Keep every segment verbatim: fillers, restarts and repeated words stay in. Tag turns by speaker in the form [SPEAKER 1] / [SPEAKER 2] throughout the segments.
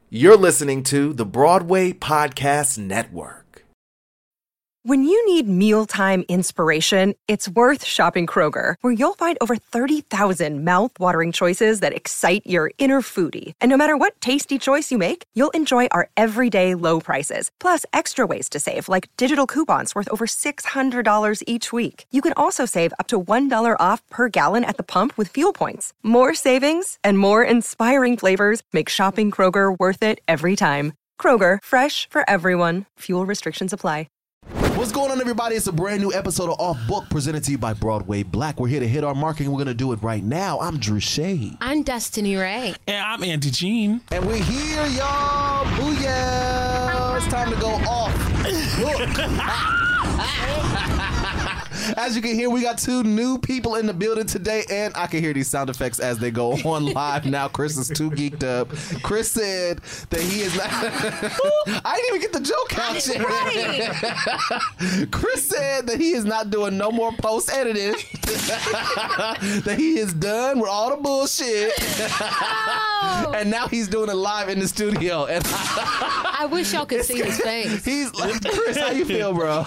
[SPEAKER 1] You're listening to the Broadway Podcast Network.
[SPEAKER 2] When you need mealtime inspiration, it's worth shopping Kroger, where you'll find over thirty thousand mouth-watering choices that excite your inner foodie. And no matter what tasty choice you make, you'll enjoy our everyday low prices, plus extra ways to save, like digital coupons worth over six hundred dollars each week. You can also save up to one dollar off per gallon at the pump with fuel points. More savings and more inspiring flavors make shopping Kroger worth it every time. Kroger, fresh for everyone. Fuel restrictions apply.
[SPEAKER 3] What's going on, everybody? It's a brand new episode of Off Book presented to you by Broadway Black. We're here to hit our marketing. We're going to do it right now. I'm Drew Shade.
[SPEAKER 4] I'm Destiny Ray.
[SPEAKER 5] And I'm Auntie Jean.
[SPEAKER 3] And we're here, y'all. Booyah. It's time to go off book. As you can hear, we got two new people in the building today, and I can hear these sound effects as they go on live now. Chris is too geeked up. Chris said that he is not... I didn't even get the joke out yet. Right. Chris said that he is not doing no more post-editing. That he is done with all the bullshit. Oh. And now he's doing it live in the studio. And
[SPEAKER 4] I wish y'all could see his face.
[SPEAKER 3] He's like, Chris, how you feel, bro?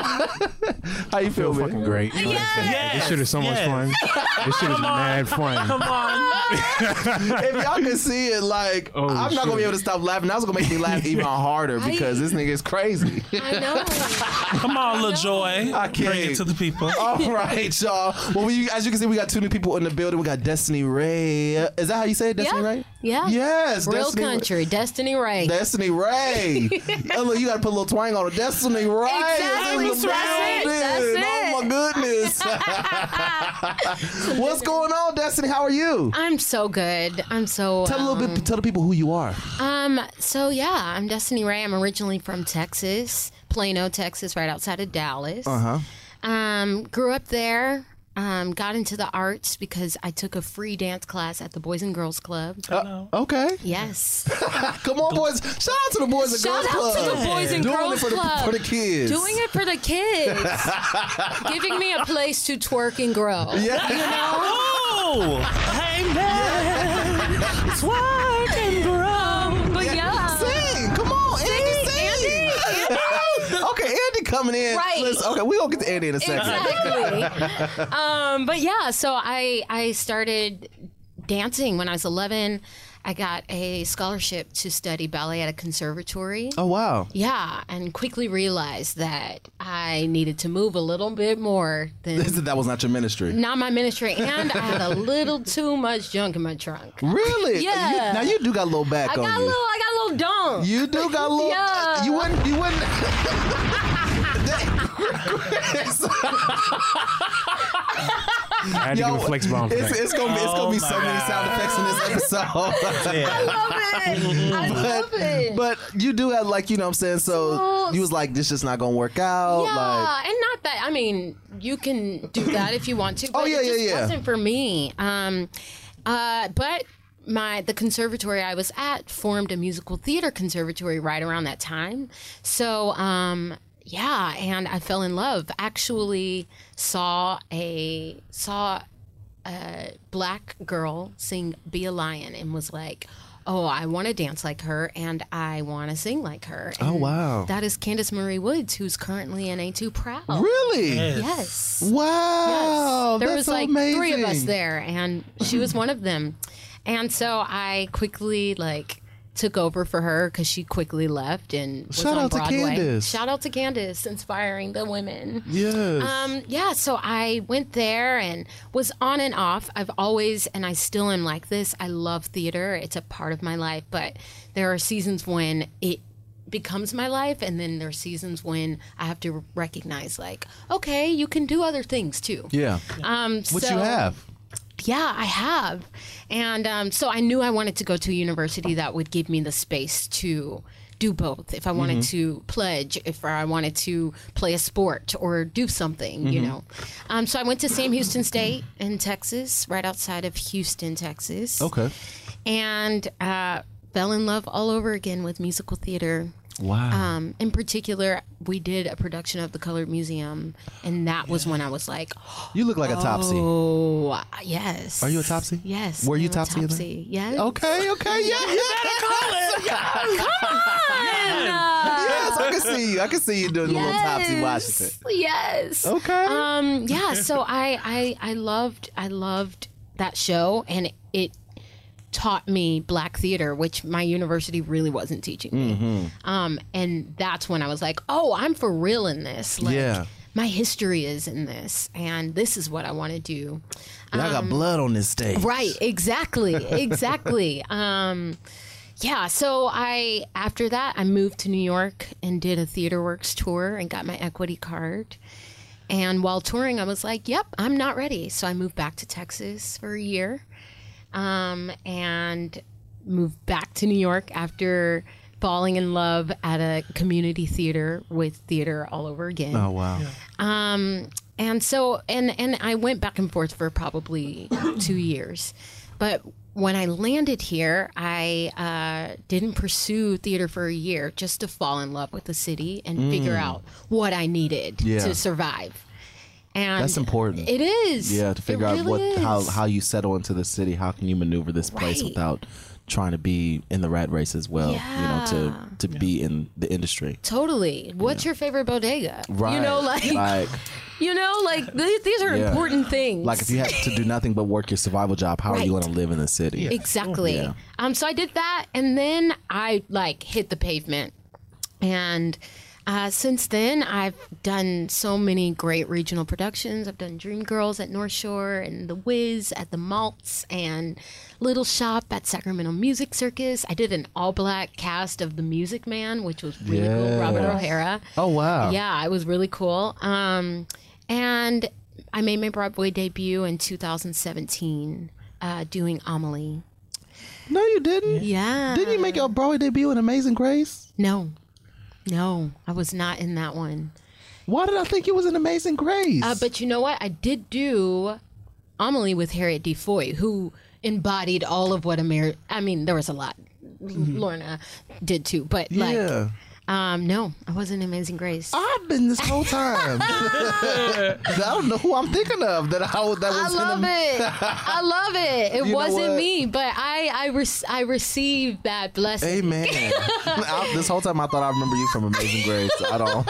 [SPEAKER 3] How you feel, man?
[SPEAKER 6] Great.
[SPEAKER 5] Yes. Yes.
[SPEAKER 6] This shit is so
[SPEAKER 5] yes.
[SPEAKER 6] much fun. This shit is mad fun.
[SPEAKER 5] Come on.
[SPEAKER 3] If y'all can see it, like,
[SPEAKER 6] oh,
[SPEAKER 3] I'm
[SPEAKER 6] shit.
[SPEAKER 3] not going to be able to stop laughing. That's going to make me laugh even harder because this nigga is crazy.
[SPEAKER 4] I know.
[SPEAKER 5] Come on, LaJoy.
[SPEAKER 3] I can't.
[SPEAKER 5] Bring it to the people.
[SPEAKER 3] All right, y'all. Well, we, as you can see, we got two new people in the building. We got Destiny Ray. Is that how you say it, Destiny
[SPEAKER 4] yeah.
[SPEAKER 3] Ray?
[SPEAKER 4] Yeah.
[SPEAKER 3] Yes.
[SPEAKER 4] Real
[SPEAKER 3] Destiny
[SPEAKER 4] country. Ray. Destiny Ray.
[SPEAKER 3] Destiny Ray. Oh, look, you got to put a little twang on it. Destiny Ray.
[SPEAKER 4] Exactly.
[SPEAKER 3] Is in the
[SPEAKER 4] That's it. That's it.
[SPEAKER 3] Oh, my goodness. What's going on, Destiny? How are you?
[SPEAKER 4] I'm so good. I'm so...
[SPEAKER 3] Tell
[SPEAKER 4] um,
[SPEAKER 3] a little bit. Tell the people who you are.
[SPEAKER 4] Um. So, yeah, I'm Destiny Ray. I'm originally from Texas, Plano, Texas, right outside of Dallas.
[SPEAKER 3] Uh-huh.
[SPEAKER 4] Um. Grew up there. Um, got into the arts because I took a free dance class at the Boys and Girls Club.
[SPEAKER 3] Uh, okay.
[SPEAKER 4] Yes.
[SPEAKER 3] Come on, boys. Shout out to the Boys and
[SPEAKER 4] Shout
[SPEAKER 3] Girls Club.
[SPEAKER 4] out to the Boys and
[SPEAKER 3] Doing
[SPEAKER 4] Girls
[SPEAKER 3] it for the,
[SPEAKER 4] Club.
[SPEAKER 3] for the kids.
[SPEAKER 4] Doing it for the kids. Giving me a place to twerk and grow.
[SPEAKER 3] Yeah.
[SPEAKER 4] You know?
[SPEAKER 5] Oh, hey, man. Twerk and grow.
[SPEAKER 4] But yeah.
[SPEAKER 3] Sing. Come on, Andy. Sing.
[SPEAKER 4] Andy. Andy.
[SPEAKER 3] Okay, Andy coming in.
[SPEAKER 4] Right.
[SPEAKER 3] Let's, okay, we're going to get to Andy in a second.
[SPEAKER 4] Exactly. um, but yeah, so I I started dancing when I was eleven. I got a scholarship to study ballet at a conservatory.
[SPEAKER 3] Oh, wow.
[SPEAKER 4] Yeah, and quickly realized that I needed to move a little bit more than...
[SPEAKER 3] That was not your ministry.
[SPEAKER 4] Not my ministry, and I had a little too much junk in my trunk.
[SPEAKER 3] Really?
[SPEAKER 4] Yeah.
[SPEAKER 3] You, now you do got a little back
[SPEAKER 4] I
[SPEAKER 3] on
[SPEAKER 4] got a
[SPEAKER 3] you.
[SPEAKER 4] little, I got a little dunk.
[SPEAKER 3] You do got a little.
[SPEAKER 4] Yeah.
[SPEAKER 3] You wouldn't. You wouldn't.
[SPEAKER 6] I had to
[SPEAKER 3] Yo,
[SPEAKER 6] give a flex bomb for
[SPEAKER 3] it's,
[SPEAKER 6] that.
[SPEAKER 3] it's gonna be it's gonna be
[SPEAKER 5] Oh
[SPEAKER 3] so
[SPEAKER 5] my
[SPEAKER 3] many sound effects in this episode.
[SPEAKER 5] Yeah.
[SPEAKER 4] I love it. I love it.
[SPEAKER 3] But you do have, like, you know what I'm saying, so
[SPEAKER 4] So-
[SPEAKER 3] you was like, this just not gonna work out.
[SPEAKER 4] Yeah,
[SPEAKER 3] Like,
[SPEAKER 4] and not that. I mean, you can do that if you want to. But
[SPEAKER 3] Oh, yeah,
[SPEAKER 4] it just
[SPEAKER 3] yeah, yeah.
[SPEAKER 4] wasn't for me. Um, uh, but my the conservatory I was at formed a musical theater conservatory right around that time. So. Um, Yeah, and I fell in love. Actually, saw a saw a black girl sing "Be a Lion" and was like, "Oh, I want to dance like her, and I want to sing like her." And
[SPEAKER 3] Oh, wow.
[SPEAKER 4] That is Candace Marie Woods, who's currently in A Too Proud.
[SPEAKER 3] really?
[SPEAKER 4] Yes.
[SPEAKER 3] Wow.
[SPEAKER 4] Yes. There
[SPEAKER 3] that's
[SPEAKER 4] was
[SPEAKER 3] so
[SPEAKER 4] like
[SPEAKER 3] amazing.
[SPEAKER 4] three of us there, and she was one of them. And so I quickly like. took over for her because she quickly left and was
[SPEAKER 3] Shout
[SPEAKER 4] on
[SPEAKER 3] out to
[SPEAKER 4] Broadway.
[SPEAKER 3] Candace.
[SPEAKER 4] Shout out to Candace, inspiring the women.
[SPEAKER 3] Yes.
[SPEAKER 4] Um, yeah, so I went there and was on and off. I've always, and I still am like this, I love theater. It's a part of my life, but there are seasons when it becomes my life, and then there are seasons when I have to recognize, like, okay, you can do other things too.
[SPEAKER 3] yeah.
[SPEAKER 4] Um,
[SPEAKER 3] What
[SPEAKER 4] so,
[SPEAKER 3] you have?
[SPEAKER 4] Yeah, I have. And um, so I knew I wanted to go to a university that would give me the space to do both. If I wanted
[SPEAKER 3] Mm-hmm.
[SPEAKER 4] to pledge, if I wanted to play a sport or do something, you
[SPEAKER 3] Mm-hmm.
[SPEAKER 4] know. Um, so I went to Sam Houston State in Texas, right outside of Houston, Texas.
[SPEAKER 3] Okay.
[SPEAKER 4] And uh, fell in love all over again with musical theater.
[SPEAKER 3] Wow.
[SPEAKER 4] Um, in particular, we did a production of the Colored Museum, and that was when I was like,
[SPEAKER 3] you look like a Topsy.
[SPEAKER 4] oh, yes.
[SPEAKER 3] Are you a Topsy?
[SPEAKER 4] Yes.
[SPEAKER 3] Were you
[SPEAKER 4] I'm a
[SPEAKER 3] Topsy in that?
[SPEAKER 4] Topsy? Yes.
[SPEAKER 3] Okay, okay, yeah, yeah.
[SPEAKER 5] Call it.
[SPEAKER 3] see you. I can see you doing a little Topsy Washington.
[SPEAKER 4] Yes.
[SPEAKER 3] Okay.
[SPEAKER 4] Um. Yeah. So I, I, I loved, I loved that show, and it taught me black theater, which my university really wasn't teaching me.
[SPEAKER 3] Mm-hmm.
[SPEAKER 4] Um. And that's when I was like, oh, I'm for real in this. Like,
[SPEAKER 3] Yeah.
[SPEAKER 4] my history is in this, and this is what I want to do.
[SPEAKER 3] And I got blood on this stage.
[SPEAKER 4] Right, exactly, exactly. um, yeah, so I after that I moved to New York and did a TheaterWorks tour and got my equity card. And while touring, I was like, "Yep, I'm not ready." So I moved back to Texas for a year, um, and moved back to New York after falling in love at a community theater with theater all over again.
[SPEAKER 3] Oh, wow.
[SPEAKER 4] Um, and so, and, and I went back and forth for probably two years. But when I landed here, I uh, didn't pursue theater for a year just to fall in love with the city and figure out what I needed
[SPEAKER 3] Yeah.
[SPEAKER 4] to survive. And
[SPEAKER 3] That's important.
[SPEAKER 4] It is.
[SPEAKER 3] Yeah, to figure
[SPEAKER 4] It
[SPEAKER 3] out
[SPEAKER 4] really
[SPEAKER 3] what how
[SPEAKER 4] is.
[SPEAKER 3] how you settle into the city. How can you maneuver this place
[SPEAKER 4] Right.
[SPEAKER 3] without trying to be in the rat race as well?
[SPEAKER 4] Yeah.
[SPEAKER 3] You know, to to be in the industry.
[SPEAKER 4] Totally. What's your favorite bodega?
[SPEAKER 3] Right.
[SPEAKER 4] You know, like,
[SPEAKER 3] like
[SPEAKER 4] you know, like th- these are
[SPEAKER 3] Yeah.
[SPEAKER 4] important things.
[SPEAKER 3] like if you had to do nothing but work your survival job, how are you
[SPEAKER 4] Right.
[SPEAKER 3] going to live in the city?
[SPEAKER 4] Exactly.
[SPEAKER 3] Yeah.
[SPEAKER 4] Um, so I did that, and then I like hit the pavement, and uh, since then I've done so many great regional productions. I've done Dreamgirls at North Shore, and The Wiz at the Maltz, and Little Shop at Sacramento Music Circus. I did an all-black cast of The Music Man, which was really cool. Robert
[SPEAKER 3] Yeah.
[SPEAKER 4] O'Hara.
[SPEAKER 3] Oh wow.
[SPEAKER 4] Yeah, it was really cool. Um, and I made my Broadway debut in two thousand seventeen, uh, doing Amelie.
[SPEAKER 3] No, you didn't.
[SPEAKER 4] Yeah.
[SPEAKER 3] Didn't you make your Broadway debut in Amazing Grace?
[SPEAKER 4] No, no, I was not in that one.
[SPEAKER 3] Why did I think it was in Amazing Grace?
[SPEAKER 4] Uh, but you know what? I did do Amelie with Harriet D. Foy, who embodied all of what Amer. I mean, there was a lot. Lorna did too, but like,
[SPEAKER 3] yeah.
[SPEAKER 4] um, no, I wasn't in Amazing Grace.
[SPEAKER 3] I've been this whole time. I don't know who I'm thinking of that I that was
[SPEAKER 4] I love
[SPEAKER 3] in the,
[SPEAKER 4] it. I love it. It
[SPEAKER 3] You know
[SPEAKER 4] wasn't
[SPEAKER 3] what?
[SPEAKER 4] me, but I I, re- I received that blessing.
[SPEAKER 3] Amen. I, this whole time I thought I remember you from Amazing Grace. I don't.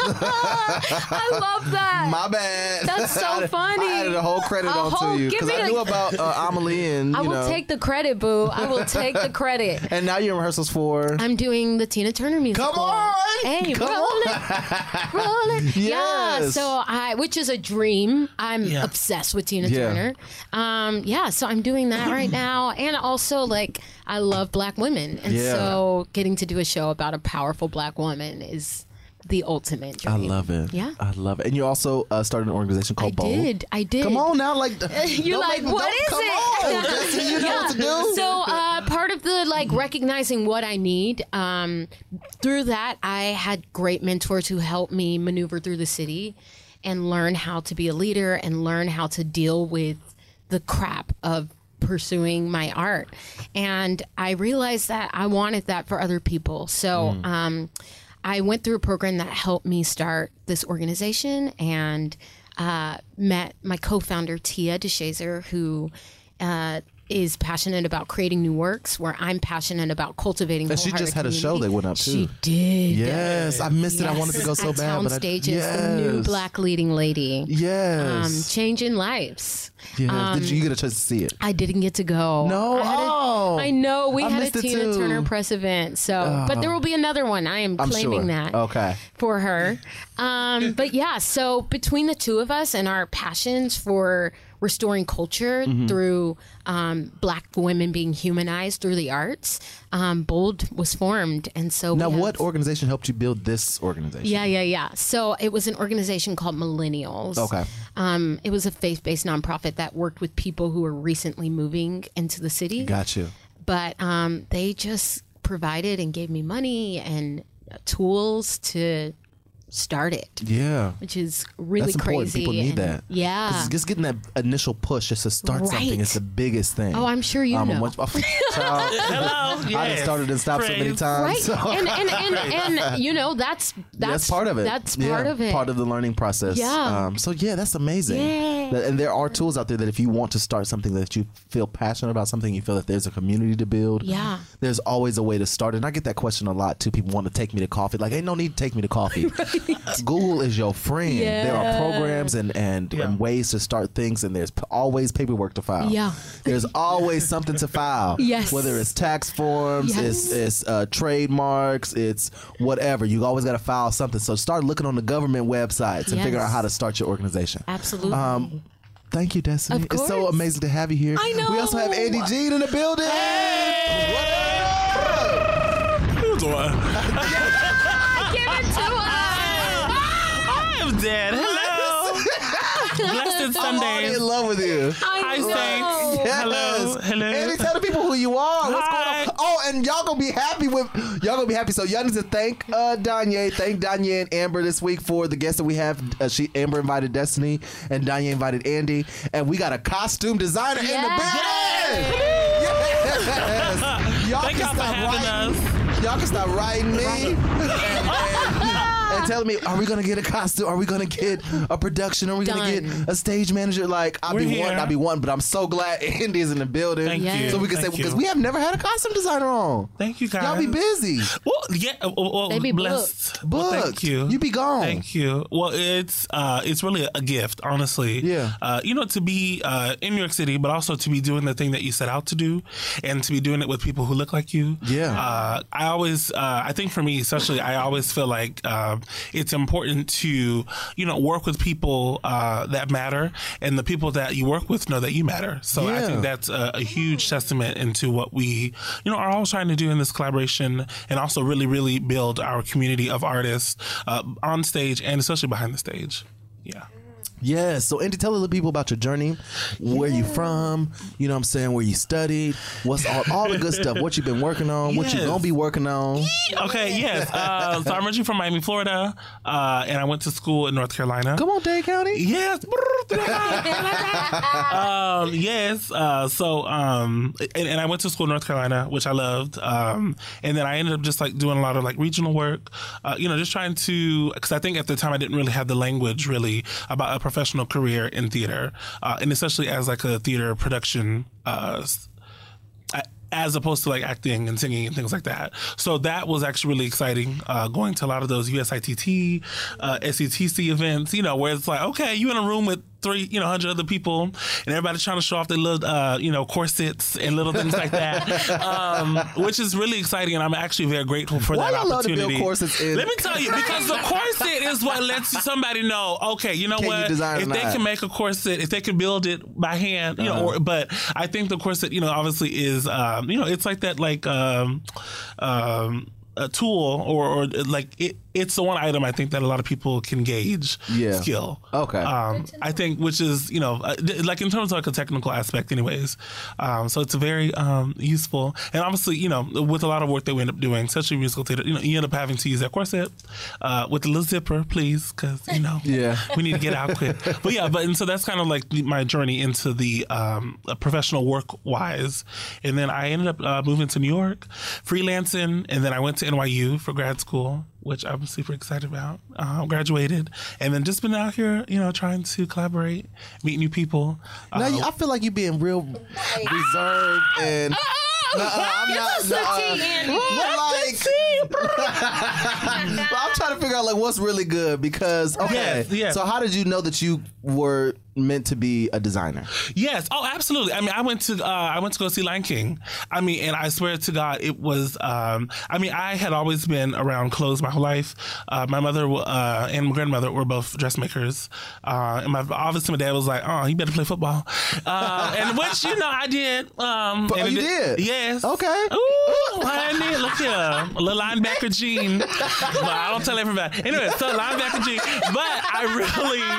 [SPEAKER 4] I love that.
[SPEAKER 3] My bad.
[SPEAKER 4] That's so
[SPEAKER 3] I,
[SPEAKER 4] funny.
[SPEAKER 3] I added a whole credit
[SPEAKER 4] A
[SPEAKER 3] onto
[SPEAKER 4] whole-
[SPEAKER 3] you
[SPEAKER 4] give
[SPEAKER 3] because
[SPEAKER 4] me
[SPEAKER 3] I
[SPEAKER 4] the-
[SPEAKER 3] knew about uh, Amelie and
[SPEAKER 4] I
[SPEAKER 3] you
[SPEAKER 4] will
[SPEAKER 3] know.
[SPEAKER 4] take the credit, boo. I will take the credit.
[SPEAKER 3] And now you're in rehearsals for.
[SPEAKER 4] I'm doing the Tina Turner musical.
[SPEAKER 3] Come on!
[SPEAKER 4] Hey,
[SPEAKER 3] Come
[SPEAKER 4] roll
[SPEAKER 3] on!
[SPEAKER 4] it, roll it. Yeah,
[SPEAKER 3] Yes.
[SPEAKER 4] so I, which is a dream. I'm
[SPEAKER 5] Yeah.
[SPEAKER 4] obsessed with Tina
[SPEAKER 3] Yeah.
[SPEAKER 4] Turner. Um, yeah, so I'm doing that right now, and also like I love Black women, and
[SPEAKER 3] Yeah.
[SPEAKER 4] so getting to do a show about a powerful Black woman is the ultimate dream.
[SPEAKER 3] I love it.
[SPEAKER 4] Yeah.
[SPEAKER 3] I love it. And you also uh, started an organization
[SPEAKER 4] I
[SPEAKER 3] called Bold.
[SPEAKER 4] did. I did.
[SPEAKER 3] Come on now, like
[SPEAKER 4] You're
[SPEAKER 3] don't
[SPEAKER 4] like,
[SPEAKER 3] make me-
[SPEAKER 4] what
[SPEAKER 3] don't-
[SPEAKER 4] is
[SPEAKER 3] come
[SPEAKER 4] it?
[SPEAKER 3] on, Jesse, you know
[SPEAKER 4] Yeah.
[SPEAKER 3] what to do.
[SPEAKER 4] So uh, part of the like recognizing what I need, um, through that I had great mentors who helped me maneuver through the city and learn how to be a leader and learn how to deal with the crap of pursuing my art. And I realized that I wanted that for other people. So um, I went through a program that helped me start this organization and uh, met my co-founder Tia DeShazer, who uh, is passionate about creating new works, where I'm passionate about cultivating.
[SPEAKER 3] And she just
[SPEAKER 4] wholehearted
[SPEAKER 3] had a show
[SPEAKER 4] community.
[SPEAKER 3] that went up, too.
[SPEAKER 4] She did.
[SPEAKER 3] Yes, I missed it. I
[SPEAKER 4] Yes.
[SPEAKER 3] wanted to go so
[SPEAKER 4] At
[SPEAKER 3] bad,
[SPEAKER 4] Town
[SPEAKER 3] but I,
[SPEAKER 4] Stages,
[SPEAKER 3] yes.
[SPEAKER 4] the new Black leading lady.
[SPEAKER 3] Yes.
[SPEAKER 4] Um, changing lives.
[SPEAKER 3] yes.
[SPEAKER 4] um,
[SPEAKER 3] Did you get a chance to see it?
[SPEAKER 4] I didn't get to go.
[SPEAKER 3] No?
[SPEAKER 4] I, had a-
[SPEAKER 3] Oh.
[SPEAKER 4] I know we
[SPEAKER 3] I
[SPEAKER 4] had a
[SPEAKER 3] missed it
[SPEAKER 4] Tina
[SPEAKER 3] too. Oh.
[SPEAKER 4] Turner press event, so but there will be another one. I am
[SPEAKER 3] I'm
[SPEAKER 4] claiming
[SPEAKER 3] sure.
[SPEAKER 4] that
[SPEAKER 3] Okay.
[SPEAKER 4] for her. Um, but yeah, so between the two of us and our passions for restoring culture
[SPEAKER 3] Mm-hmm.
[SPEAKER 4] through um, Black women being humanized through the arts, um, Bold was formed, and so
[SPEAKER 3] Now,
[SPEAKER 4] we
[SPEAKER 3] what
[SPEAKER 4] have-
[SPEAKER 3] organization helped you build this organization?
[SPEAKER 4] Yeah, yeah, yeah. So it was an organization called Millennials.
[SPEAKER 3] Okay.
[SPEAKER 4] Um, it was a faith-based nonprofit that worked with people who were recently moving into the city.
[SPEAKER 3] Got you.
[SPEAKER 4] But um, they just provided and gave me money and tools to started.
[SPEAKER 3] Yeah.
[SPEAKER 4] Which is really
[SPEAKER 3] That's important.
[SPEAKER 4] crazy.
[SPEAKER 3] People need
[SPEAKER 4] and-
[SPEAKER 3] that.
[SPEAKER 4] Yeah.
[SPEAKER 3] 'Cause just getting that initial push just to start
[SPEAKER 4] Right.
[SPEAKER 3] something is the biggest thing.
[SPEAKER 4] Oh, I'm sure you
[SPEAKER 3] Um,
[SPEAKER 4] know.
[SPEAKER 3] once- Child,
[SPEAKER 5] Hello.
[SPEAKER 3] I
[SPEAKER 5] Yes.
[SPEAKER 3] done started and stopped so many
[SPEAKER 5] Praise.
[SPEAKER 3] times.
[SPEAKER 4] Right.
[SPEAKER 3] so-
[SPEAKER 4] And, and, and, and, you know, that's, that's,
[SPEAKER 3] that's part of it.
[SPEAKER 4] That's
[SPEAKER 3] Yeah,
[SPEAKER 4] part of it.
[SPEAKER 3] Part of the learning process.
[SPEAKER 4] Yeah.
[SPEAKER 3] Um, so yeah, that's amazing.
[SPEAKER 4] Yeah.
[SPEAKER 3] That- And there are tools out there that if you want to start something that you feel passionate about, something you feel that there's a community to build.
[SPEAKER 4] Yeah.
[SPEAKER 3] There's always a way to start. And I get that question a lot too. People want to take me to coffee. Like, ain't no need to take me to coffee. Google is your friend. There are programs and and,
[SPEAKER 5] Yeah.
[SPEAKER 3] and ways to start things, and there's p- always paperwork to file.
[SPEAKER 4] Yeah.
[SPEAKER 3] There's always something to file.
[SPEAKER 4] Yes.
[SPEAKER 3] Whether it's tax forms,
[SPEAKER 4] Yes.
[SPEAKER 3] it's it's uh, trademarks, it's whatever. You always got to file something. So start looking on the government websites and
[SPEAKER 4] Yes.
[SPEAKER 3] figure out how to start your organization.
[SPEAKER 4] Absolutely.
[SPEAKER 3] Um, thank you, Destiny.
[SPEAKER 4] Of
[SPEAKER 3] It's so
[SPEAKER 4] course.
[SPEAKER 3] amazing to have you here.
[SPEAKER 4] I know.
[SPEAKER 3] We also have Andy Jean in the building. What up?
[SPEAKER 5] Who's on?
[SPEAKER 4] Give it to us.
[SPEAKER 5] I'm dead. Hello. Blessed
[SPEAKER 3] I'm already
[SPEAKER 5] Sundays.
[SPEAKER 3] in love with you.
[SPEAKER 5] Hi, Saints.
[SPEAKER 3] Yes.
[SPEAKER 5] Hello. Hello.
[SPEAKER 3] Andy, tell the people who you are. What's
[SPEAKER 5] Hi.
[SPEAKER 3] going on? Oh, and y'all gonna be happy with y'all gonna be happy. So y'all need to thank uh Danye, thank Danye and Amber this week for the guests that we have. Uh, she Amber invited Destiny and Danye invited Andy, and we got a costume designer in the
[SPEAKER 4] Yes.
[SPEAKER 3] building. Yes. Y'all
[SPEAKER 5] Thank
[SPEAKER 3] can
[SPEAKER 5] y'all for
[SPEAKER 3] stop
[SPEAKER 5] having
[SPEAKER 3] writing.
[SPEAKER 5] us.
[SPEAKER 3] Y'all can stop writing me and, and, and telling me, are we gonna get a costume? Are we gonna get a production? Are we gonna
[SPEAKER 4] Done.
[SPEAKER 3] get a stage manager? Like I'll
[SPEAKER 5] We're
[SPEAKER 3] be
[SPEAKER 5] here.
[SPEAKER 3] one, I'll be one, but I'm so glad Andy is in the building.
[SPEAKER 5] Thank
[SPEAKER 4] Yes.
[SPEAKER 5] you.
[SPEAKER 3] So we can
[SPEAKER 5] Thank
[SPEAKER 3] say because
[SPEAKER 5] you.
[SPEAKER 3] we have never had a costume designer on.
[SPEAKER 5] Thank you, guys.
[SPEAKER 3] Y'all be busy.
[SPEAKER 5] Well, yeah. Well, well,
[SPEAKER 4] They be
[SPEAKER 5] blessed.
[SPEAKER 3] booked.
[SPEAKER 5] Well,
[SPEAKER 3] Booked.
[SPEAKER 5] thank you.
[SPEAKER 3] You be gone.
[SPEAKER 5] Thank you. Well, it's uh, it's really a gift, honestly.
[SPEAKER 3] Yeah.
[SPEAKER 5] Uh, you know, to be uh, in New York City, but also to be doing the thing that you set out to do, and to be doing it with people who look like you.
[SPEAKER 3] Yeah.
[SPEAKER 5] Uh, I always, uh, I think for me, especially, I always feel like uh, it's important to, you know, work with people uh, that matter, and the people that you work with know that you matter. So I
[SPEAKER 3] Yeah.
[SPEAKER 5] think that's a, a huge testament into what we, you know, are all trying to do in this collaboration, and also really, really build our community of artists uh, on stage and especially behind the stage. Yeah.
[SPEAKER 3] Yes. So Andy, tell the people about your journey, where you from, you know what I'm saying, where you studied, what's all, all the good stuff, what you've been working on, what you
[SPEAKER 5] Yes.
[SPEAKER 3] gonna be working on.
[SPEAKER 5] Okay, yes. Uh, so I'm originally from Miami, Florida, uh, and I went to school in North Carolina.
[SPEAKER 3] Come on, Dade County.
[SPEAKER 5] Yes. um, yes. Uh, so, um, and, and I went to school in North Carolina, which I loved. Um, and then I ended up just like doing a lot of like regional work, uh, you know, just trying to, because I think at the time I didn't really have the language really about a professional career in theater, uh, and especially as like a theater production, uh, s- I- as opposed to like acting and singing and things like that. So that was actually really exciting, uh, going to a lot of those U S I T T, uh, S E T C events, you know, where it's like, okay, you in a room with three, you know, hundred other people, and everybody trying to show off their little, uh, you know, corsets and little things like that, um, which is really exciting, and I'm actually very grateful for
[SPEAKER 3] Why
[SPEAKER 5] that
[SPEAKER 3] y'all love to build
[SPEAKER 5] opportunity.
[SPEAKER 3] corsets in-
[SPEAKER 5] Let me tell you, because the corset is what lets somebody know, okay, you know
[SPEAKER 3] Can you
[SPEAKER 5] what,
[SPEAKER 3] design or
[SPEAKER 5] if they
[SPEAKER 3] not?
[SPEAKER 5] can make a corset, if they can build it by hand, you know, or, but I think the corset, you know, obviously is, um, you know, it's like that, like, um, um, a tool or, or like it, it's the one item I think that a lot of people can gauge
[SPEAKER 3] Yeah.
[SPEAKER 5] skill.
[SPEAKER 3] Okay.
[SPEAKER 5] Um, I think, which is, you know, uh, th- like in terms of like a technical aspect anyways. Um, so it's very um, useful. And obviously, you know, with a lot of work that we end up doing, especially musical theater, you know, you end up having to use that corset uh, with the little zipper, please, because, you know,
[SPEAKER 3] Yeah.
[SPEAKER 5] we need to get out quick. But yeah, but and so that's kind of like the, my journey into the um, uh, professional work wise. And then I ended up uh, moving to New York, freelancing, and then I went to N Y U for grad school, which I'm super excited about. Uh, graduated, and then just been out here, you know, trying to collaborate, meet new people.
[SPEAKER 3] Now
[SPEAKER 5] Uh,
[SPEAKER 3] you, I feel like you being real reserved and. Nuh-uh, I'm not. nuh-uh. But like, but I'm trying to figure out like what's really good because okay.
[SPEAKER 5] Yes, yes.
[SPEAKER 3] So how did you know that you were meant to be a designer?
[SPEAKER 5] Yes. Oh, absolutely. I mean, I went to uh, I went to go see Lion King. I mean, and I swear to God, it was. Um, I mean, I had always been around clothes my whole life. Uh, my mother uh, and my grandmother were both dressmakers, uh, and my obviously my dad was like, "Oh, you better play football," uh, and which you know I did. Um,
[SPEAKER 3] Oh,
[SPEAKER 5] and
[SPEAKER 3] you
[SPEAKER 5] it-
[SPEAKER 3] did?
[SPEAKER 5] Yes.
[SPEAKER 3] Okay.
[SPEAKER 5] Ooh, honey, look here, a little linebacker gene. But I don't tell everybody. Anyway, so linebacker gene. But I really.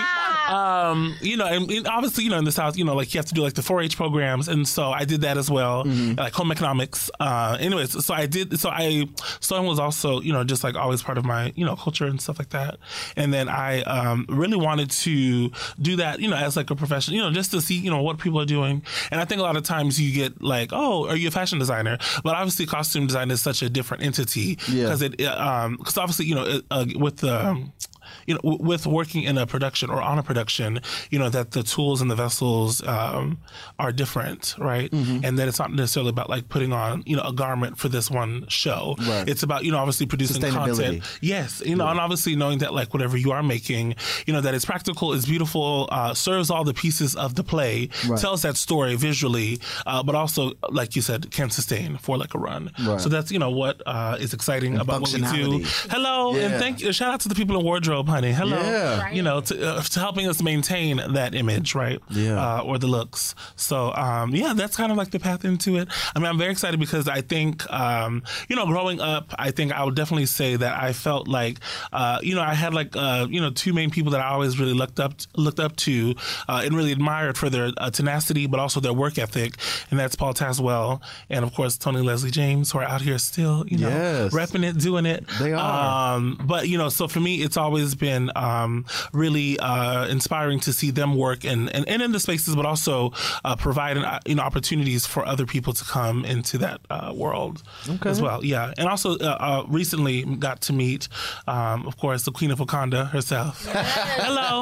[SPEAKER 5] um, you know, and, and obviously, you know, in the South, you know, like you have to do like the four H programs, and so I did that as well,
[SPEAKER 3] Mm-hmm.
[SPEAKER 5] like home economics. Uh, anyways, so I did. So I sewing was also, you know, just like always part of my, you know, culture and stuff like that. And then I um, really wanted to do that, you know, as like a profession, you know, just to see, you know, what people are doing. And I think a lot of times you get like, oh, are you a fashion designer? But obviously, costume design is such a different entity because
[SPEAKER 3] Yeah.
[SPEAKER 5] it, um, because obviously, you know, it, uh, with the um, you know, w- with working in a production or on a production, you know, that the tools and the vessels um, are different, right?
[SPEAKER 3] Mm-hmm.
[SPEAKER 5] And that it's not necessarily about like putting on, you know, a garment for this one show.
[SPEAKER 3] Right.
[SPEAKER 5] It's about, you know, obviously producing content. Yes. You know, yeah. and obviously knowing that like whatever you are making, you know, that it's practical, it's beautiful, uh, serves all the pieces of the play, right. tells that story visually, uh, but also, like you said, can sustain for like a run. Right. So that's, you know, what uh, is exciting and about what we do. Hello. Yeah. And thank you. Shout out to the people in wardrobe, honey. Hello.
[SPEAKER 3] Yeah.
[SPEAKER 4] Right.
[SPEAKER 5] You know, to, uh, to helping us maintain that image, right?
[SPEAKER 3] Yeah.
[SPEAKER 5] Uh, or the looks. So, um, yeah, that's kind of like the path into it. I mean, I'm very excited because I think, um, you know, growing up, I think I would definitely say that I felt like, uh, you know, I had like, uh, you know, two main people that I always really looked up looked up to uh, and really admired for their uh, tenacity, but also their work ethic. And that's Paul Tazewell and, of course, Tony Leslie James, who are out here still, you know,
[SPEAKER 3] yes.
[SPEAKER 5] repping it, doing it.
[SPEAKER 3] They are.
[SPEAKER 5] Um, but, you know, so for me, it's always been um, really uh, inspiring to see them work and, and, and in the spaces, but also uh, providing, uh, you know, opportunities for other people to come into that uh, world
[SPEAKER 3] okay.
[SPEAKER 5] as well. Yeah. And also uh, uh, recently got to meet, um, of course, the Queen of Wakanda herself. Hello.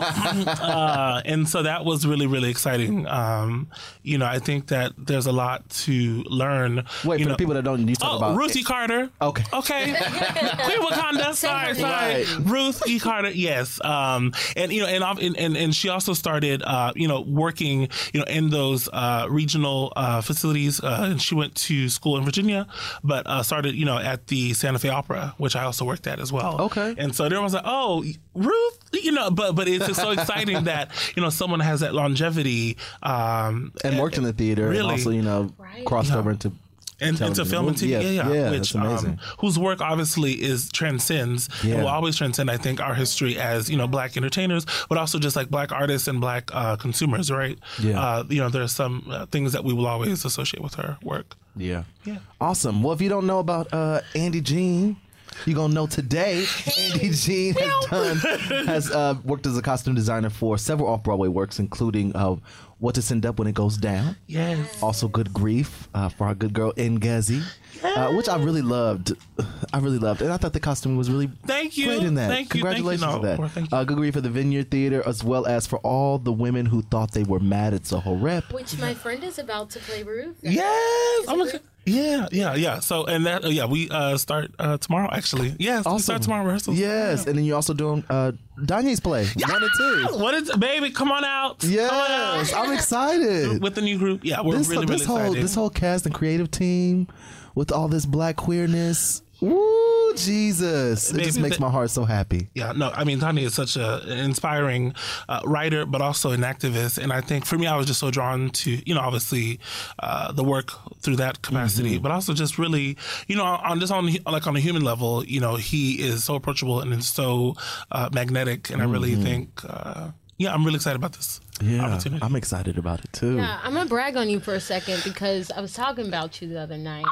[SPEAKER 5] uh, and so that was really, really exciting. Um, you know, I think that there's a lot to learn.
[SPEAKER 3] Wait,
[SPEAKER 5] you
[SPEAKER 3] for
[SPEAKER 5] know,
[SPEAKER 3] the people that don't, you talk
[SPEAKER 5] oh,
[SPEAKER 3] about
[SPEAKER 5] Ruth E. Carter.
[SPEAKER 3] Okay.
[SPEAKER 5] Okay. Queen Wakanda. Sorry, sorry.
[SPEAKER 3] Right.
[SPEAKER 5] Ruth E. Carter. Yes. Um, and you know, and and and she also started, uh, you know, working, you know, in those uh, regional uh, facilities. Uh, and she went to school in Virginia, but uh, started, you know, at the Santa Fe Opera, which I also worked at as well.
[SPEAKER 3] Okay.
[SPEAKER 5] And so everyone was like, "Oh, Ruth," you know, but but it's just so exciting that you know someone has that longevity um,
[SPEAKER 3] and worked in the theater,
[SPEAKER 5] really,
[SPEAKER 3] and also you know
[SPEAKER 4] right.
[SPEAKER 3] crossed
[SPEAKER 5] yeah.
[SPEAKER 3] over into.
[SPEAKER 5] And into film and T V, yeah, yeah,
[SPEAKER 3] yeah,
[SPEAKER 5] which
[SPEAKER 3] that's amazing.
[SPEAKER 5] Um, whose work obviously is transcends
[SPEAKER 3] yeah.
[SPEAKER 5] and will always transcend. I think our history as you know black entertainers, but also just like black artists and black uh, consumers, right?
[SPEAKER 3] Yeah,
[SPEAKER 5] uh, you know, there are some uh, things that we will always associate with her work.
[SPEAKER 3] Yeah,
[SPEAKER 5] yeah,
[SPEAKER 3] awesome. Well, if you don't know about uh, Andy Jean, you're gonna know today. Andy Jean has done has uh, worked as a costume designer for several off-Broadway works, including uh, What to Send Up When It Goes Down.
[SPEAKER 5] Yes.
[SPEAKER 3] Also, Good Grief uh, for our good girl Ngazi, uh, which I really loved. I really loved, and I thought the costume was really
[SPEAKER 5] thank you.
[SPEAKER 3] great in that.
[SPEAKER 5] Thank
[SPEAKER 3] Congratulations
[SPEAKER 5] you. Thank you. No,
[SPEAKER 3] to that.
[SPEAKER 5] thank you.
[SPEAKER 3] Uh, Good Grief for the Vineyard Theater, as well as for all the women who thought they were mad at Soho Rep.
[SPEAKER 4] Which my friend is about to play Ruth.
[SPEAKER 5] Yes. I'm a, yeah, yeah, yeah. So and that uh, yeah, we uh, start uh, tomorrow actually. Yes,
[SPEAKER 3] Awesome.
[SPEAKER 5] we start tomorrow rehearsals.
[SPEAKER 3] Yes,
[SPEAKER 5] yeah.
[SPEAKER 3] and then you're also doing uh, Danye's play
[SPEAKER 5] yeah!
[SPEAKER 3] one and two.
[SPEAKER 5] What is baby? Come on out.
[SPEAKER 3] Yes,
[SPEAKER 5] come on out.
[SPEAKER 3] I'm excited
[SPEAKER 5] With the new group. Yeah, we're
[SPEAKER 3] this,
[SPEAKER 5] really,
[SPEAKER 3] this
[SPEAKER 5] really
[SPEAKER 3] whole
[SPEAKER 5] excited.
[SPEAKER 3] this whole cast and creative team with all this black queerness. Woo, Jesus! It
[SPEAKER 5] Maybe
[SPEAKER 3] just makes
[SPEAKER 5] the-
[SPEAKER 3] my heart so happy.
[SPEAKER 5] Yeah, no, I mean, Tanya is such a, an inspiring uh, writer, but also an activist. And I think for me, I was just so drawn to, you know, obviously uh, the work through that capacity,
[SPEAKER 3] Mm-hmm.
[SPEAKER 5] but also just really, you know, on just on like on a human level, you know, he is so approachable and is so uh, magnetic. And I really
[SPEAKER 3] Mm-hmm.
[SPEAKER 5] think, uh, yeah, I'm really excited about this
[SPEAKER 3] Yeah,
[SPEAKER 5] opportunity.
[SPEAKER 3] I'm excited about it too.
[SPEAKER 4] Yeah, I'm gonna brag on you for a second because I was talking about you the other night.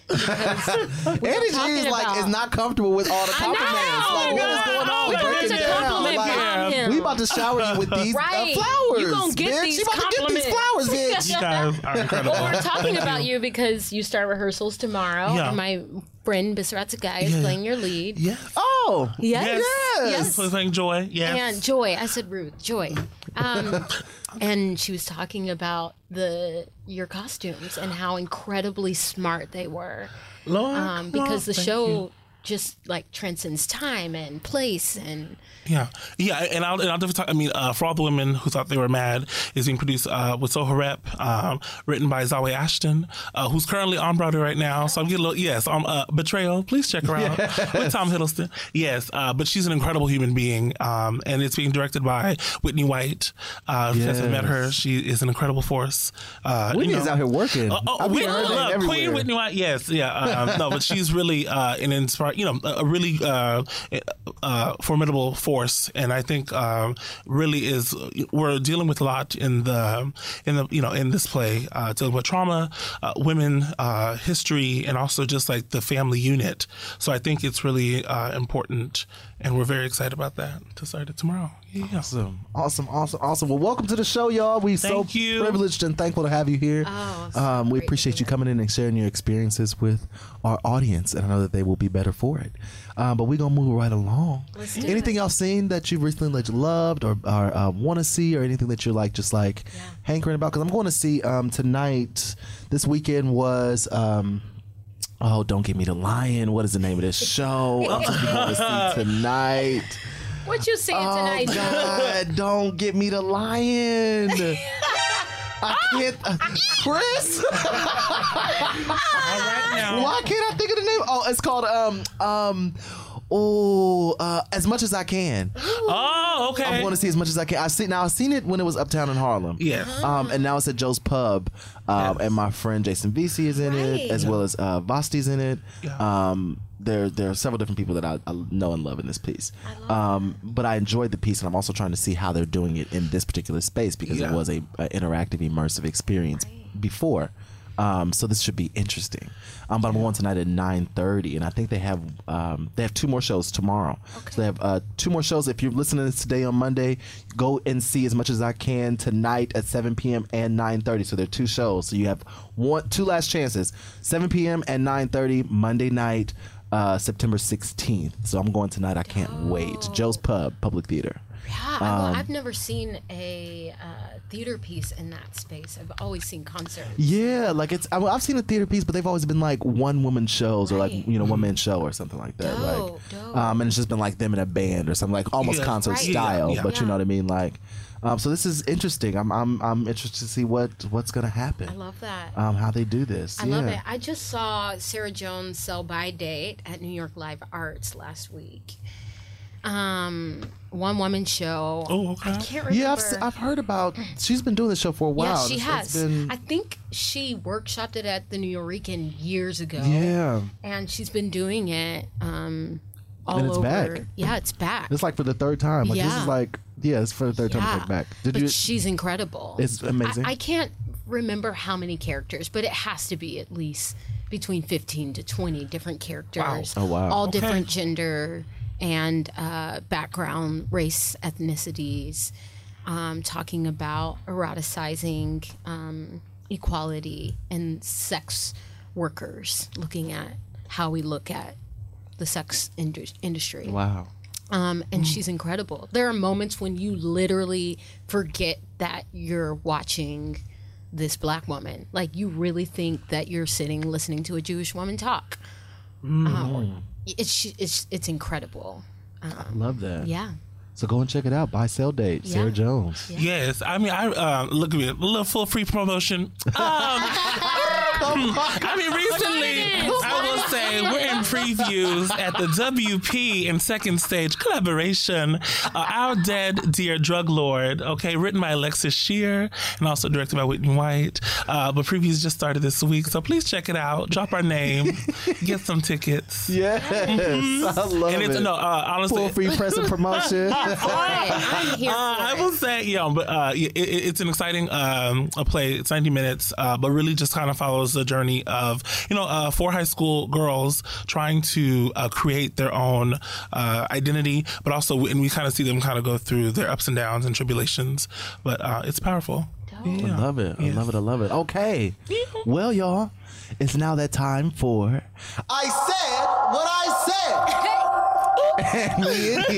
[SPEAKER 3] Andy G is like
[SPEAKER 4] about-
[SPEAKER 3] is not comfortable with all the
[SPEAKER 4] I know!
[SPEAKER 3] compliments. Like, what is going on?
[SPEAKER 4] Oh,
[SPEAKER 3] Break
[SPEAKER 4] there's
[SPEAKER 3] it
[SPEAKER 4] a
[SPEAKER 3] down.
[SPEAKER 4] compliment
[SPEAKER 3] Like,
[SPEAKER 4] from him.
[SPEAKER 3] we about to shower you with these
[SPEAKER 4] Right.
[SPEAKER 3] uh, flowers.
[SPEAKER 4] You gonna get
[SPEAKER 3] bitch.
[SPEAKER 4] these
[SPEAKER 3] You about to get these flowers, bitch.
[SPEAKER 5] You guys are incredible.
[SPEAKER 4] Well, we're talking
[SPEAKER 5] Thank
[SPEAKER 4] about you. because you start rehearsals tomorrow,
[SPEAKER 5] Yeah.
[SPEAKER 4] and my friend Bisrat Sagai is
[SPEAKER 5] Yeah.
[SPEAKER 4] playing your lead.
[SPEAKER 5] Yes.
[SPEAKER 3] Oh,
[SPEAKER 4] Yes.
[SPEAKER 3] Yes.
[SPEAKER 4] Yes.
[SPEAKER 5] Yes. Playing Joy. Yes.
[SPEAKER 4] And Joy, I said Ruth, Joy. Um, and she was talking about the your costumes and how incredibly smart they were.
[SPEAKER 5] Lord,
[SPEAKER 4] Um, because the
[SPEAKER 5] thank
[SPEAKER 4] show
[SPEAKER 5] you.
[SPEAKER 4] just like transcends time and place and
[SPEAKER 5] Yeah, yeah, and I'll, and I'll definitely talk. I mean, uh, For All the Women Who Thought They Were Mad is being produced uh, with Soho Rep, um, written by Zawe Ashton, uh, who's currently on Broadway right now. So I'm getting a little, yes, um, uh, Betrayal. Please check her out with Tom Hiddleston. Yes, uh, but she's an incredible human being, um, and it's being directed by Whitney White. Uh, if you guys have met her, she is an incredible force. Uh,
[SPEAKER 3] Whitney
[SPEAKER 5] you know,
[SPEAKER 3] is out here working.
[SPEAKER 5] Oh, oh
[SPEAKER 3] I've
[SPEAKER 5] Whitney,
[SPEAKER 3] heard her name
[SPEAKER 5] look,
[SPEAKER 3] everywhere.
[SPEAKER 5] Queen Whitney White. Yes, yeah, um, no, but she's really uh, an inspire. you know, a, a really uh, uh, formidable force, and I think um, really is we're dealing with a lot in the in the you know in this play, uh, dealing with trauma, uh, women, uh, history, and also just like the family unit. So I think it's really uh, important, and we're very excited about that to start it tomorrow. Yeah.
[SPEAKER 3] Awesome, awesome, awesome, awesome. Well, welcome to the show, y'all. We so
[SPEAKER 5] Thank you.
[SPEAKER 3] privileged and thankful to have you here.
[SPEAKER 4] Oh, so
[SPEAKER 3] um, we
[SPEAKER 4] great to
[SPEAKER 3] appreciate
[SPEAKER 4] be
[SPEAKER 3] you
[SPEAKER 4] here.
[SPEAKER 3] coming in and sharing your experiences with our audience, and I know that they will be better for it. Um, but we're gonna move right along.
[SPEAKER 4] Let's do
[SPEAKER 3] anything
[SPEAKER 4] it.
[SPEAKER 3] else seen that you've recently like loved or, or uh, want to see, or anything that you're like just like
[SPEAKER 4] Yeah.
[SPEAKER 3] hankering about? Because I'm going to see um, tonight. This weekend was. Um, Oh, Don't Give Me the Lion. What is the name of this show? I'm just going to see tonight.
[SPEAKER 4] What you saying
[SPEAKER 3] Oh,
[SPEAKER 4] tonight, Joe?
[SPEAKER 3] God. Don't Get Me the Lion. I can't. Uh, Chris?
[SPEAKER 5] All right now.
[SPEAKER 3] Why can't I think of the name? Oh, it's called, um, um, oh, uh, As Much As I Can.
[SPEAKER 5] Oh, okay.
[SPEAKER 3] I want to see As Much As I Can. I see now. I've seen it when it was uptown in Harlem.
[SPEAKER 5] Yes.
[SPEAKER 3] Um, and now it's at Joe's Pub. Um, and my friend Jason Vesey is in it,
[SPEAKER 4] Right.
[SPEAKER 3] as well as uh, Vosti's in it.
[SPEAKER 5] Yeah.
[SPEAKER 3] Um, there, there are several different people that I, I know and love in this piece. Um, but I enjoyed the piece, and I'm also trying to see how they're doing it in this particular space because
[SPEAKER 5] Yeah.
[SPEAKER 3] it was a, a interactive, immersive experience before. Um, so this should be interesting. Um, but I'm going tonight at nine thirty, and I think they have um, they have two more shows tomorrow. So they have uh, two more shows. If you're listening to this today on Monday, go and see As Much As I Can tonight at seven p.m. and nine thirty. So there are two shows. So you have one, two last chances: seven p.m. and nine thirty Monday night, uh, September sixteenth. So I'm going tonight. I can't wait. Joe's Pub, Public Theater.
[SPEAKER 4] Yeah, I- well, I've never seen a uh, theater piece in that space. I've always seen concerts.
[SPEAKER 3] Yeah, like it's. I mean, I've seen a theater piece, but they've always been like one woman shows or like
[SPEAKER 4] Right.
[SPEAKER 3] you know one man show or something like that.
[SPEAKER 4] Dope,
[SPEAKER 3] like,
[SPEAKER 4] dope.
[SPEAKER 3] um, and it's just been like them in a band or something like almost
[SPEAKER 5] Yeah.
[SPEAKER 3] concert
[SPEAKER 4] Right.
[SPEAKER 3] style.
[SPEAKER 5] Yeah.
[SPEAKER 3] But you
[SPEAKER 4] Yeah.
[SPEAKER 3] know what I mean, like. Um, so this is interesting. I'm I'm I'm interested to see what what's gonna happen.
[SPEAKER 4] I love that.
[SPEAKER 3] um, how they do this.
[SPEAKER 4] I
[SPEAKER 3] yeah.
[SPEAKER 4] love it. I just saw Sarah Jones sell by date at New York Live Arts last week. Um, one woman show.
[SPEAKER 5] Oh, okay.
[SPEAKER 4] I can't remember.
[SPEAKER 3] Yeah, I've, se- I've heard about. She's been doing this show for a while.
[SPEAKER 4] Yeah, she
[SPEAKER 3] It's-
[SPEAKER 4] has.
[SPEAKER 3] it's been-
[SPEAKER 4] I think she workshopped it at the New Yorican years ago.
[SPEAKER 3] yeah,
[SPEAKER 4] And she's been doing it um, all
[SPEAKER 3] And it's
[SPEAKER 4] over.
[SPEAKER 3] back.
[SPEAKER 4] Yeah, it's back.
[SPEAKER 3] it's like for the third time. Like this
[SPEAKER 4] Yeah.
[SPEAKER 3] is like yeah, it's for the third time
[SPEAKER 4] yeah.
[SPEAKER 3] to take back. Did
[SPEAKER 4] but
[SPEAKER 3] you?
[SPEAKER 4] she's incredible.
[SPEAKER 3] It's amazing.
[SPEAKER 4] I, I can't remember how many characters, but it has to be at least between fifteen to twenty different characters.
[SPEAKER 3] Oh, wow.
[SPEAKER 4] All
[SPEAKER 5] Okay.
[SPEAKER 4] different gender and uh, background, race, ethnicities, um, talking about eroticizing um, equality and sex workers, looking at how we look at the sex indu- industry.
[SPEAKER 3] wow.
[SPEAKER 4] Um, and she's incredible. There are moments when you literally forget that you're watching this black woman. Like you really think that you're sitting listening to a Jewish woman talk. Um, it's it's it's incredible.
[SPEAKER 3] Love that.
[SPEAKER 4] Yeah.
[SPEAKER 3] So go and check it out. Buy Sell Date. Sarah
[SPEAKER 4] Yeah.
[SPEAKER 3] Jones.
[SPEAKER 5] Yes, I mean, I uh, look at me, a little full free promotion. Um, I mean, recently, I will say we're in previews at the W P and Second Stage collaboration. Uh, Our Dead Dear Drug Lord, okay, written by Alexis Shear and also directed by Whitney White. Uh, but previews just started this week, so please check it out. Drop our name, get some tickets.
[SPEAKER 3] Yes, I love
[SPEAKER 5] And it's
[SPEAKER 3] it.
[SPEAKER 5] no, uh, honestly,
[SPEAKER 3] Full free press and promotion.
[SPEAKER 4] I'm here
[SPEAKER 5] Uh,
[SPEAKER 4] for
[SPEAKER 5] I
[SPEAKER 4] it.
[SPEAKER 5] will say, yeah, but uh, it, it, it's an exciting um, a play. It's ninety minutes, uh, but really just kind of follows the journey of you know uh, four high school girls trying to uh, create their own uh, identity, but also and we kind of see them kind of go through their ups and downs and tribulations. But uh, it's powerful.
[SPEAKER 3] I love it. I love it. I love it. Okay. Well, y'all, it's now that time for I said what I said. And we in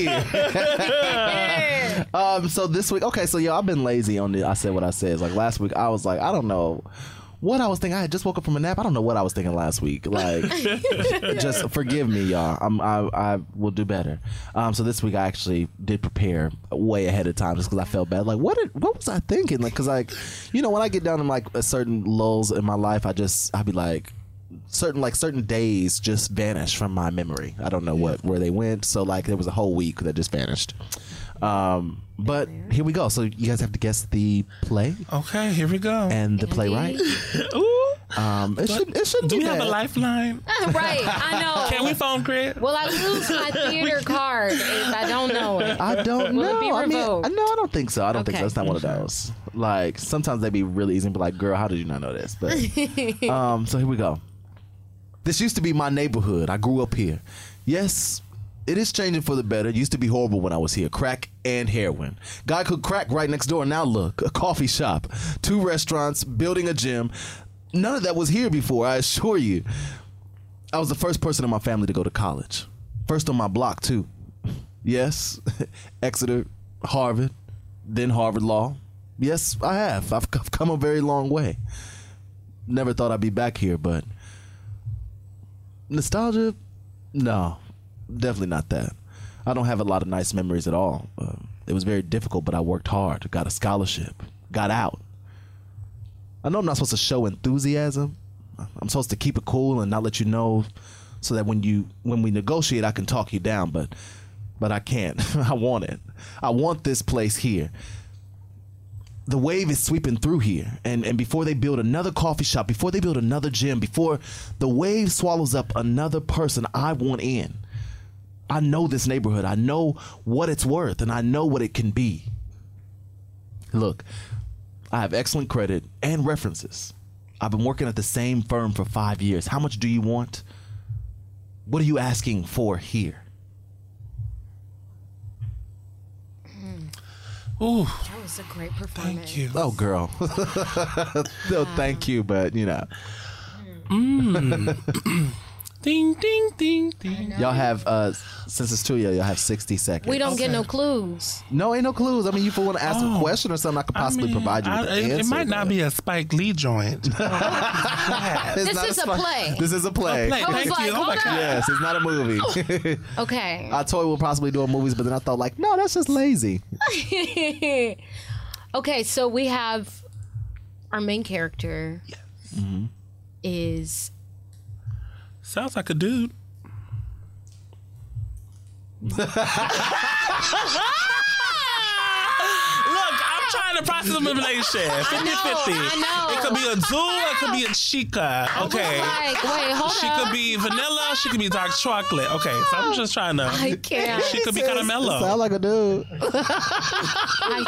[SPEAKER 3] here. um, so this week, okay, so y'all, I've been lazy on the I said what I said. It's like last week, I was like, I don't know what I was thinking. I had just woke up from a nap. I don't know what I was thinking last week. Like, just forgive me, y'all. I'm, I I will do better. Um, so this week I actually did prepare way ahead of time just because I felt bad. Like, what did, what was I thinking? Like, because like, you know, when I get down in like a certain lulls in my life, I just I'd be like. Certain like certain days just vanish from my memory. I don't know what where they went. So like there was a whole week that just vanished. Um, but here we go. So you guys have to guess the play
[SPEAKER 5] Okay, here we go.
[SPEAKER 3] and the playwright.
[SPEAKER 5] Ooh.
[SPEAKER 3] Um, it should. It shouldn't
[SPEAKER 5] Do
[SPEAKER 3] be
[SPEAKER 5] we have
[SPEAKER 3] bad.
[SPEAKER 5] a lifeline?
[SPEAKER 4] Right, I know.
[SPEAKER 5] Can we phone Crit?
[SPEAKER 4] Will I lose my theater card if I don't know it?
[SPEAKER 3] I don't
[SPEAKER 4] Will
[SPEAKER 3] know.
[SPEAKER 4] it be
[SPEAKER 3] I mean,
[SPEAKER 4] revoked?
[SPEAKER 3] no, I don't think so. I don't think so.
[SPEAKER 4] Okay.
[SPEAKER 3] It's not one of those. Like sometimes they be really easy and be like, "Girl, how did you not know this?" But um, so here we go. This used to be my neighborhood. I grew up here. Yes, it is changing for the better. It used to be horrible when I was here. Crack and heroin. Guy could crack right next door. Now look, a coffee shop, two restaurants, building a gym. None of that was here before, I assure you. I was the first person in my family to go to college. First on my block, too. Yes, Exeter, Harvard, then Harvard Law. Yes, I have. I've, I've come a very long way. Never thought I'd be back here, but nostalgia? No, definitely not that. I don't have a lot of nice memories at all. Uh, it was very difficult, but I worked hard, got a scholarship, got out. I know I'm not supposed to show enthusiasm. I'm supposed to keep it cool and not let you know so that when you when we negotiate, I can talk you down, but but I can't. I want it. I want this place here. The wave is sweeping through here, and, and before they build another coffee shop, before they build another gym, before the wave swallows up another person, I want in. I know this neighborhood. I know what it's worth, and I know what it can be. Look, I have excellent credit and references. I've been working at the same firm for five years. How much do you want? What are you asking for here?
[SPEAKER 5] Ooh,
[SPEAKER 4] That was a great performance.
[SPEAKER 5] thank you.
[SPEAKER 3] Oh, girl. No, thank you, but you know.
[SPEAKER 5] Ding, ding, ding, ding.
[SPEAKER 3] Y'all have, uh, since it's two of y'all, y'all have sixty seconds.
[SPEAKER 4] We don't get
[SPEAKER 5] Okay.
[SPEAKER 4] no clues.
[SPEAKER 3] No, ain't no clues. I mean, if you want to ask
[SPEAKER 5] Oh.
[SPEAKER 3] a question or something, I could possibly
[SPEAKER 5] I mean,
[SPEAKER 3] provide you with
[SPEAKER 5] I-
[SPEAKER 3] the
[SPEAKER 5] it,
[SPEAKER 3] answer.
[SPEAKER 5] it might not
[SPEAKER 3] but-
[SPEAKER 5] be a Spike Lee joint.
[SPEAKER 3] It's
[SPEAKER 4] This
[SPEAKER 3] not
[SPEAKER 4] is a
[SPEAKER 3] spi-
[SPEAKER 4] play.
[SPEAKER 3] This is a play.
[SPEAKER 5] Play,
[SPEAKER 4] I was
[SPEAKER 5] thank
[SPEAKER 4] like,
[SPEAKER 5] you. Oh my
[SPEAKER 4] hold
[SPEAKER 5] God.
[SPEAKER 4] up.
[SPEAKER 3] Yes, it's not a movie.
[SPEAKER 4] Okay.
[SPEAKER 3] I told you we'll possibly do movies, but then I thought, like, no, that's just lazy.
[SPEAKER 4] Okay, so we have our main character is
[SPEAKER 5] Sounds like a dude. Look, I'm trying to process elimination. fifty fifty.
[SPEAKER 4] I know.
[SPEAKER 5] It could be a Zool, it could be a Chica. Okay.
[SPEAKER 4] like, wait, hold
[SPEAKER 5] She
[SPEAKER 4] up.
[SPEAKER 5] could be vanilla, she could be dark chocolate. Okay, so I'm just trying to.
[SPEAKER 4] I can't.
[SPEAKER 5] She could be kind of mellow.
[SPEAKER 3] Sound like a dude.
[SPEAKER 4] I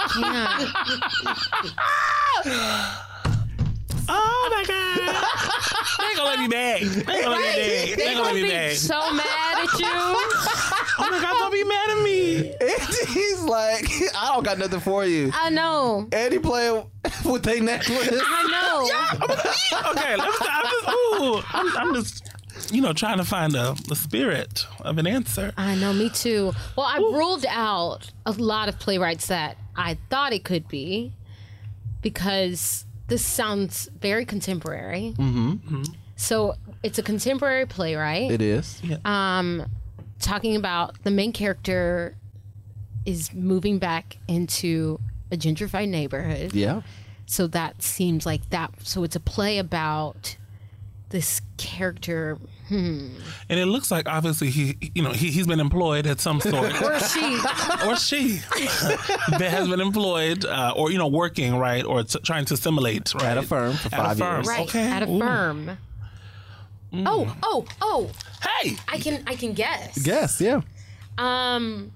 [SPEAKER 4] can't.
[SPEAKER 5] Oh my God. They ain't gonna let me back. They ain't gonna let me back. They ain't
[SPEAKER 4] They're
[SPEAKER 5] gonna let
[SPEAKER 4] gonna
[SPEAKER 5] me
[SPEAKER 4] be
[SPEAKER 5] back.
[SPEAKER 4] so mad at you.
[SPEAKER 5] Oh my God, don't be mad at me.
[SPEAKER 3] He's like, I don't got nothing for you.
[SPEAKER 4] I know.
[SPEAKER 3] Eddie playing with their necklace.
[SPEAKER 4] I know.
[SPEAKER 5] Okay, let's. I'm just. Ooh, I'm, I'm just. You know, trying to find a, the spirit of an answer.
[SPEAKER 4] I know, me too. Well, I ruled out a lot of playwrights that I thought it could be because this sounds very contemporary. Mm-hmm. So it's a contemporary playwright.
[SPEAKER 3] It is.
[SPEAKER 4] Um, talking about the main character is moving back into a gentrified neighborhood.
[SPEAKER 3] Yeah.
[SPEAKER 4] So that seems like that. So it's a play about this character.
[SPEAKER 5] And it looks like obviously he, you know, he he's been employed at some sort,
[SPEAKER 4] Or she.
[SPEAKER 5] or she that has been employed, uh, or you know, working right, or t- trying to assimilate right?
[SPEAKER 3] At a firm for
[SPEAKER 5] At a
[SPEAKER 3] five
[SPEAKER 5] firm.
[SPEAKER 3] years.
[SPEAKER 4] Right.
[SPEAKER 5] Okay.
[SPEAKER 4] At a
[SPEAKER 5] Ooh.
[SPEAKER 4] firm. Oh, oh, oh.
[SPEAKER 5] Hey,
[SPEAKER 4] I can I can guess.
[SPEAKER 3] Guess, yeah.
[SPEAKER 4] Um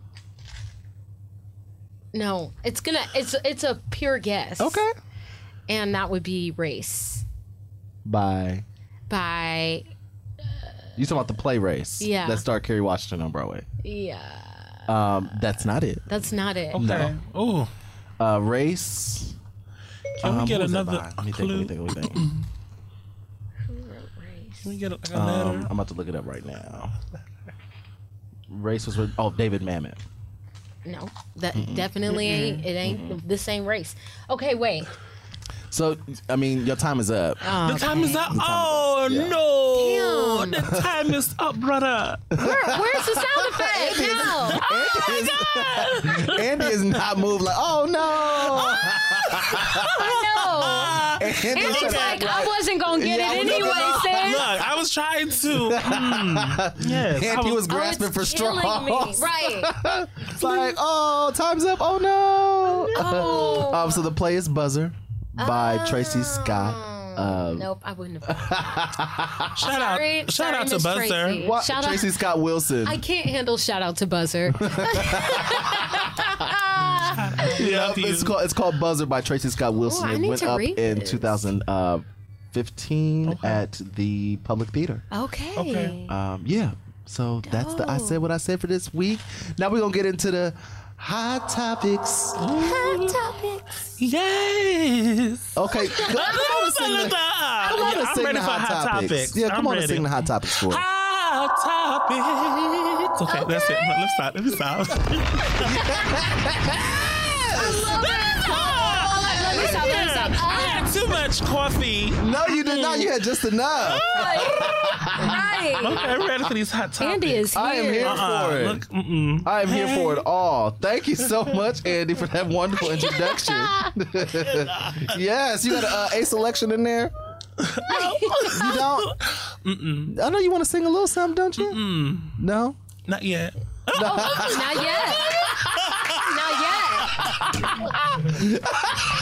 [SPEAKER 4] No, it's gonna it's it's a pure guess.
[SPEAKER 3] Okay.
[SPEAKER 4] And that would be Race
[SPEAKER 3] By
[SPEAKER 4] by
[SPEAKER 3] you talking about the play Race?
[SPEAKER 4] Yeah.
[SPEAKER 3] That starred Kerry Washington on Broadway.
[SPEAKER 4] yeah.
[SPEAKER 3] Um, that's not it.
[SPEAKER 4] That's not it.
[SPEAKER 5] okay. Oh,
[SPEAKER 3] Uh, Race.
[SPEAKER 5] can we
[SPEAKER 3] um,
[SPEAKER 5] get
[SPEAKER 3] who was that
[SPEAKER 5] another
[SPEAKER 3] by? Let me think. Let me
[SPEAKER 5] clue?
[SPEAKER 3] think. Let me think.
[SPEAKER 4] Who wrote Race?
[SPEAKER 5] Can we get like a letter?
[SPEAKER 3] Um, I'm about to look it up right now. Race was with oh David Mamet.
[SPEAKER 4] No, that definitely ain't. It ain't the same Race. Okay, wait.
[SPEAKER 3] So I mean, your time is up.
[SPEAKER 5] the time is up. Oh no,
[SPEAKER 4] Damn.
[SPEAKER 5] the time is up, brother.
[SPEAKER 4] Where, where's the sound effect now?
[SPEAKER 3] Andy, is, Andy is not moved like oh no.
[SPEAKER 4] I know.
[SPEAKER 3] Andy's
[SPEAKER 4] Andy's
[SPEAKER 3] trying to
[SPEAKER 4] like,
[SPEAKER 3] act
[SPEAKER 4] I wasn't gonna get
[SPEAKER 3] Yeah,
[SPEAKER 4] it
[SPEAKER 3] no, no,
[SPEAKER 4] anyway,
[SPEAKER 3] no.
[SPEAKER 4] sis.
[SPEAKER 5] Look, I was trying to. Mm, yes, I
[SPEAKER 3] Andy was
[SPEAKER 4] Oh,
[SPEAKER 3] grasping
[SPEAKER 4] it's
[SPEAKER 3] for
[SPEAKER 4] killing
[SPEAKER 3] straws.
[SPEAKER 4] me. Right.
[SPEAKER 3] It's like oh, time's up. Oh no.
[SPEAKER 4] Oh.
[SPEAKER 3] Um, so the play is Buzzer by Tracy Scott. Um,
[SPEAKER 4] Nope, I wouldn't have.
[SPEAKER 5] Shout
[SPEAKER 4] Sorry,
[SPEAKER 5] out, shout
[SPEAKER 4] sorry,
[SPEAKER 5] out to
[SPEAKER 4] Miss
[SPEAKER 5] Buzzer.
[SPEAKER 4] Tracy.
[SPEAKER 3] what?
[SPEAKER 4] Shout
[SPEAKER 3] Tracy
[SPEAKER 4] out.
[SPEAKER 3] Scott Wilson.
[SPEAKER 4] I can't handle shout out to Buzzer.
[SPEAKER 5] Love you.
[SPEAKER 3] It's called it's called Buzzer by Tracy Scott Wilson.
[SPEAKER 4] Ooh, I
[SPEAKER 3] it
[SPEAKER 4] need
[SPEAKER 3] went
[SPEAKER 4] to
[SPEAKER 3] up
[SPEAKER 4] read
[SPEAKER 3] in
[SPEAKER 4] this.
[SPEAKER 3] two thousand fifteen at the Public Theater.
[SPEAKER 4] Okay.
[SPEAKER 5] Okay.
[SPEAKER 3] Um, yeah. So that's the I said what I said for this week. Now we're gonna get into the hot topics.
[SPEAKER 4] Hot topics.
[SPEAKER 5] Yes.
[SPEAKER 3] Okay, come on and sing the, come on and
[SPEAKER 5] I'm
[SPEAKER 3] sing
[SPEAKER 5] ready
[SPEAKER 3] the
[SPEAKER 5] for
[SPEAKER 3] hot,
[SPEAKER 5] hot
[SPEAKER 3] topics.
[SPEAKER 5] topics.
[SPEAKER 3] Yeah, come
[SPEAKER 5] I'm
[SPEAKER 3] on and
[SPEAKER 5] ready.
[SPEAKER 3] sing the hot topics for us.
[SPEAKER 5] Hot topics. Okay, that's it. Let's stop. Let me stop.
[SPEAKER 4] Let me stop, let me stop.
[SPEAKER 5] I had too much coffee.
[SPEAKER 3] No, you did not. You had just enough.
[SPEAKER 4] Right.
[SPEAKER 5] Okay, I'm ready for these hot topics.
[SPEAKER 4] Andy is here.
[SPEAKER 3] I am here
[SPEAKER 5] Uh-uh.
[SPEAKER 3] for it.
[SPEAKER 5] Look, mm-mm.
[SPEAKER 3] I am here for it all. Thank you so much, Andy, for that wonderful introduction. Yes, you got a uh, A selection in there. You don't? Mm-mm. I know you want to sing a little something, don't you? Mm-mm. No?
[SPEAKER 5] Not yet.
[SPEAKER 4] Not yet. Not yet.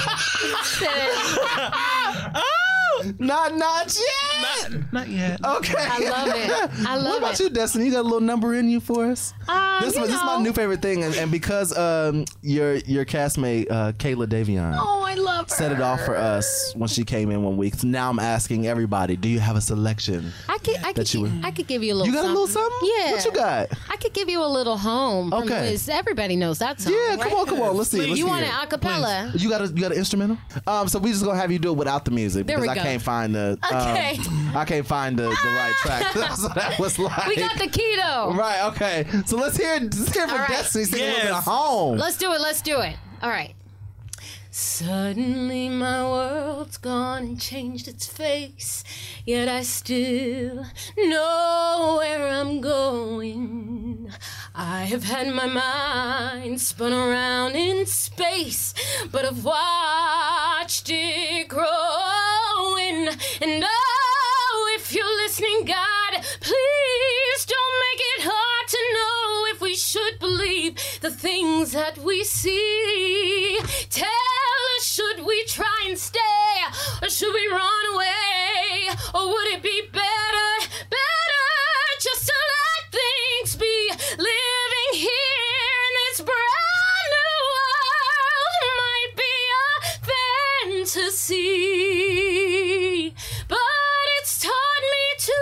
[SPEAKER 3] Not, not yet.
[SPEAKER 5] Not, not yet.
[SPEAKER 3] Okay.
[SPEAKER 4] I love it. I
[SPEAKER 3] What
[SPEAKER 4] love
[SPEAKER 3] about
[SPEAKER 4] it.
[SPEAKER 3] you, Destiny? You got a little number in you for us?
[SPEAKER 4] Um,
[SPEAKER 3] This,
[SPEAKER 4] you
[SPEAKER 3] was, this is my
[SPEAKER 4] know.
[SPEAKER 3] new favorite thing, and, and because um, your your castmate uh, Kayla Davion
[SPEAKER 4] Oh, I love her.
[SPEAKER 3] set it off for us when she came in one week. So now I'm asking everybody: do you have a selection?
[SPEAKER 4] I could, I could,
[SPEAKER 3] that you were-
[SPEAKER 4] I could give you a little.
[SPEAKER 3] You got a little
[SPEAKER 4] something.
[SPEAKER 3] something?
[SPEAKER 4] Yeah.
[SPEAKER 3] What you got?
[SPEAKER 4] I could give you a little home. From
[SPEAKER 3] Okay.
[SPEAKER 4] the Wiz. Everybody knows that song.
[SPEAKER 3] Yeah,
[SPEAKER 4] right?
[SPEAKER 3] come on, come on. Let's see. Let's
[SPEAKER 4] You
[SPEAKER 3] hear
[SPEAKER 4] want
[SPEAKER 3] it.
[SPEAKER 4] it a cappella?
[SPEAKER 3] You got a you got an instrumental? Um, so we just gonna have you do it without the music
[SPEAKER 4] There
[SPEAKER 3] because
[SPEAKER 4] we
[SPEAKER 3] I
[SPEAKER 4] go.
[SPEAKER 3] can't find the um,
[SPEAKER 4] Okay.
[SPEAKER 3] I can't find the, the right track. That's what that was like.
[SPEAKER 4] We got the keto.
[SPEAKER 3] Right. Okay. So let's hear let's hear from
[SPEAKER 4] All right.
[SPEAKER 3] Destiny sing a little bit
[SPEAKER 5] Yes.
[SPEAKER 3] of home.
[SPEAKER 4] Let's do it. Let's do it. All right. Suddenly my world's gone and changed its face, yet I still know where I'm going. I have had my mind spun around in space, but I've watched it growing. And oh, if you're listening, God, please don't make it hard to know if we should believe the things that we see. Tell us, should we try and stay, or should we run away? Or would it be better, better just to let things be? Living here in this brand new world might be a fantasy, but it's taught me to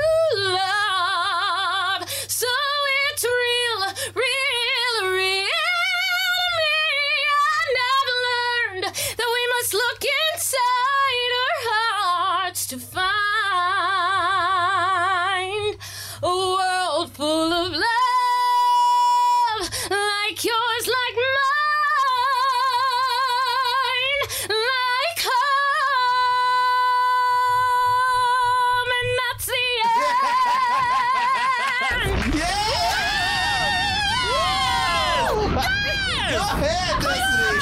[SPEAKER 4] love, so it's real, real, real to me. And I've learned that we must look inside our hearts to find a world full of love, like yours, like mine, like home, and that's the end.
[SPEAKER 3] Go ahead, Destiny.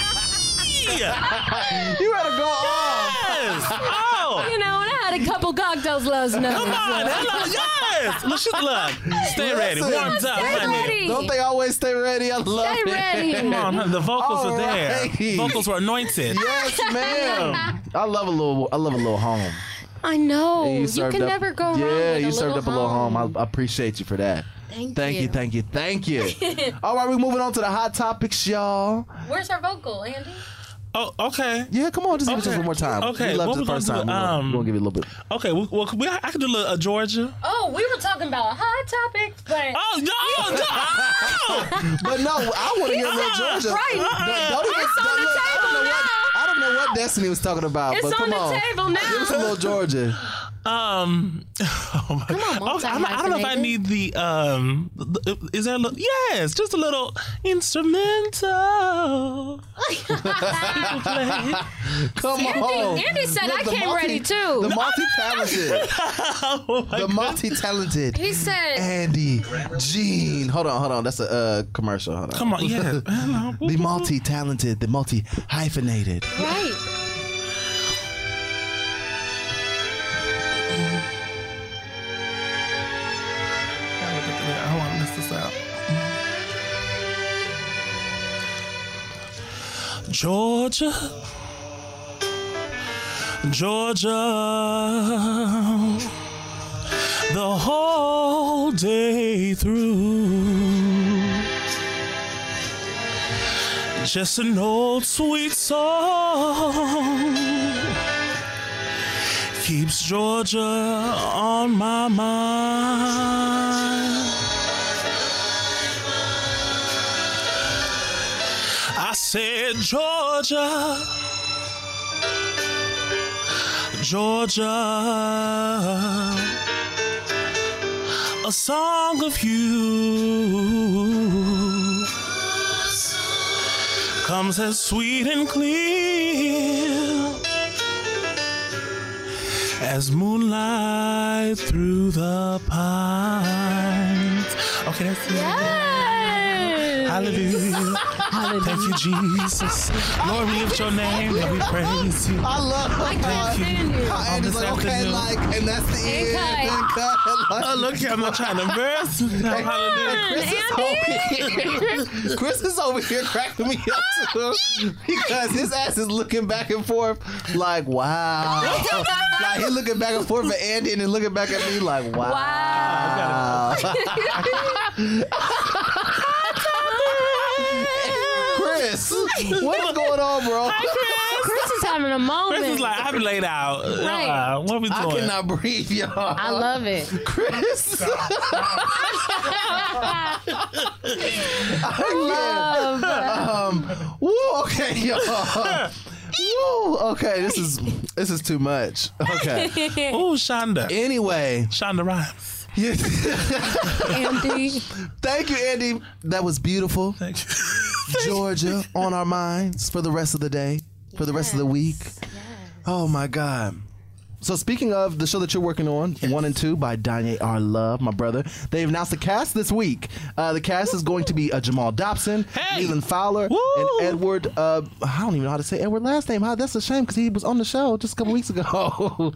[SPEAKER 5] Yeah.
[SPEAKER 3] You gotta go off.
[SPEAKER 5] Yes. Oh.
[SPEAKER 4] You know, and I had a couple cocktails last night.
[SPEAKER 5] Come on. Hello. Yes. Look, she's look. Stay ready.
[SPEAKER 3] Listen.
[SPEAKER 5] Warmed up.
[SPEAKER 4] Stay
[SPEAKER 5] honey.
[SPEAKER 4] ready.
[SPEAKER 3] Don't they always stay ready? I love
[SPEAKER 4] Stay
[SPEAKER 3] it.
[SPEAKER 4] ready.
[SPEAKER 5] Come on, honey. The vocals
[SPEAKER 3] All
[SPEAKER 5] are there.
[SPEAKER 3] right.
[SPEAKER 5] Vocals were anointed.
[SPEAKER 3] Yes, ma'am. I love a little. I love a little home.
[SPEAKER 4] I know.
[SPEAKER 3] And
[SPEAKER 4] You,
[SPEAKER 3] served
[SPEAKER 4] can
[SPEAKER 3] up-
[SPEAKER 4] never go wrong.
[SPEAKER 3] Yeah,
[SPEAKER 4] with
[SPEAKER 3] you
[SPEAKER 4] a
[SPEAKER 3] served
[SPEAKER 4] little
[SPEAKER 3] up a little home. I, I appreciate you for that.
[SPEAKER 4] Thank,
[SPEAKER 3] Thank you, thank you, thank you. All right, we're moving on to the hot topics, y'all.
[SPEAKER 4] Where's our vocal, Andy?
[SPEAKER 5] Oh, okay.
[SPEAKER 3] Yeah, come on, just give it to us
[SPEAKER 5] Okay.
[SPEAKER 3] one more time.
[SPEAKER 5] Okay,
[SPEAKER 3] we loved
[SPEAKER 5] what
[SPEAKER 3] it
[SPEAKER 5] we
[SPEAKER 3] the first
[SPEAKER 5] gonna
[SPEAKER 3] time.
[SPEAKER 5] do?
[SPEAKER 3] We're gonna-
[SPEAKER 5] Um,
[SPEAKER 3] we're gonna give you a little bit.
[SPEAKER 5] Okay, well, well we, I can do a little uh, Georgia.
[SPEAKER 4] Oh, we were talking about hot topics, but
[SPEAKER 5] Oh, no, no.
[SPEAKER 3] But no, I want to hear a little Georgia.
[SPEAKER 4] right.
[SPEAKER 3] Don't, don't even,
[SPEAKER 4] It's on
[SPEAKER 3] don't
[SPEAKER 4] the
[SPEAKER 3] look, I don't know
[SPEAKER 4] table
[SPEAKER 3] what, I don't know what Destiny was talking about.
[SPEAKER 4] It's
[SPEAKER 3] but
[SPEAKER 4] on
[SPEAKER 3] come
[SPEAKER 4] the
[SPEAKER 3] on.
[SPEAKER 4] table now.
[SPEAKER 3] Give us a little Georgia.
[SPEAKER 5] Um, oh my,
[SPEAKER 4] Come on,
[SPEAKER 5] okay, I'm- I don't know if I
[SPEAKER 4] multi-hyphenated.
[SPEAKER 5] need the um. the- Is there a little? Yes, just a little instrumental.
[SPEAKER 3] Come
[SPEAKER 4] Andy,
[SPEAKER 3] on.
[SPEAKER 4] Andy said
[SPEAKER 3] Look,
[SPEAKER 4] I
[SPEAKER 3] the
[SPEAKER 4] came
[SPEAKER 3] multi-
[SPEAKER 4] ready too.
[SPEAKER 3] The multi-talented.
[SPEAKER 5] Oh my
[SPEAKER 3] the
[SPEAKER 5] God.
[SPEAKER 3] multi-talented.
[SPEAKER 4] He said,
[SPEAKER 3] Andy, Gene. Hold on, hold on. That's a uh, commercial. Hold on.
[SPEAKER 5] Come on, yeah. Hello.
[SPEAKER 3] The multi-talented, the multi-hyphenated.
[SPEAKER 4] right.
[SPEAKER 5] I want to miss this out. Georgia, Georgia, the whole day through. Just an old sweet song keeps Georgia on my mind. I said, Georgia, Georgia, a song of you comes as sweet and clear as moonlight through the pines. Okay, that's it.
[SPEAKER 4] Yes.
[SPEAKER 5] Hallelujah.
[SPEAKER 4] Hallelujah.
[SPEAKER 5] Thank you, Jesus. Lord, we lift your name and we praise you.
[SPEAKER 3] I love
[SPEAKER 4] I can't stand you.
[SPEAKER 3] how Andy's
[SPEAKER 5] this
[SPEAKER 3] like, okay,
[SPEAKER 5] afternoon.
[SPEAKER 3] like, and that's the
[SPEAKER 4] And
[SPEAKER 3] end.
[SPEAKER 4] cut.
[SPEAKER 3] And cut. Like,
[SPEAKER 5] Oh, look here, I'm not trying to embarrass you. Hallelujah.
[SPEAKER 3] Chris is over here. Chris is over here cracking me up too because his ass is looking back and forth like, wow. Like he's looking back and forth at Andy and then looking back at me like, wow.
[SPEAKER 4] Wow.
[SPEAKER 3] Chris, what is going on, bro?
[SPEAKER 4] Chris is having a moment.
[SPEAKER 5] Chris is like, I'm laid out.
[SPEAKER 4] Right.
[SPEAKER 5] Uh, what are we doing?
[SPEAKER 3] I cannot breathe, y'all.
[SPEAKER 4] I love it.
[SPEAKER 3] Chris.
[SPEAKER 4] Love.
[SPEAKER 3] um, woo, okay, y'all. Woo, okay, this is this is too much. Okay.
[SPEAKER 5] Oh, Shonda.
[SPEAKER 3] Anyway,
[SPEAKER 5] Shonda Rhimes.
[SPEAKER 3] yes.
[SPEAKER 4] Andy.
[SPEAKER 3] Thank you, Andy. That was beautiful.
[SPEAKER 5] Thank you.
[SPEAKER 3] Georgia on our minds for the rest of the day, for the rest of the week. Oh my God. So speaking of the show that you're working on,
[SPEAKER 5] Yes.
[SPEAKER 3] one and two by Danye R. Love, my brother, they've announced the cast this week. Uh, the cast is going to be uh, Jamal Dobson,
[SPEAKER 5] Hey!
[SPEAKER 3] Leland Fowler,
[SPEAKER 5] Woo!
[SPEAKER 3] and Edward. Uh, I don't even know how to say Edward last name. How that's a shame because he was on the show just a couple weeks ago.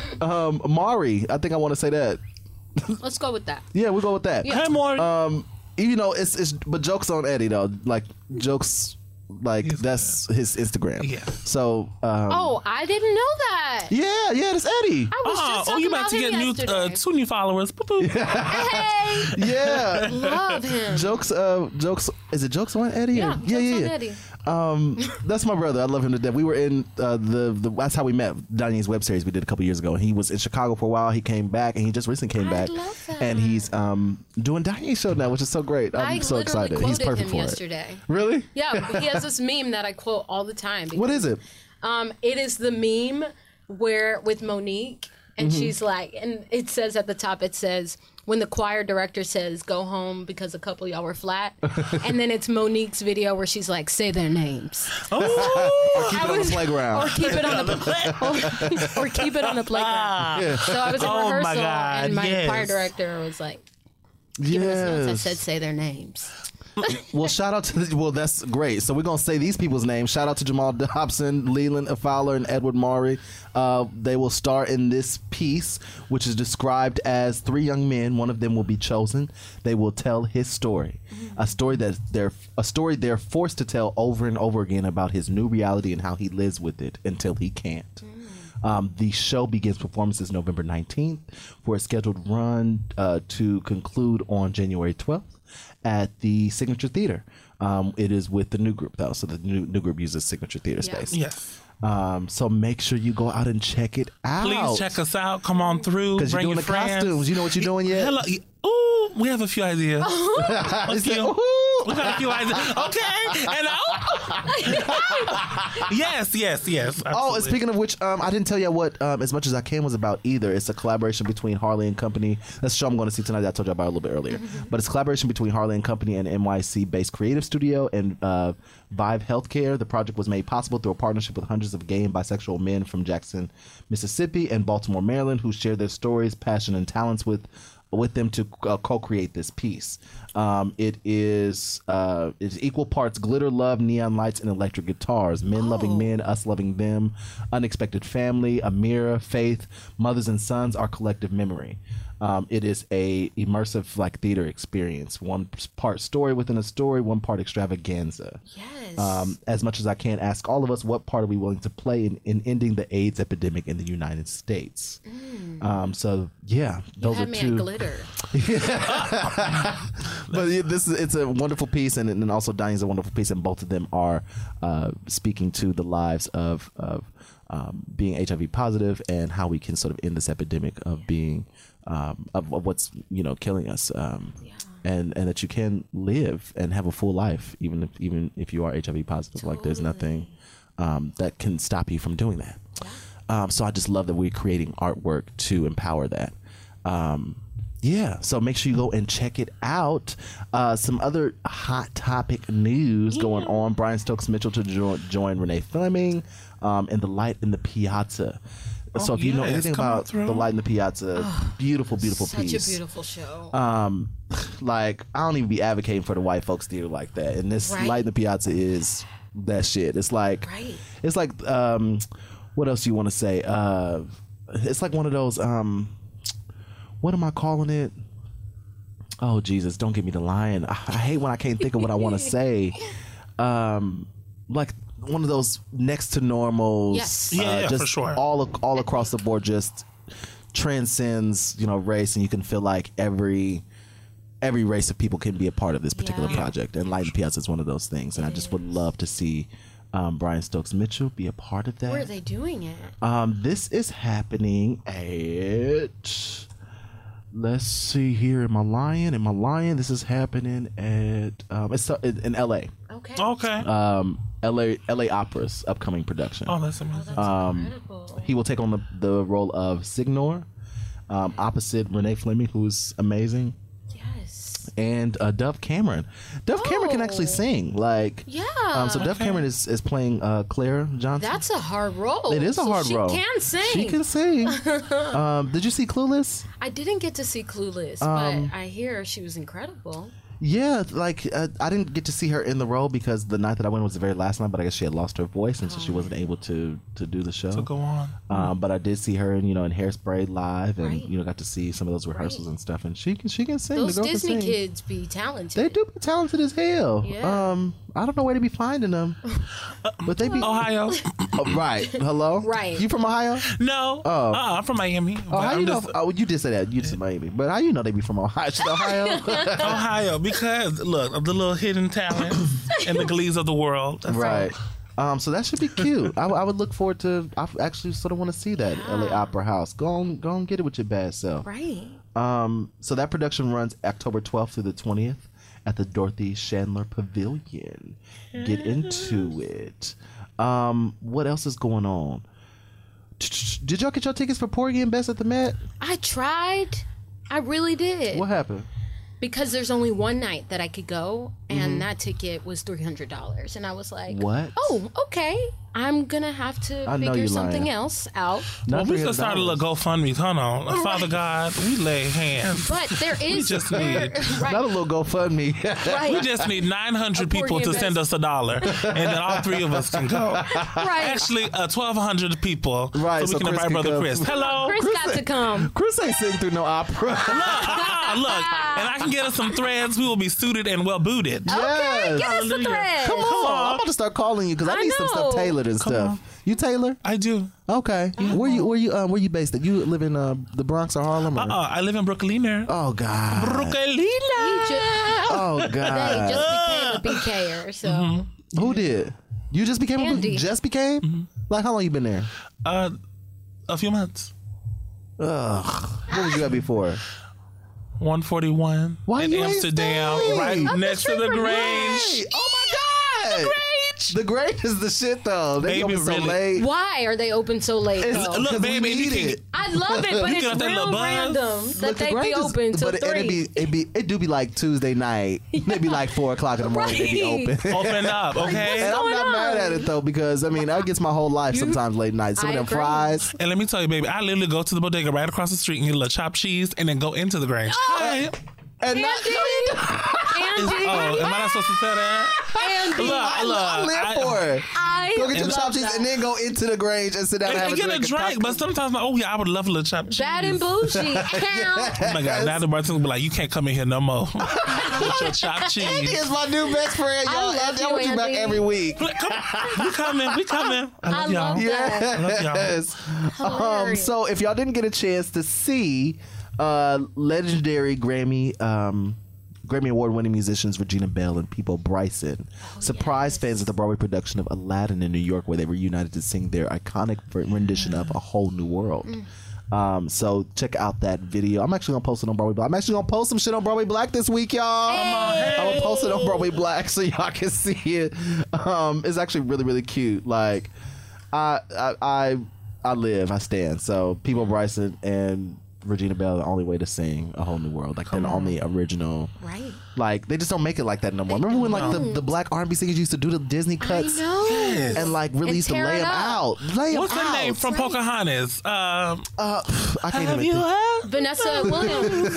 [SPEAKER 3] um, Mari, I think I want to say that.
[SPEAKER 4] Let's go with that.
[SPEAKER 3] Yeah, we'll go with that.
[SPEAKER 5] Hey, Maury.
[SPEAKER 3] Um, you know, it's it's but jokes on Eddie though. Like jokes, like
[SPEAKER 5] He's-
[SPEAKER 3] that's his Instagram.
[SPEAKER 5] Yeah.
[SPEAKER 3] So. Um,
[SPEAKER 4] Oh, I didn't know that.
[SPEAKER 3] Yeah, yeah, that's Eddie.
[SPEAKER 4] I was
[SPEAKER 5] Oh,
[SPEAKER 4] just
[SPEAKER 5] oh,
[SPEAKER 4] talking
[SPEAKER 5] you about
[SPEAKER 4] about
[SPEAKER 5] to
[SPEAKER 4] him
[SPEAKER 5] get new,
[SPEAKER 4] yesterday.
[SPEAKER 5] uh, two new followers. Boop, boop.
[SPEAKER 4] Hey,
[SPEAKER 3] Yeah.
[SPEAKER 4] love him.
[SPEAKER 3] Jokes. Uh, jokes. Is it jokes on Eddie?
[SPEAKER 4] Yeah,
[SPEAKER 3] Or- yeah,
[SPEAKER 4] jokes
[SPEAKER 3] yeah,
[SPEAKER 4] on
[SPEAKER 3] yeah.
[SPEAKER 4] Eddie.
[SPEAKER 3] Um, that's my brother. I love him to death. We were in uh, the the. That's how we met. Danny's web series we did a couple years ago. He was in Chicago for a while. He came back, and he just recently came
[SPEAKER 4] I
[SPEAKER 3] back.
[SPEAKER 4] love that.
[SPEAKER 3] And he's um doing Danny's show now, which is so great. I'm
[SPEAKER 4] I
[SPEAKER 3] so
[SPEAKER 4] literally
[SPEAKER 3] excited.
[SPEAKER 4] quoted
[SPEAKER 3] He's perfect
[SPEAKER 4] him
[SPEAKER 3] for
[SPEAKER 4] yesterday.
[SPEAKER 3] it. Really?
[SPEAKER 4] Yeah, he has this meme that I quote all the time.
[SPEAKER 3] What is it?
[SPEAKER 4] Um, it is the meme where with Monique, and
[SPEAKER 3] Mm-hmm.
[SPEAKER 4] she's like, and it says at the top, it says when the choir director says go home because a couple of y'all were flat, and then it's Monique's video where she's like, say their names.
[SPEAKER 5] Oh,
[SPEAKER 3] Keep it
[SPEAKER 4] I
[SPEAKER 3] on
[SPEAKER 4] was-
[SPEAKER 3] the playground.
[SPEAKER 4] Or keep it on the or, or keep it on the playground. So I was in
[SPEAKER 5] Oh, my
[SPEAKER 4] rehearsal,
[SPEAKER 5] God,
[SPEAKER 4] and my
[SPEAKER 5] yes.
[SPEAKER 4] choir director was like, giving us notes. I
[SPEAKER 3] Yes.
[SPEAKER 4] said, say their names.
[SPEAKER 3] Well, shout out to the, well, that's great. So we're gonna say these people's names. Shout out to Jamal Dobson, Leland Fowler, and Edward Maury. Uh, they will star in this piece, which is described as three young men. One of them will be chosen. They will tell his story, a story that they're a story they're forced to tell over and over again about his new reality and how he lives with it until he can't. Um, the show begins performances November nineteenth for a scheduled run uh, to conclude on January twelfth at the Signature Theater. Um, it is with the new group, though, so the new, new group uses Signature Theater
[SPEAKER 4] Yeah.
[SPEAKER 3] space.
[SPEAKER 5] yes.
[SPEAKER 3] Um, so make sure you go out and check it out.
[SPEAKER 5] Please check us out. Come on through.
[SPEAKER 3] Because you're
[SPEAKER 5] Bring
[SPEAKER 3] doing
[SPEAKER 5] your
[SPEAKER 3] the
[SPEAKER 5] friends.
[SPEAKER 3] costumes. You know what you're doing yet?
[SPEAKER 5] Hello. Oh, we have a few ideas.
[SPEAKER 3] He
[SPEAKER 5] A
[SPEAKER 3] said,
[SPEAKER 5] few.
[SPEAKER 3] "Ooh."
[SPEAKER 5] We got a few ideas. Okay. And oh. yes, yes, yes.
[SPEAKER 3] Oh, and
[SPEAKER 5] absolutely.
[SPEAKER 3] speaking of which, um, I didn't tell you what um, As Much As I Can was about either. It's a collaboration between Harley and Company. That's the show I'm going to see tonight that I told you about a little bit earlier. But it's a collaboration between Harley and Company and N Y C-based creative studio and uh, Vive Healthcare. The project was made possible through a partnership with hundreds of gay and bisexual men from Jackson, Mississippi and Baltimore, Maryland, who share their stories, passion, and talents with with them to uh, co-create this piece. Um, it is uh, it's equal parts glitter, love, neon lights, and electric guitars. Men loving men, us loving them. Unexpected family, a mirror, faith, mothers and sons, our collective memory. Um, it is a immersive like theater experience. One part story within a story, one part extravaganza.
[SPEAKER 4] Yes.
[SPEAKER 3] Um, as much as I can ask all of us, what part are we willing to play in, in ending the AIDS epidemic in the United States? Mm. Um, so yeah, those
[SPEAKER 4] you
[SPEAKER 3] are
[SPEAKER 4] had me
[SPEAKER 3] two.
[SPEAKER 4] at glitter.
[SPEAKER 3] But yeah, this is it's a wonderful piece, and, and also Diane's a wonderful piece, and both of them are uh, speaking to the lives of of um, being H I V positive and how we can sort of end this epidemic of being. Um, of, of what's you know killing us, um, yeah. and and that you can live and have a full life even if even if you are H I V positive. Totally. Like there's nothing um, that can stop you from doing that. Yeah. Um, so I just love that we're creating artwork to empower that. Um, yeah, so make sure you go and check it out. Uh, some other hot topic news yeah. going on. Brian Stokes Mitchell to jo- join Renee Fleming um, in The Light in the Piazza. So if you
[SPEAKER 5] yes,
[SPEAKER 3] know anything about The Light in the Piazza, oh, beautiful, beautiful
[SPEAKER 4] such
[SPEAKER 3] piece.
[SPEAKER 4] Such a beautiful show.
[SPEAKER 3] Um, like, I don't even be advocating for the white folks theater like that. And this right. Light in the Piazza is that shit. It's like,
[SPEAKER 4] right.
[SPEAKER 3] it's like, um, what else do you want to say? Uh, it's like one of those, um, what am I calling it? Oh, Jesus, don't get me to lying. I, I hate when I can't think of what I want to say. Um, like, one of those next to normals,
[SPEAKER 4] yes.
[SPEAKER 3] uh,
[SPEAKER 5] yeah, yeah,
[SPEAKER 3] just
[SPEAKER 5] for sure.
[SPEAKER 3] all all across the board, just transcends you know race, and you can feel like every every race of people can be a part of this particular
[SPEAKER 4] yeah.
[SPEAKER 3] project. And Light in the Piazza is one of those things, and it I just is. would love to see um, Brian Stokes Mitchell be a part of that.
[SPEAKER 4] Where are they doing it?
[SPEAKER 3] Um, this is happening at. Let's see here. Am I lying? Am I lying? This is happening at um, it's in L A.
[SPEAKER 4] Okay.
[SPEAKER 5] Okay.
[SPEAKER 3] Um, L A L A Opera's upcoming production.
[SPEAKER 5] Oh, that's amazing.
[SPEAKER 4] Oh, that's
[SPEAKER 3] um,
[SPEAKER 4] incredible.
[SPEAKER 3] He will take on the, the role of Signor, um, opposite Renee Fleming, who's amazing.
[SPEAKER 4] Yes.
[SPEAKER 3] And uh, Dove Cameron. Dove oh. Cameron can actually sing. Like,
[SPEAKER 4] yeah.
[SPEAKER 3] Um, so okay. Dove Cameron is, is playing uh, Claire Johnson.
[SPEAKER 4] That's a hard role.
[SPEAKER 3] It is a
[SPEAKER 4] so
[SPEAKER 3] hard
[SPEAKER 4] she
[SPEAKER 3] role.
[SPEAKER 4] She can sing.
[SPEAKER 3] She can sing. um, did you see Clueless?
[SPEAKER 4] I didn't get to see Clueless,
[SPEAKER 3] um,
[SPEAKER 4] but I hear she was incredible.
[SPEAKER 3] Yeah, like uh, I didn't get to see her in the role because the night that I went was the very last night, but I guess she had lost her voice and oh. so she wasn't able to to do the show.
[SPEAKER 5] To go on.
[SPEAKER 3] Um, but I did see her, in, you know, in Hairspray live, and
[SPEAKER 4] right.
[SPEAKER 3] you know, got to see some of those rehearsals right. and stuff. And she can she can sing.
[SPEAKER 4] Those
[SPEAKER 3] the girl
[SPEAKER 4] Disney
[SPEAKER 3] can sing.
[SPEAKER 4] kids be talented.
[SPEAKER 3] They do be talented as hell.
[SPEAKER 4] Yeah.
[SPEAKER 3] Um, I don't know where to be finding them, but they be
[SPEAKER 5] Ohio.
[SPEAKER 3] Oh, right. Hello.
[SPEAKER 4] Right.
[SPEAKER 3] You from Ohio?
[SPEAKER 5] No.
[SPEAKER 3] Oh,
[SPEAKER 5] uh, I'm from Miami.
[SPEAKER 3] Oh, how
[SPEAKER 5] I'm
[SPEAKER 3] you
[SPEAKER 5] just,
[SPEAKER 3] know? Oh, you did say that. You did say Miami, but how you know they be from Ohio? Ohio.
[SPEAKER 5] Ohio, because look, of the little hidden talents and the glees of the world. That's
[SPEAKER 3] right. Um, so that should be cute. I, I would look forward to. I actually sort of want to see that yeah. L A Opera House. Go on, go on, get it with your bad self.
[SPEAKER 4] Right.
[SPEAKER 3] Um, so that production runs October twelfth through the twentieth at the Dorothy Chandler Pavilion. Get into it. Um, what else is going on? Did y'all get your tickets for Porgy and Bess at the Met?
[SPEAKER 4] I tried. I really did.
[SPEAKER 3] What happened?
[SPEAKER 4] Because there's only one night that I could go, and mm-hmm. that ticket was three hundred dollars. And I was like,
[SPEAKER 3] what?
[SPEAKER 4] Oh, okay. I'm going to have to
[SPEAKER 3] I
[SPEAKER 4] figure something
[SPEAKER 3] lying.
[SPEAKER 4] else out.
[SPEAKER 5] Well, we could start a little GoFundMe. Hold on. Right. Father God, we lay hands.
[SPEAKER 4] But there is...
[SPEAKER 5] we just need...
[SPEAKER 4] right.
[SPEAKER 3] Not a little GoFundMe.
[SPEAKER 4] Right.
[SPEAKER 5] We just need nine hundred people to send us a dollar, and then all three of us can go.
[SPEAKER 4] Right.
[SPEAKER 5] Actually, uh, twelve hundred people,
[SPEAKER 3] right,
[SPEAKER 5] so we
[SPEAKER 3] so
[SPEAKER 5] can
[SPEAKER 3] Chris
[SPEAKER 5] invite
[SPEAKER 3] can
[SPEAKER 5] Brother
[SPEAKER 3] come.
[SPEAKER 5] Chris. Hello.
[SPEAKER 4] Chris,
[SPEAKER 3] Chris
[SPEAKER 4] got to come.
[SPEAKER 3] Chris ain't sitting through no opera.
[SPEAKER 5] Look, uh, look, and I can get us some threads. We will be suited and well booted.
[SPEAKER 3] Yes.
[SPEAKER 4] Okay, get us the thread.
[SPEAKER 3] Come on. I'm about to start calling you because I, I need know. some stuff tailored and
[SPEAKER 5] Come
[SPEAKER 3] stuff.
[SPEAKER 5] on.
[SPEAKER 3] You Taylor?
[SPEAKER 5] I do.
[SPEAKER 3] Okay. Yeah. Where you where you um where you based at? You live in uh, the Bronx or Harlem? Or?
[SPEAKER 5] Uh-uh, I live in Brooklyn.
[SPEAKER 3] Oh God.
[SPEAKER 5] Brooklyn.
[SPEAKER 3] Oh God.
[SPEAKER 4] They just became a B K-er, so.
[SPEAKER 3] Mm-hmm. Who did? You just became
[SPEAKER 4] Andy.
[SPEAKER 3] a just became? Mm-hmm. Like how long you been there?
[SPEAKER 5] Uh, a few months.
[SPEAKER 3] Ugh. What was you at before?
[SPEAKER 5] one forty-one
[SPEAKER 3] Why
[SPEAKER 5] in
[SPEAKER 3] you
[SPEAKER 5] Amsterdam,
[SPEAKER 3] ain't
[SPEAKER 5] right
[SPEAKER 4] Up
[SPEAKER 5] next
[SPEAKER 4] the
[SPEAKER 5] to the
[SPEAKER 4] street from
[SPEAKER 5] Grange.
[SPEAKER 3] Oh my God.
[SPEAKER 5] The Grange.
[SPEAKER 3] The Grange is the shit though. They
[SPEAKER 5] Baby,
[SPEAKER 3] open so
[SPEAKER 5] really.
[SPEAKER 3] late.
[SPEAKER 4] Why are they open so late,
[SPEAKER 3] It's-
[SPEAKER 4] though?
[SPEAKER 5] Look,
[SPEAKER 3] Because we
[SPEAKER 5] baby, you
[SPEAKER 3] need
[SPEAKER 5] can,
[SPEAKER 3] it.
[SPEAKER 4] I love it, but
[SPEAKER 5] You
[SPEAKER 4] it's
[SPEAKER 5] get that little
[SPEAKER 4] real
[SPEAKER 5] buzz.
[SPEAKER 4] random that
[SPEAKER 3] Look, the
[SPEAKER 4] they
[SPEAKER 3] Grange
[SPEAKER 4] be
[SPEAKER 3] is-
[SPEAKER 4] open till
[SPEAKER 3] but it,
[SPEAKER 4] three.
[SPEAKER 3] it'd be it'd be it do be like Tuesday night. It'd be like four o'clock in the morning. They'd be
[SPEAKER 4] Right.
[SPEAKER 3] open.
[SPEAKER 5] open up, okay?
[SPEAKER 3] And I'm
[SPEAKER 4] going
[SPEAKER 3] not
[SPEAKER 4] on?
[SPEAKER 3] mad at it though because I mean I gets my whole life sometimes late night. Some
[SPEAKER 4] I
[SPEAKER 3] of them
[SPEAKER 4] agree.
[SPEAKER 3] fries.
[SPEAKER 5] And let me tell you, baby, I literally go to the bodega right across the street and get a little chopped cheese and then go into the Grange. Hey.
[SPEAKER 3] And not,
[SPEAKER 4] Andy. Andy.
[SPEAKER 5] Oh, am I not supposed to tell that?
[SPEAKER 4] Andy.
[SPEAKER 5] Look,
[SPEAKER 3] I,
[SPEAKER 5] look,
[SPEAKER 3] I live
[SPEAKER 5] I-
[SPEAKER 3] for it.
[SPEAKER 4] I
[SPEAKER 3] Go get your
[SPEAKER 4] love
[SPEAKER 3] chopped cheese
[SPEAKER 4] that.
[SPEAKER 3] and then go into the Grange and sit down and,
[SPEAKER 5] And,
[SPEAKER 3] have
[SPEAKER 5] and
[SPEAKER 3] a
[SPEAKER 5] get a
[SPEAKER 3] drink.
[SPEAKER 5] drink, but sometimes, like, oh yeah, I would love a little chopped cheese.
[SPEAKER 4] Bad and bougie. Count.
[SPEAKER 5] Oh my God! Now the bartender will be like, "You can't come in here no more with your chopped
[SPEAKER 3] Andy
[SPEAKER 5] cheese."
[SPEAKER 3] is my new best friend,
[SPEAKER 4] I
[SPEAKER 3] y'all.
[SPEAKER 4] love
[SPEAKER 3] Andy, I
[SPEAKER 4] you,
[SPEAKER 3] want you back
[SPEAKER 4] Andy.
[SPEAKER 3] every week.
[SPEAKER 5] Come, we coming, we coming. I love
[SPEAKER 4] I
[SPEAKER 5] y'all.
[SPEAKER 4] love that.
[SPEAKER 5] I love y'all.
[SPEAKER 3] Yes. Um,
[SPEAKER 4] Hilarious.
[SPEAKER 3] so if y'all didn't get a chance to see uh, legendary Grammy um, Grammy Award winning musicians Regina Bell and Peabo Bryson surprised fans at the Broadway production of Aladdin in New York, where they were united to sing their iconic rendition of A Whole New World. Um, so check out that video. I'm actually gonna post it on Broadway Black. I'm actually gonna post some shit on Broadway Black this week, y'all. I'm gonna post it on Broadway Black so y'all can see it. Um, it's actually really, really cute. Like, I, I, I, I live, I stand. So Peabo Bryson and Regina Bell are the only way to sing A Whole New World. Like, they're the only original.
[SPEAKER 4] Right.
[SPEAKER 3] Like, they just don't make it like that no more. Remember when like the, the black R and B singers used to do the Disney cuts?
[SPEAKER 4] I know.
[SPEAKER 5] Yes.
[SPEAKER 3] And like really
[SPEAKER 4] And
[SPEAKER 3] used to
[SPEAKER 4] tear
[SPEAKER 3] lay
[SPEAKER 4] it
[SPEAKER 3] them
[SPEAKER 4] up.
[SPEAKER 3] out. Lay them
[SPEAKER 5] What's
[SPEAKER 3] out.
[SPEAKER 5] her name from Pocahontas? Um,
[SPEAKER 3] Uh, pff, I can't
[SPEAKER 5] have
[SPEAKER 3] even
[SPEAKER 5] you
[SPEAKER 3] think.
[SPEAKER 5] heard?
[SPEAKER 4] Vanessa Williams.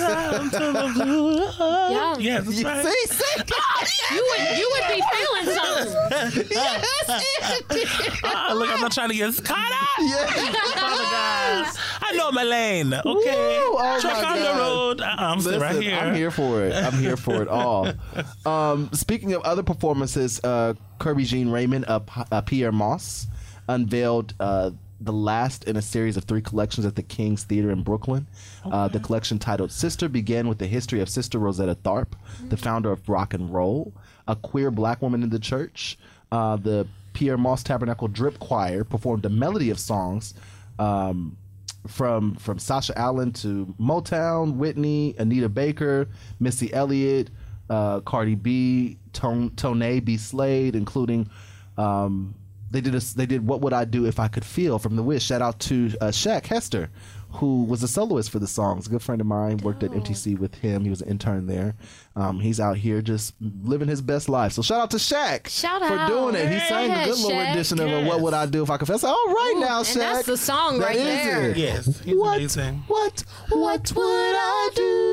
[SPEAKER 4] Yeah.
[SPEAKER 5] Yes, that's right.
[SPEAKER 3] See, see?
[SPEAKER 4] You would you would be feeling something.
[SPEAKER 5] Uh, look, I'm not trying to get caught up.
[SPEAKER 3] Yeah.
[SPEAKER 5] Apologize. I know my lane. Okay.
[SPEAKER 3] Woo, oh
[SPEAKER 5] Truck
[SPEAKER 3] my
[SPEAKER 5] on
[SPEAKER 3] God.
[SPEAKER 5] the road. Uh, I'm sitting right
[SPEAKER 3] Listen,
[SPEAKER 5] here.
[SPEAKER 3] I'm here for it. I'm here for it all. Um, speaking of other performances, uh, Kirby Jean Raymond, uh, P- uh, Pierre Moss unveiled uh, the last in a series of three collections at the King's Theater in Brooklyn. Uh, the collection titled Sister began with the history of Sister Rosetta Tharpe, the founder of rock and roll, a queer black woman in the church. Uh, the Pierre Moss Tabernacle Drip Choir performed a melody of songs um, from from Sasha Allen to Motown, Whitney, Anita Baker, Missy Elliott, uh, Cardi B, Tone Tone B. Slade, including um, they did a, they did What Would I Do If I Could Feel from The Wish. Shout out to uh, Shaq Hester, who was a soloist for the songs. A good friend of mine, worked at M T C with him. He was an intern there. Um, he's out here just living his best life. So shout out to Shaq
[SPEAKER 4] Shout
[SPEAKER 3] for
[SPEAKER 4] out.
[SPEAKER 3] doing it. He
[SPEAKER 4] Yeah,
[SPEAKER 3] sang a good little
[SPEAKER 4] Shaq.
[SPEAKER 3] rendition of a What Would I Do If I Could Feel. I said, all right
[SPEAKER 4] Ooh,
[SPEAKER 3] now,
[SPEAKER 4] and
[SPEAKER 3] Shaq.
[SPEAKER 4] that's the song
[SPEAKER 3] That
[SPEAKER 4] right
[SPEAKER 3] is
[SPEAKER 4] there.
[SPEAKER 3] it.
[SPEAKER 5] Yes, he's
[SPEAKER 3] What,
[SPEAKER 5] amazing.
[SPEAKER 3] what, what would I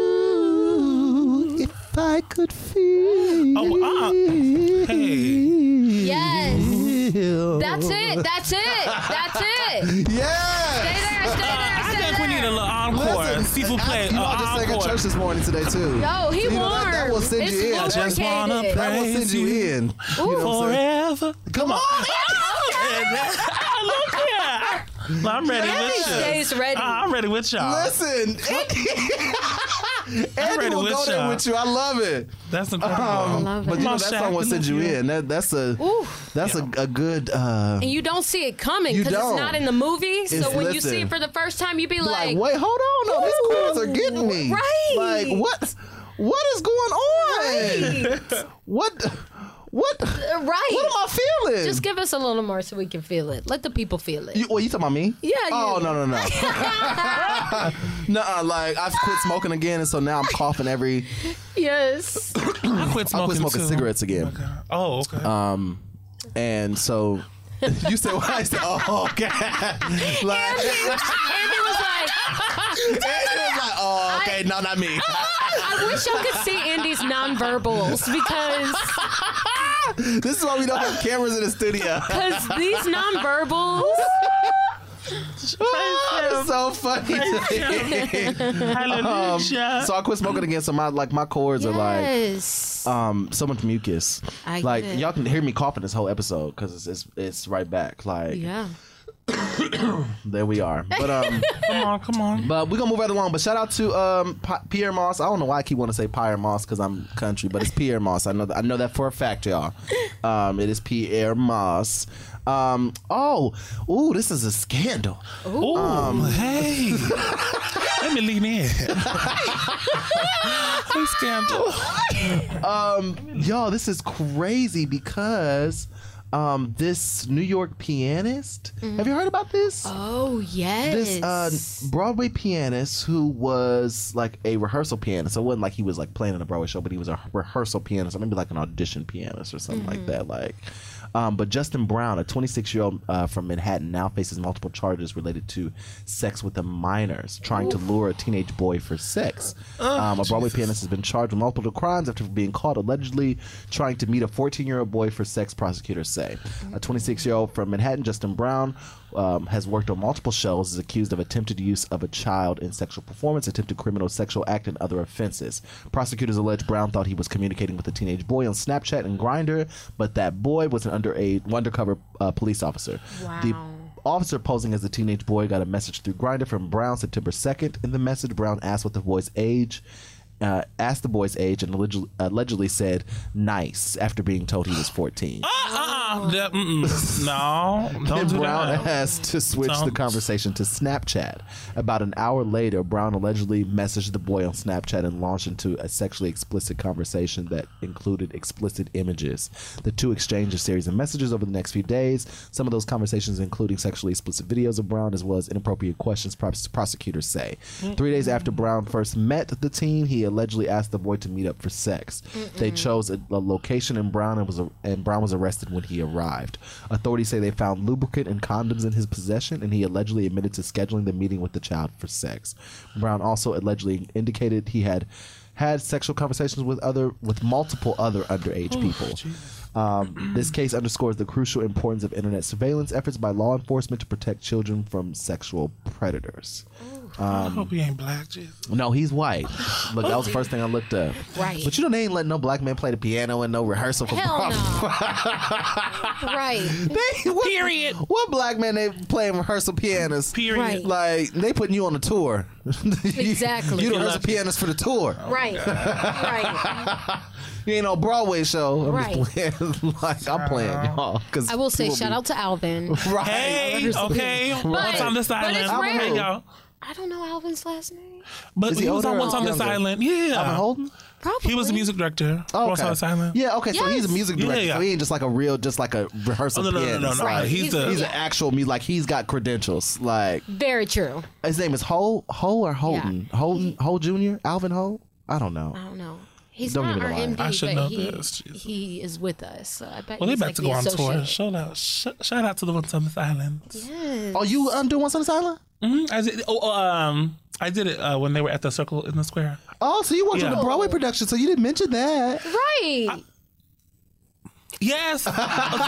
[SPEAKER 3] do if I could feel?
[SPEAKER 5] Oh, uh, hey.
[SPEAKER 4] Yes. That's it. That's it. That's it.
[SPEAKER 3] Yes.
[SPEAKER 4] Stay there. Stay
[SPEAKER 5] Uh,
[SPEAKER 4] there.
[SPEAKER 5] I
[SPEAKER 4] Stay
[SPEAKER 5] think we
[SPEAKER 4] there.
[SPEAKER 5] need a little encore.
[SPEAKER 3] Listen,
[SPEAKER 5] Seafood play.
[SPEAKER 3] You know,
[SPEAKER 5] uh,
[SPEAKER 3] I just sang at
[SPEAKER 5] encore.
[SPEAKER 3] church this morning today too.
[SPEAKER 4] No, he
[SPEAKER 3] So, you know, that, that will
[SPEAKER 4] warmed.
[SPEAKER 3] send
[SPEAKER 4] It's
[SPEAKER 3] you in.
[SPEAKER 5] I just wanna
[SPEAKER 4] lubricated.
[SPEAKER 5] pray.
[SPEAKER 3] That will send you
[SPEAKER 5] Praise
[SPEAKER 3] in. You know what I'm saying?
[SPEAKER 5] Forever.
[SPEAKER 3] Come on.
[SPEAKER 5] Look here. Well, I'm ready
[SPEAKER 4] Andy
[SPEAKER 5] with you.
[SPEAKER 4] stays ready.
[SPEAKER 5] Uh, I'm ready with y'all.
[SPEAKER 3] Listen, Andy, Andy
[SPEAKER 5] ready
[SPEAKER 3] will
[SPEAKER 5] with
[SPEAKER 3] go there
[SPEAKER 5] y'all.
[SPEAKER 3] with you. I love it.
[SPEAKER 5] That's incredible.
[SPEAKER 3] Um,
[SPEAKER 4] love
[SPEAKER 3] but
[SPEAKER 4] it.
[SPEAKER 3] you know
[SPEAKER 5] Come on,
[SPEAKER 3] that
[SPEAKER 5] Shaq,
[SPEAKER 3] song will
[SPEAKER 5] we
[SPEAKER 3] send
[SPEAKER 5] love
[SPEAKER 3] you
[SPEAKER 5] you.
[SPEAKER 3] in. That that's a
[SPEAKER 4] Ooh.
[SPEAKER 3] that's a, a good. Uh,
[SPEAKER 4] And you don't see it coming
[SPEAKER 3] You
[SPEAKER 4] because it's
[SPEAKER 3] don't.
[SPEAKER 4] not in the movie. So
[SPEAKER 3] It's-
[SPEAKER 4] when you
[SPEAKER 3] listen.
[SPEAKER 4] see it for the first time, you be
[SPEAKER 3] like,
[SPEAKER 4] like,
[SPEAKER 3] wait, hold on, no, these
[SPEAKER 4] Ooh,
[SPEAKER 3] chords are getting me.
[SPEAKER 4] right.
[SPEAKER 3] Like, what? What is going on? What? What?
[SPEAKER 4] right.
[SPEAKER 3] What am I feeling?
[SPEAKER 4] Just give us a little more so we can feel it. Let the people feel it.
[SPEAKER 3] You, well, you talking about me?
[SPEAKER 4] Yeah,
[SPEAKER 3] Oh
[SPEAKER 4] you.
[SPEAKER 3] no no no. Nuh-uh, like I've quit smoking again, and so now I'm coughing every.
[SPEAKER 4] Yes.
[SPEAKER 5] I quit
[SPEAKER 3] I quit
[SPEAKER 5] smoking,
[SPEAKER 3] smoking
[SPEAKER 5] too.
[SPEAKER 3] cigarettes again,
[SPEAKER 5] Oh, okay.
[SPEAKER 3] um, and so you said what I said. Oh, okay. Like,
[SPEAKER 4] Andy was like,
[SPEAKER 3] Andy was like, oh, okay, no, not me.
[SPEAKER 4] I wish y'all could see Andy's nonverbals because
[SPEAKER 3] This is why we don't have cameras in the studio.
[SPEAKER 4] because these nonverbals.
[SPEAKER 3] It's so funny.
[SPEAKER 5] Hallelujah.
[SPEAKER 3] So I quit smoking again. So my like my cords are like
[SPEAKER 4] Yes.
[SPEAKER 3] um so much mucus.
[SPEAKER 4] I
[SPEAKER 3] like
[SPEAKER 4] get it.
[SPEAKER 3] y'all can hear me coughing this whole episode because it's, it's it's right back. Like
[SPEAKER 4] Yeah.
[SPEAKER 3] there we are. But um.
[SPEAKER 5] come on, come on.
[SPEAKER 3] But we're gonna move right along. But shout out to um, P- Pierre Moss. I don't know why I keep wanting to say Pierre Moss because I'm country, but it's Pierre Moss. I know that. I know that for a fact, y'all. Um, it is Pierre Moss. Um, oh, ooh, this is a scandal.
[SPEAKER 5] Ooh,
[SPEAKER 3] Um,
[SPEAKER 5] hey. Let me lean in. Hey, Scandal.
[SPEAKER 3] Um, y'all, this is crazy because um, this New York pianist. Mm-hmm. Have you heard about this?
[SPEAKER 4] Oh, yes.
[SPEAKER 3] This uh, Broadway pianist who was like a rehearsal pianist. So it wasn't like he was like playing in a Broadway show, but he was a rehearsal pianist, or maybe like an audition pianist or something mm-hmm. like that. Like, um, but Justin Brown, a twenty-six-year-old uh, from Manhattan, now faces multiple charges related to sex with the minors, trying Ooh. to lure a teenage boy for sex. Oh, um, a Broadway Jesus. pianist has been charged with multiple crimes after being caught allegedly trying to meet a fourteen-year-old boy for sex, prosecutors say. A twenty-six-year-old from Manhattan, Justin Brown, um, has worked on multiple shows, is accused of attempted use of a child in sexual performance, attempted criminal sexual act, and other offenses. Prosecutors allege Brown thought he was communicating with a teenage boy on Snapchat and Grindr, but that boy was an underage, undercover uh, police officer.
[SPEAKER 4] Wow.
[SPEAKER 3] The officer posing as a teenage boy got a message through Grindr from Brown September second. In the message, Brown asked what the boy's age Uh, asked the boy's age and allegedly, allegedly said nice after being told he was fourteen.
[SPEAKER 5] Uh, uh, that, no, don't
[SPEAKER 3] then
[SPEAKER 5] do
[SPEAKER 3] Brown
[SPEAKER 5] that.
[SPEAKER 3] asked to switch don't. the conversation to Snapchat. About an hour later, Brown allegedly messaged the boy on Snapchat and launched into a sexually explicit conversation that included explicit images. The two exchanged a series of messages over the next few days. Some of those conversations including sexually explicit videos of Brown as well as inappropriate questions, pros- prosecutors say. Mm-hmm. Three days after Brown first met the teen, he allegedly asked the boy to meet up for sex. Mm-mm. They chose a, a location in Brown and was a, and Brown was arrested when he arrived. Authorities say they found lubricant and condoms in his possession, and he allegedly admitted to scheduling the meeting with the child for sex. Brown also allegedly indicated he had had sexual conversations with other with multiple other underage oh, people. Um, this case underscores the crucial importance of internet surveillance efforts by law enforcement to protect children from sexual predators.
[SPEAKER 5] Um, I hope he ain't black, Jesus.
[SPEAKER 3] No, he's white. Look, that was the first thing I looked up.
[SPEAKER 4] Right.
[SPEAKER 3] But you know they ain't letting no black man play the piano and no rehearsal for
[SPEAKER 4] Hell no. Right.
[SPEAKER 3] They, what,
[SPEAKER 5] Period.
[SPEAKER 3] What black man they playing rehearsal pianists?
[SPEAKER 5] Period.
[SPEAKER 4] Right.
[SPEAKER 3] Like they putting you on a tour.
[SPEAKER 4] Exactly.
[SPEAKER 3] You the rehearsal pianist for the tour.
[SPEAKER 4] Right. Right.
[SPEAKER 3] You ain't no Broadway show. I'm
[SPEAKER 4] right.
[SPEAKER 3] just playing, like I'm playing y'all. Cause
[SPEAKER 4] I will say shout
[SPEAKER 3] be,
[SPEAKER 4] out to Alvin.
[SPEAKER 3] Right.
[SPEAKER 5] Hey, okay.
[SPEAKER 4] But,
[SPEAKER 5] Once on this island.
[SPEAKER 4] it's rare.
[SPEAKER 5] Hey, y'all.
[SPEAKER 4] I don't know Alvin's last name.
[SPEAKER 5] But
[SPEAKER 3] Is
[SPEAKER 5] he,
[SPEAKER 3] he
[SPEAKER 5] was on
[SPEAKER 3] older
[SPEAKER 5] Once
[SPEAKER 3] or
[SPEAKER 5] on This
[SPEAKER 3] younger?
[SPEAKER 5] Island. Yeah.
[SPEAKER 3] Alvin Holden?
[SPEAKER 4] Probably.
[SPEAKER 5] He was the music director.
[SPEAKER 3] Oh,
[SPEAKER 5] Once
[SPEAKER 3] okay.
[SPEAKER 5] on This Island.
[SPEAKER 3] Yeah, okay, so
[SPEAKER 4] Yes.
[SPEAKER 3] he's a music director.
[SPEAKER 5] Yeah, yeah.
[SPEAKER 3] So he ain't just like a real, just like a rehearsal
[SPEAKER 5] Oh, no, no, no,
[SPEAKER 3] pianist.
[SPEAKER 5] no, no, no.
[SPEAKER 4] Right.
[SPEAKER 5] He's,
[SPEAKER 4] He's-
[SPEAKER 5] the.
[SPEAKER 3] He's
[SPEAKER 4] Yeah.
[SPEAKER 3] an actual music, like he's got credentials. Like
[SPEAKER 4] Very true.
[SPEAKER 3] his name is Ho, Ho or Holden,
[SPEAKER 4] Yeah.
[SPEAKER 3] Holden, Ho Junior, Alvin Ho. I don't know.
[SPEAKER 4] I don't know. He's
[SPEAKER 3] Don't
[SPEAKER 4] not
[SPEAKER 3] give me
[SPEAKER 4] our
[SPEAKER 3] the line.
[SPEAKER 4] M D,
[SPEAKER 5] I should
[SPEAKER 4] but
[SPEAKER 5] know
[SPEAKER 4] he,
[SPEAKER 5] this. Jesus.
[SPEAKER 4] he is with us. So I bet
[SPEAKER 5] Well, they
[SPEAKER 4] he's
[SPEAKER 5] about
[SPEAKER 4] like
[SPEAKER 5] to
[SPEAKER 4] the
[SPEAKER 5] go on tour.
[SPEAKER 4] associate.
[SPEAKER 5] Shout out, sh- shout out to the Once on This Island.
[SPEAKER 4] Yes.
[SPEAKER 3] Oh, you um, doing Once on This Island?
[SPEAKER 5] Mm-hmm. I did. Oh, um, I did it uh, when they were at the Circle in the Square.
[SPEAKER 3] Oh, so you worked on
[SPEAKER 5] Yeah.
[SPEAKER 3] the Broadway production, so you didn't mention that.
[SPEAKER 4] Right.
[SPEAKER 5] Yes. We're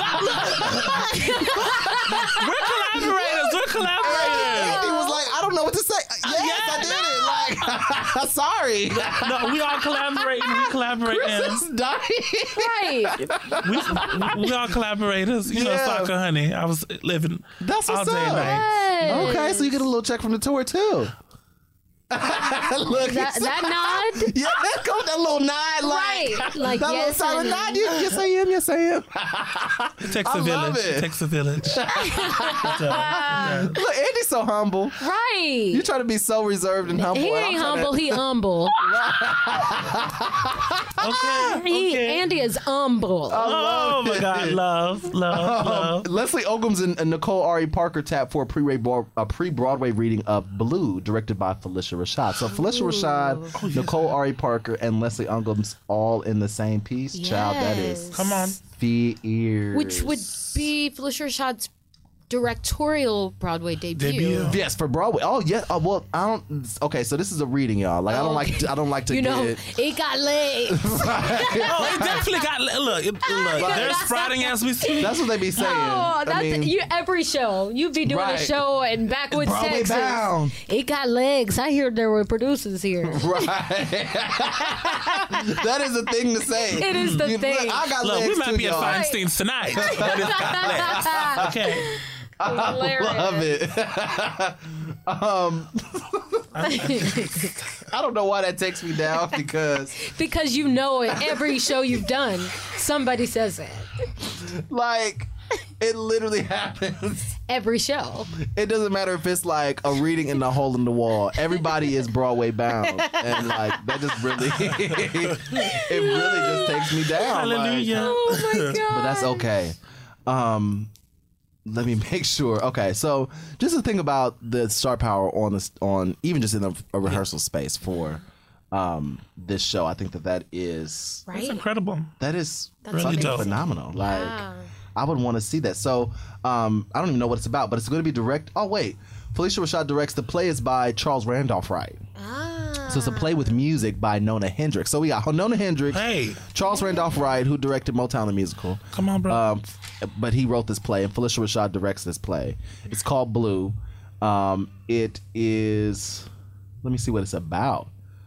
[SPEAKER 5] collaborators. We're collaborators.
[SPEAKER 3] He was like, I don't know what to say. Yes,
[SPEAKER 5] yeah,
[SPEAKER 3] I did it. Like, sorry.
[SPEAKER 5] No, we all collaborating. We collaborating.
[SPEAKER 3] Chris is dying.
[SPEAKER 4] Right.
[SPEAKER 5] We, we all collaborators. You know,
[SPEAKER 3] Yeah.
[SPEAKER 5] soccer honey. I was living
[SPEAKER 3] That's
[SPEAKER 5] all
[SPEAKER 3] what's
[SPEAKER 5] day and
[SPEAKER 3] up.
[SPEAKER 5] night.
[SPEAKER 4] Yes.
[SPEAKER 3] Okay, so you get a little check from the tour too. Look,
[SPEAKER 4] That, that nod.
[SPEAKER 3] yeah, let's go with that little nod, like
[SPEAKER 4] Right. Like,
[SPEAKER 3] that
[SPEAKER 4] yes,
[SPEAKER 3] little silent
[SPEAKER 4] honey.
[SPEAKER 3] nod. You, yes, I am. Yes, I am.
[SPEAKER 5] It takes
[SPEAKER 3] I
[SPEAKER 5] a
[SPEAKER 3] love
[SPEAKER 5] village.
[SPEAKER 3] it.
[SPEAKER 5] It takes a village. So, yeah.
[SPEAKER 3] Look, Andy's so humble.
[SPEAKER 4] Right.
[SPEAKER 3] You try to be so reserved and humble.
[SPEAKER 4] He
[SPEAKER 3] and I'm
[SPEAKER 4] ain't
[SPEAKER 3] trying to-
[SPEAKER 4] humble. He humble.
[SPEAKER 5] Okay.
[SPEAKER 4] He,
[SPEAKER 5] okay.
[SPEAKER 4] Andy is humble.
[SPEAKER 5] Oh my God, love, love, love.
[SPEAKER 3] Leslie Ogums and, and Nicole Ari Parker tapped for a pre a pre-Broadway reading of Blue, directed by Felicia Rashad. So Felicia Rashad,
[SPEAKER 5] Oh, yes.
[SPEAKER 3] Nicole Ari Parker, and Leslie Ogums all in the same piece. Child, that is
[SPEAKER 4] Yes.
[SPEAKER 5] Come on.
[SPEAKER 3] fierce.
[SPEAKER 4] Which would be Felicia Rashad's directorial Broadway debut.
[SPEAKER 5] Debut.
[SPEAKER 3] Yes, for Broadway. Oh, yeah. Uh, well, I don't. Okay, so this is a reading, y'all. Like, I don't like. To, I don't like to
[SPEAKER 4] You know,
[SPEAKER 3] get.
[SPEAKER 4] it got legs.
[SPEAKER 5] Oh, it definitely got look. It, look, they're sprouting as we speak.
[SPEAKER 3] That's what they be saying.
[SPEAKER 4] Oh, that's
[SPEAKER 3] I mean,
[SPEAKER 4] you. Every show you be doing
[SPEAKER 3] Right.
[SPEAKER 4] a show in Backwoods,
[SPEAKER 3] Broadway
[SPEAKER 4] Texas.
[SPEAKER 3] bound.
[SPEAKER 4] It got legs. I hear there were producers here.
[SPEAKER 3] Right. That is a thing to say.
[SPEAKER 4] It is the
[SPEAKER 3] You-
[SPEAKER 4] thing.
[SPEAKER 3] Look, I got
[SPEAKER 5] Look,
[SPEAKER 3] legs
[SPEAKER 5] we might
[SPEAKER 3] too,
[SPEAKER 5] be at
[SPEAKER 3] y'all.
[SPEAKER 5] Feinstein's tonight, but it's got legs. Okay.
[SPEAKER 3] I love it. um, I don't know why that takes me down because,
[SPEAKER 4] Because you know it. Every show you've done, somebody says it.
[SPEAKER 3] like, it literally happens.
[SPEAKER 4] Every show.
[SPEAKER 3] It doesn't matter if it's like a reading in the hole in the wall. Everybody is Broadway bound, and like that just really, it really just takes me down. Like,
[SPEAKER 5] Hallelujah.
[SPEAKER 4] Oh my god.
[SPEAKER 3] but that's okay. Um, let me make sure. Okay, so just the thing about the star power on this, on even just in a, a rehearsal space for um this show, I think that that is
[SPEAKER 4] Right.
[SPEAKER 5] It's incredible.
[SPEAKER 3] that is
[SPEAKER 5] Really
[SPEAKER 3] fucking
[SPEAKER 5] dope.
[SPEAKER 3] phenomenal. Like,
[SPEAKER 4] Yeah.
[SPEAKER 3] I would want to see that. So, um, I don't even know what it's about, but it's going to be direct. Oh wait, Felicia Rashad directs. The play is by Charles Randolph Wright.
[SPEAKER 4] Ah.
[SPEAKER 3] So it's a play with music by Nona Hendrix. So we got Nona Hendrix,
[SPEAKER 5] Hey,
[SPEAKER 3] Charles Randolph Wright, who directed Motown the musical.
[SPEAKER 5] come on, bro.
[SPEAKER 3] Um, but he wrote this play, and Felicia Rashad directs this play. It's called Blue. Um, it is. Let me see what it's about.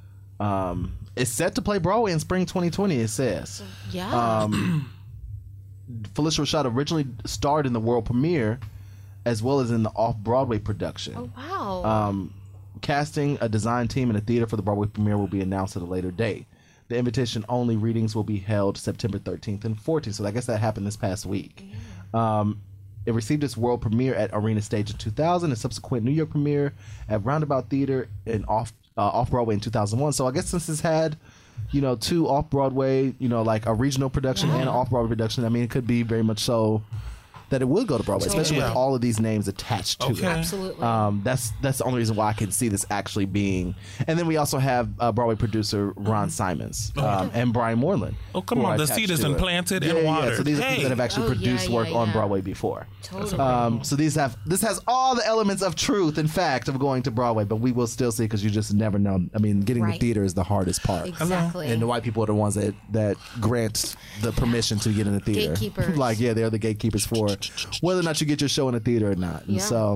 [SPEAKER 3] Um, it's set to play Broadway in spring twenty twenty. It says.
[SPEAKER 4] Yeah.
[SPEAKER 3] Um, Felicia Rashad originally starred in the world premiere, as well as in the off-Broadway production.
[SPEAKER 4] oh wow.
[SPEAKER 3] Um, casting a design team and a theater for the Broadway premiere will be announced at a later date. The invitation-only readings will be held September thirteenth and fourteenth. So I guess that happened this past week. Um, it received its world premiere at Arena Stage in two thousand, and subsequent New York premiere at Roundabout Theater in off uh, off Broadway in two thousand one. So I guess since it's had, you know, two off Broadway, you know, like a regional production and an off Broadway production, I mean, it could be very much so that it would go to Broadway, especially
[SPEAKER 5] Yeah.
[SPEAKER 3] with all of these names attached to
[SPEAKER 5] Okay.
[SPEAKER 3] it.
[SPEAKER 4] Absolutely.
[SPEAKER 3] Um, that's that's the only reason why I can see this actually being. And then we also have uh, Broadway producer Ron Simons um, and Brian Moreland.
[SPEAKER 5] Oh, come
[SPEAKER 3] who
[SPEAKER 5] on.
[SPEAKER 3] are
[SPEAKER 5] The
[SPEAKER 3] attached
[SPEAKER 5] seed is
[SPEAKER 3] to it.
[SPEAKER 5] implanted
[SPEAKER 3] yeah,
[SPEAKER 5] and
[SPEAKER 3] yeah,
[SPEAKER 5] watered.
[SPEAKER 3] Yeah. So these are people
[SPEAKER 5] Hey.
[SPEAKER 3] that have actually
[SPEAKER 4] Oh, yeah,
[SPEAKER 3] produced
[SPEAKER 4] yeah,
[SPEAKER 3] work on
[SPEAKER 4] yeah.
[SPEAKER 3] Broadway before.
[SPEAKER 4] Totally.
[SPEAKER 3] Um, so these have this has all the elements of truth and fact of going to Broadway, but we will still see because you just never know. I mean, getting the
[SPEAKER 4] Right.
[SPEAKER 3] theater is the hardest part.
[SPEAKER 4] Exactly.
[SPEAKER 3] And the white people are the ones that, that grant the permission to get in the theater.
[SPEAKER 4] Gatekeepers.
[SPEAKER 3] Like, yeah, they're the gatekeepers for whether or not you get your show in the theater or not. And
[SPEAKER 4] Yeah.
[SPEAKER 3] so,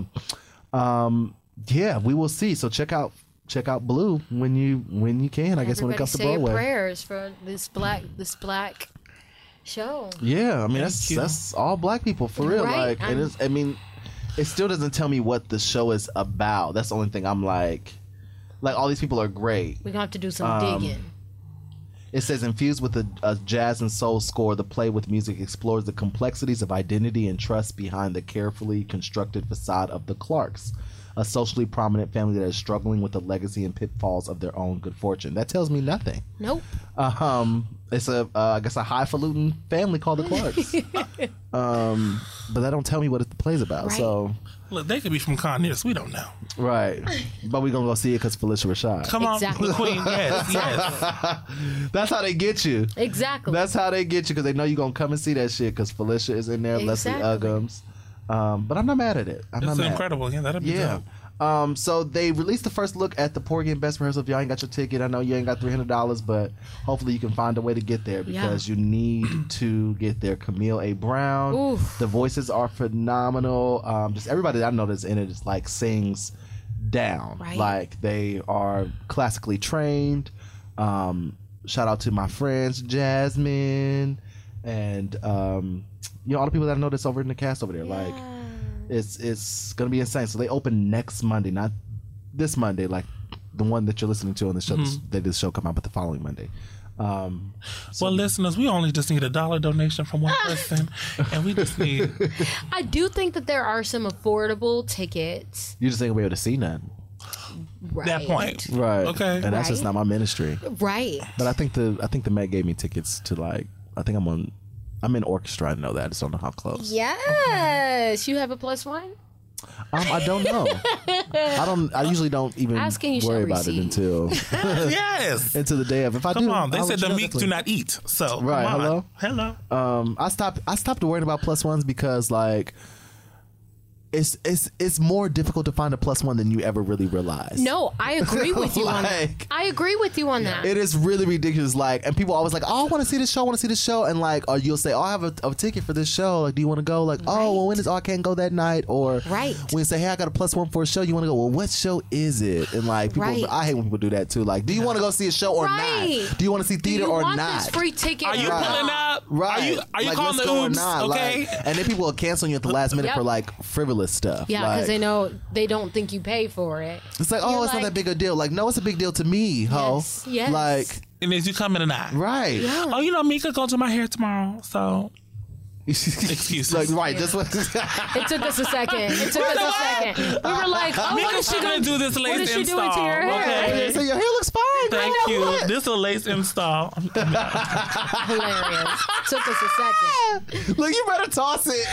[SPEAKER 3] um, yeah, we will see. So check out check out Blue when you when you can. I guess when it
[SPEAKER 4] Everybody
[SPEAKER 3] comes to
[SPEAKER 4] say your
[SPEAKER 3] Broadway.
[SPEAKER 4] prayers for this black this black show.
[SPEAKER 3] Yeah, I mean that's
[SPEAKER 5] you.
[SPEAKER 3] that's all black people for real.
[SPEAKER 4] Right,
[SPEAKER 3] Like, it
[SPEAKER 4] I'm-
[SPEAKER 3] is. I mean, it still doesn't tell me what the show is about. That's the only thing I'm like. Like, all these people are great.
[SPEAKER 4] We're gonna have to do some
[SPEAKER 3] Um,
[SPEAKER 4] digging.
[SPEAKER 3] It says, infused with a, a jazz and soul score, the play with music explores the complexities of identity and trust behind the carefully constructed facade of the Clarks, a socially prominent family that is struggling with the legacy and pitfalls of their own good fortune. That tells me nothing.
[SPEAKER 4] Nope.
[SPEAKER 3] Um, it's a, uh, I guess, a highfalutin family called the Clarks. um, but that don't tell me what the play's about.
[SPEAKER 4] Right.
[SPEAKER 3] So,
[SPEAKER 5] Look, they could be from Conyers. We don't know.
[SPEAKER 3] right. But we're gonna go see it because Felicia Rashad.
[SPEAKER 5] Come
[SPEAKER 4] Exactly.
[SPEAKER 5] on, Queen. Yes, yes.
[SPEAKER 3] That's how they get you.
[SPEAKER 4] Exactly.
[SPEAKER 3] That's how they get you because they know you're gonna come and see that shit because Felicia is in there,
[SPEAKER 4] Exactly.
[SPEAKER 3] Leslie Uggams. Um, but I'm not mad at it. I'm not
[SPEAKER 5] It's
[SPEAKER 3] mad.
[SPEAKER 5] incredible. Yeah, that'll be
[SPEAKER 3] Yeah.
[SPEAKER 5] dope.
[SPEAKER 3] Um, so they released the first look at the Porgy and Best rehearsal. If y'all ain't got your ticket, I know you ain't got three hundred dollars, but hopefully you can find a way to get there because
[SPEAKER 4] Yeah.
[SPEAKER 3] you need to get there. Camille A. Brown.
[SPEAKER 4] Oof.
[SPEAKER 3] The voices are phenomenal. Um, just everybody that I know that's in it is like sings down.
[SPEAKER 4] Right.
[SPEAKER 3] Like they are classically trained. Um, shout out to my friends Jasmine and um, you know all the people that I know that's over in the cast over there. Like it's it's gonna be insane. So they open next Monday, not this Monday, like the one that you're listening to on the show.
[SPEAKER 5] Mm-hmm.
[SPEAKER 3] They did the show come out, but the following Monday. Um,
[SPEAKER 5] Well, listeners, we only just need a dollar donation from one person, and we just need.
[SPEAKER 4] I do think that there are some affordable tickets.
[SPEAKER 3] you just ain't gonna be able to see none,
[SPEAKER 4] Right.
[SPEAKER 5] That point.
[SPEAKER 3] right?
[SPEAKER 5] Okay.
[SPEAKER 3] and that's just
[SPEAKER 4] Right.
[SPEAKER 3] not my ministry.
[SPEAKER 4] Right.
[SPEAKER 3] But I think the I think the Met gave me tickets to like I think I'm on I'm in orchestra. I know that. I just don't know how close.
[SPEAKER 4] Yes. You have a plus one?
[SPEAKER 3] Um, I don't know. I don't. I usually don't even
[SPEAKER 4] Asking you
[SPEAKER 3] worry
[SPEAKER 4] shall
[SPEAKER 3] about it
[SPEAKER 4] receive.
[SPEAKER 3] until
[SPEAKER 5] Yes.
[SPEAKER 3] until the day of. If I
[SPEAKER 5] Come
[SPEAKER 3] do,
[SPEAKER 5] on. They
[SPEAKER 3] I'll
[SPEAKER 5] said
[SPEAKER 3] let
[SPEAKER 5] the
[SPEAKER 3] you know
[SPEAKER 5] meek do
[SPEAKER 3] definitely.
[SPEAKER 5] not eat. So,
[SPEAKER 3] Right,
[SPEAKER 5] come on.
[SPEAKER 3] hello?
[SPEAKER 5] Hello.
[SPEAKER 3] Um, I stopped. I stopped worrying about plus ones because like, it's it's it's more difficult to find a plus one than you ever really realize.
[SPEAKER 4] No, I agree with you on that.
[SPEAKER 3] Like-
[SPEAKER 4] I agree with you on that.
[SPEAKER 3] It is really ridiculous. Like, and people always like, "Oh, I want to see this show. I want to see this show." And like, or you'll say, "Oh, I have a, a ticket for this show. Like, do you want to go?" Like, "Oh, well, when is? Oh, I can't go that night." Or
[SPEAKER 4] Right.
[SPEAKER 3] when you say, "Hey, I got a plus one for a show," you want to go. Well, what show is it? And like, people,
[SPEAKER 4] Right.
[SPEAKER 3] I hate when people do that too. Like, do you want to go see a show or
[SPEAKER 4] Right.
[SPEAKER 3] not? Do you want to see
[SPEAKER 4] Do
[SPEAKER 3] theater
[SPEAKER 4] you
[SPEAKER 3] or
[SPEAKER 4] want
[SPEAKER 3] not?
[SPEAKER 4] this free ticket?
[SPEAKER 5] Are you
[SPEAKER 4] or
[SPEAKER 5] pulling
[SPEAKER 4] not?
[SPEAKER 5] up?
[SPEAKER 3] Right.
[SPEAKER 5] Are you, are you
[SPEAKER 3] like,
[SPEAKER 5] calling
[SPEAKER 3] let's
[SPEAKER 5] the
[SPEAKER 3] go or
[SPEAKER 5] oops?
[SPEAKER 3] not?
[SPEAKER 5] Okay.
[SPEAKER 3] Like, and then people will cancel you at the last minute
[SPEAKER 4] Yep.
[SPEAKER 3] for like frivolous stuff.
[SPEAKER 4] Yeah,
[SPEAKER 3] Like,
[SPEAKER 4] because they know they don't think you pay for it.
[SPEAKER 3] it's like, oh,
[SPEAKER 4] You're
[SPEAKER 3] it's not
[SPEAKER 4] like-
[SPEAKER 3] that big a deal. Like, no, it's a big deal to me, ho.
[SPEAKER 4] Yes, yes.
[SPEAKER 3] Like,
[SPEAKER 5] And is you coming or not?
[SPEAKER 3] right.
[SPEAKER 5] Oh, you know, Mika go to my hair tomorrow. So, Excuses.
[SPEAKER 3] Like, right. That's what.
[SPEAKER 4] It took us a second. It took us a second. We were like, oh, what
[SPEAKER 5] Mika's
[SPEAKER 4] is she
[SPEAKER 5] gonna
[SPEAKER 4] going
[SPEAKER 5] do this lace
[SPEAKER 4] What is she
[SPEAKER 5] install.
[SPEAKER 4] doing to your hair?
[SPEAKER 5] Okay.
[SPEAKER 3] So your hair looks fine.
[SPEAKER 5] Thank
[SPEAKER 3] I know
[SPEAKER 5] you.
[SPEAKER 3] what.
[SPEAKER 5] This is a lace install.
[SPEAKER 4] Hilarious. took us a second.
[SPEAKER 3] Look, you better toss it.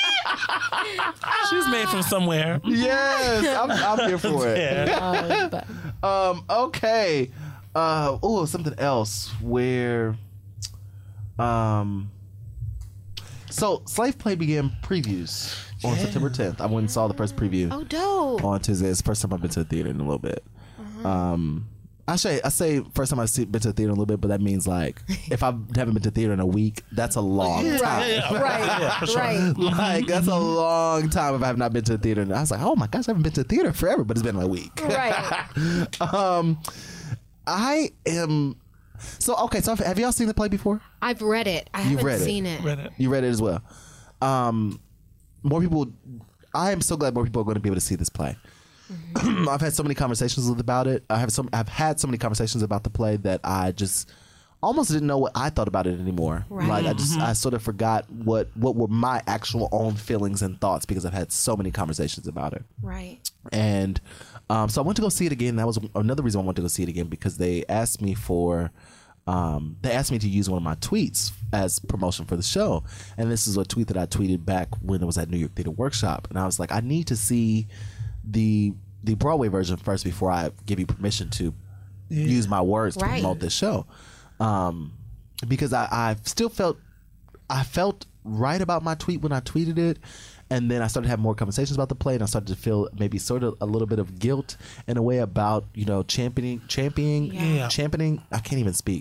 [SPEAKER 5] She's made from somewhere.
[SPEAKER 3] Yes, I'm, I'm here for it.
[SPEAKER 5] Yeah.
[SPEAKER 4] Uh, but
[SPEAKER 3] Um. Okay. Uh. Oh, something else where. Um. So, Slave Play began previews on September tenth. I went and saw the first preview
[SPEAKER 4] oh, dope.
[SPEAKER 3] on Tuesday. It's the first time I've been to the theater in a little bit. Um. I say I say first time I've se- been to the theater in a little bit, but that means like if I haven't been to theater in a week, that's a long time.
[SPEAKER 4] Right, right, right.
[SPEAKER 3] Like that's a long time if I have not been to the theater. And I was like, oh my gosh, I haven't been to the theater forever, but it's been like a week.
[SPEAKER 4] Right.
[SPEAKER 3] um, I am so okay. So have y'all seen the play before?
[SPEAKER 4] I've read it. I
[SPEAKER 3] You've
[SPEAKER 4] haven't
[SPEAKER 3] read it.
[SPEAKER 4] seen it.
[SPEAKER 5] Read it.
[SPEAKER 3] You read it as well. Um, more people. I am so glad more people are going to be able to see this play. Mm-hmm. I've had so many conversations with about it. I have some. I've had so many conversations about the play that I just almost didn't know what I thought about it anymore.
[SPEAKER 4] Right.
[SPEAKER 3] Like I just I sort of forgot what what were my actual own feelings and thoughts because I've had so many conversations about it.
[SPEAKER 4] Right.
[SPEAKER 3] And um, so I went to go see it again. That was another reason I wanted to go see it again because they asked me for. Um, they asked me to use one of my tweets as promotion for the show. And this is a tweet that I tweeted back when it was at New York Theater Workshop. And I was like, I need to see the the Broadway version first before I give you permission to yeah. use my words to
[SPEAKER 4] right.
[SPEAKER 3] promote this show. Um, because I, I still felt I felt right about my tweet when I tweeted it. And then I started having more conversations about the play, and I started to feel maybe sort of a little bit of guilt in a way about, you know, championing, championing,
[SPEAKER 5] Yeah.
[SPEAKER 3] championing. I can't even speak.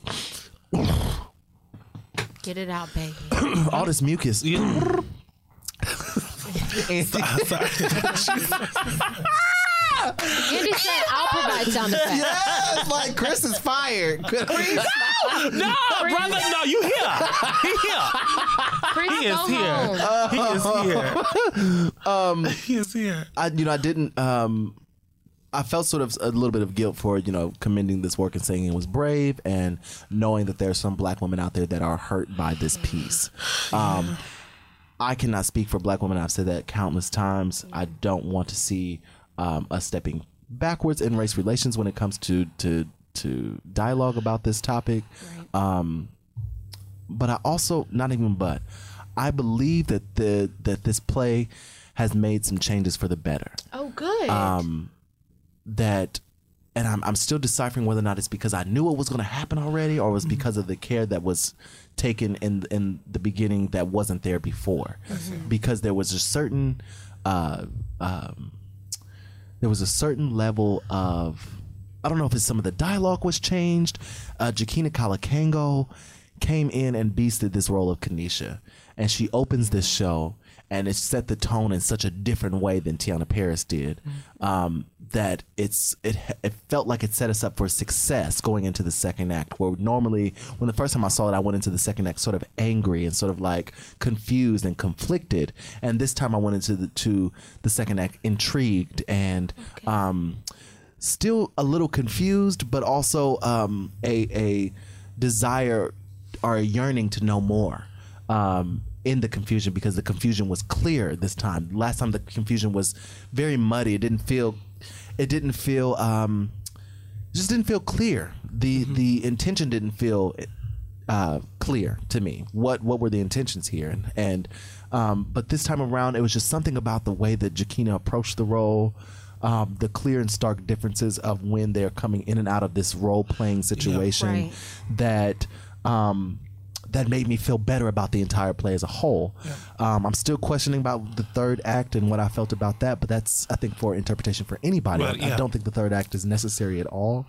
[SPEAKER 4] Get it out, baby.
[SPEAKER 3] All this mucus.
[SPEAKER 5] Yeah.
[SPEAKER 4] Andy said, "I'll provide sound effects."
[SPEAKER 3] Yes, like Chris is fired.
[SPEAKER 5] No, brother, no, you here. He here.
[SPEAKER 4] Chris,
[SPEAKER 5] He is
[SPEAKER 4] go
[SPEAKER 5] here.
[SPEAKER 4] home.
[SPEAKER 5] He is here.
[SPEAKER 3] Um,
[SPEAKER 5] he is here.
[SPEAKER 3] I, you know, I didn't. Um, I felt sort of a little bit of guilt for, you know, commending this work and saying it was brave, and knowing that there are some Black women out there that are hurt by this piece. Um, I cannot speak for Black women. I've said that countless times. I don't want to see um, us stepping backwards in race relations when it comes to to to dialogue about this topic.
[SPEAKER 4] Right.
[SPEAKER 3] Um, but I also, not even but, I believe that the that this play has made some changes for the better.
[SPEAKER 4] Oh, good.
[SPEAKER 3] Um, that, and I'm I'm still deciphering whether or not it's because I knew it was going to happen already, or it was because of the care that was taken in in the beginning that wasn't there before. Mm-hmm. Because there was a certain, uh, um, there was a certain level of, I don't know if it's some of the dialogue was changed. Uh, Jakina Kalakango came in and beasted this role of Kanisha, and she opens this show, and it set the tone in such a different way than Tiana Paris did. Um, that it's it it felt like it set us up for success going into the second act. Where normally, when the first time I saw it, I went into the second act sort of angry and sort of like confused and conflicted, and this time I went into the to the second act intrigued and okay. um, still a little confused, but also um, a a desire or a yearning to know more. Um, in the confusion, because the confusion was clear this time. Last time the confusion was very muddy. It didn't feel, it didn't feel, um, it just didn't feel clear. The mm-hmm. the intention didn't feel uh, clear to me. What what were the intentions here? And, and um, but this time around, it was just something about the way that Jakina approached the role. Um, the clear and stark differences of when they're coming in and out of this role playing situation
[SPEAKER 4] yeah, right.
[SPEAKER 3] that. Um, that made me feel better about the entire play as a whole. Yeah. Um, I'm still questioning about the third act and what I felt about that, but that's, I think, for interpretation for anybody.
[SPEAKER 5] But, yeah.
[SPEAKER 3] I, I don't think the third act is necessary at all.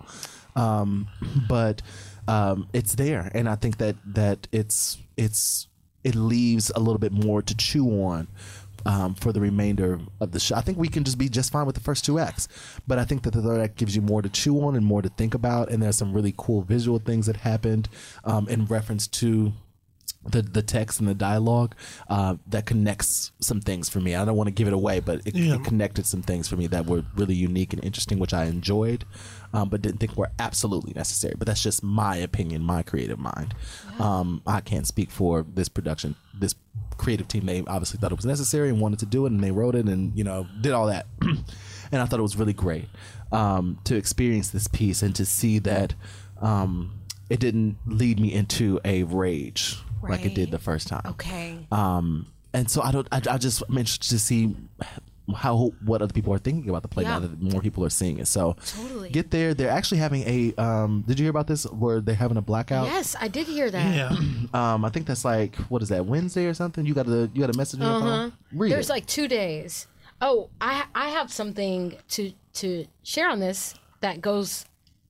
[SPEAKER 3] Um, but um, it's there, and I think that that it's it's it leaves a little bit more to chew on. Um, for the remainder of the show. I think we can just be just fine with the first two acts, but I think that the third act gives you more to chew on and more to think about, and there's some really cool visual things that happened um, in reference to the the text and the dialogue uh, that connects some things for me. I don't want to give it away, but it,
[SPEAKER 5] yeah.
[SPEAKER 3] it connected some things for me that were really unique and interesting, which I enjoyed, um, but didn't think were absolutely necessary. But that's just my opinion, my creative mind. Yeah. Um, I can't speak for this production, this creative team. They obviously thought it was necessary and wanted to do it, and they wrote it and, you know, did all that. And I thought it was really great um, to experience this piece and to see that um, it didn't lead me into a rage like it did
[SPEAKER 4] Right.
[SPEAKER 3] the first time.
[SPEAKER 4] Okay.
[SPEAKER 3] Um, and so I don't. I, I just am interested to see how what other people are thinking about the play
[SPEAKER 4] Yeah.
[SPEAKER 3] now that more people are seeing it. So
[SPEAKER 4] Totally.
[SPEAKER 3] get there. They're actually having a. Um, did you hear about this? Where they're having a blackout?
[SPEAKER 4] Yes, I did hear that.
[SPEAKER 5] Yeah.
[SPEAKER 3] Um, I think that's like what is that Wednesday or something? You got a you got a message on your phone. Read
[SPEAKER 4] There's
[SPEAKER 3] it.
[SPEAKER 4] like two days. Oh, I I have something to to share on this that goes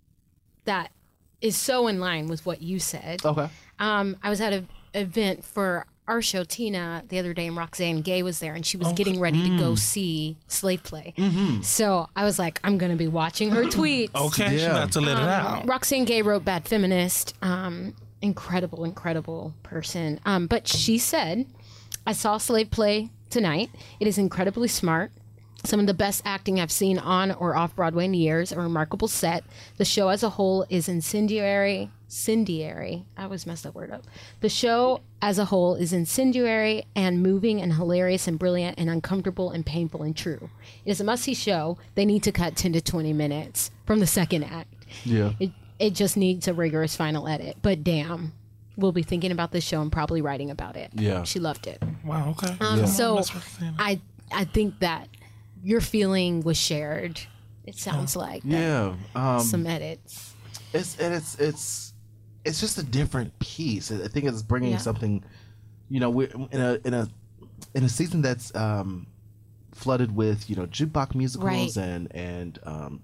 [SPEAKER 4] that is so in line with what you said.
[SPEAKER 3] Okay.
[SPEAKER 4] Um, I was at an event for our show, Tina, the other day, and Roxanne Gay was there, and she was getting ready to go see Slave Play. So I was like, I'm going to be watching her tweets.
[SPEAKER 5] Okay, she
[SPEAKER 3] Yeah.
[SPEAKER 5] got to let it out.
[SPEAKER 4] Roxanne Gay wrote Bad Feminist. Um, incredible, incredible person. Um, but she said, I saw Slave Play tonight. It is incredibly smart. Some of the best acting I've seen on or off Broadway in years. A remarkable set. The show as a whole is incendiary. Incendiary. I always mess that word up. The show as a whole is incendiary and moving and hilarious and brilliant and uncomfortable and painful and true. It is a must-see show. They need to cut ten to twenty minutes from the second act.
[SPEAKER 3] Yeah.
[SPEAKER 4] It it just needs a rigorous final edit. But damn, we'll be thinking about this show and probably writing about it.
[SPEAKER 3] Yeah.
[SPEAKER 4] She loved it.
[SPEAKER 5] Wow. Okay.
[SPEAKER 4] Um, So
[SPEAKER 5] Miss Roxanne.
[SPEAKER 4] I I think that your feeling was shared. It sounds like that.
[SPEAKER 3] Yeah. Um,
[SPEAKER 4] Some edits.
[SPEAKER 3] it's and it's it's it's just a different piece. I think it's bringing
[SPEAKER 4] Yeah.
[SPEAKER 3] something. You know, we're in a in a in a season that's um, flooded with you know jukebox musicals
[SPEAKER 4] Right.
[SPEAKER 3] and and um,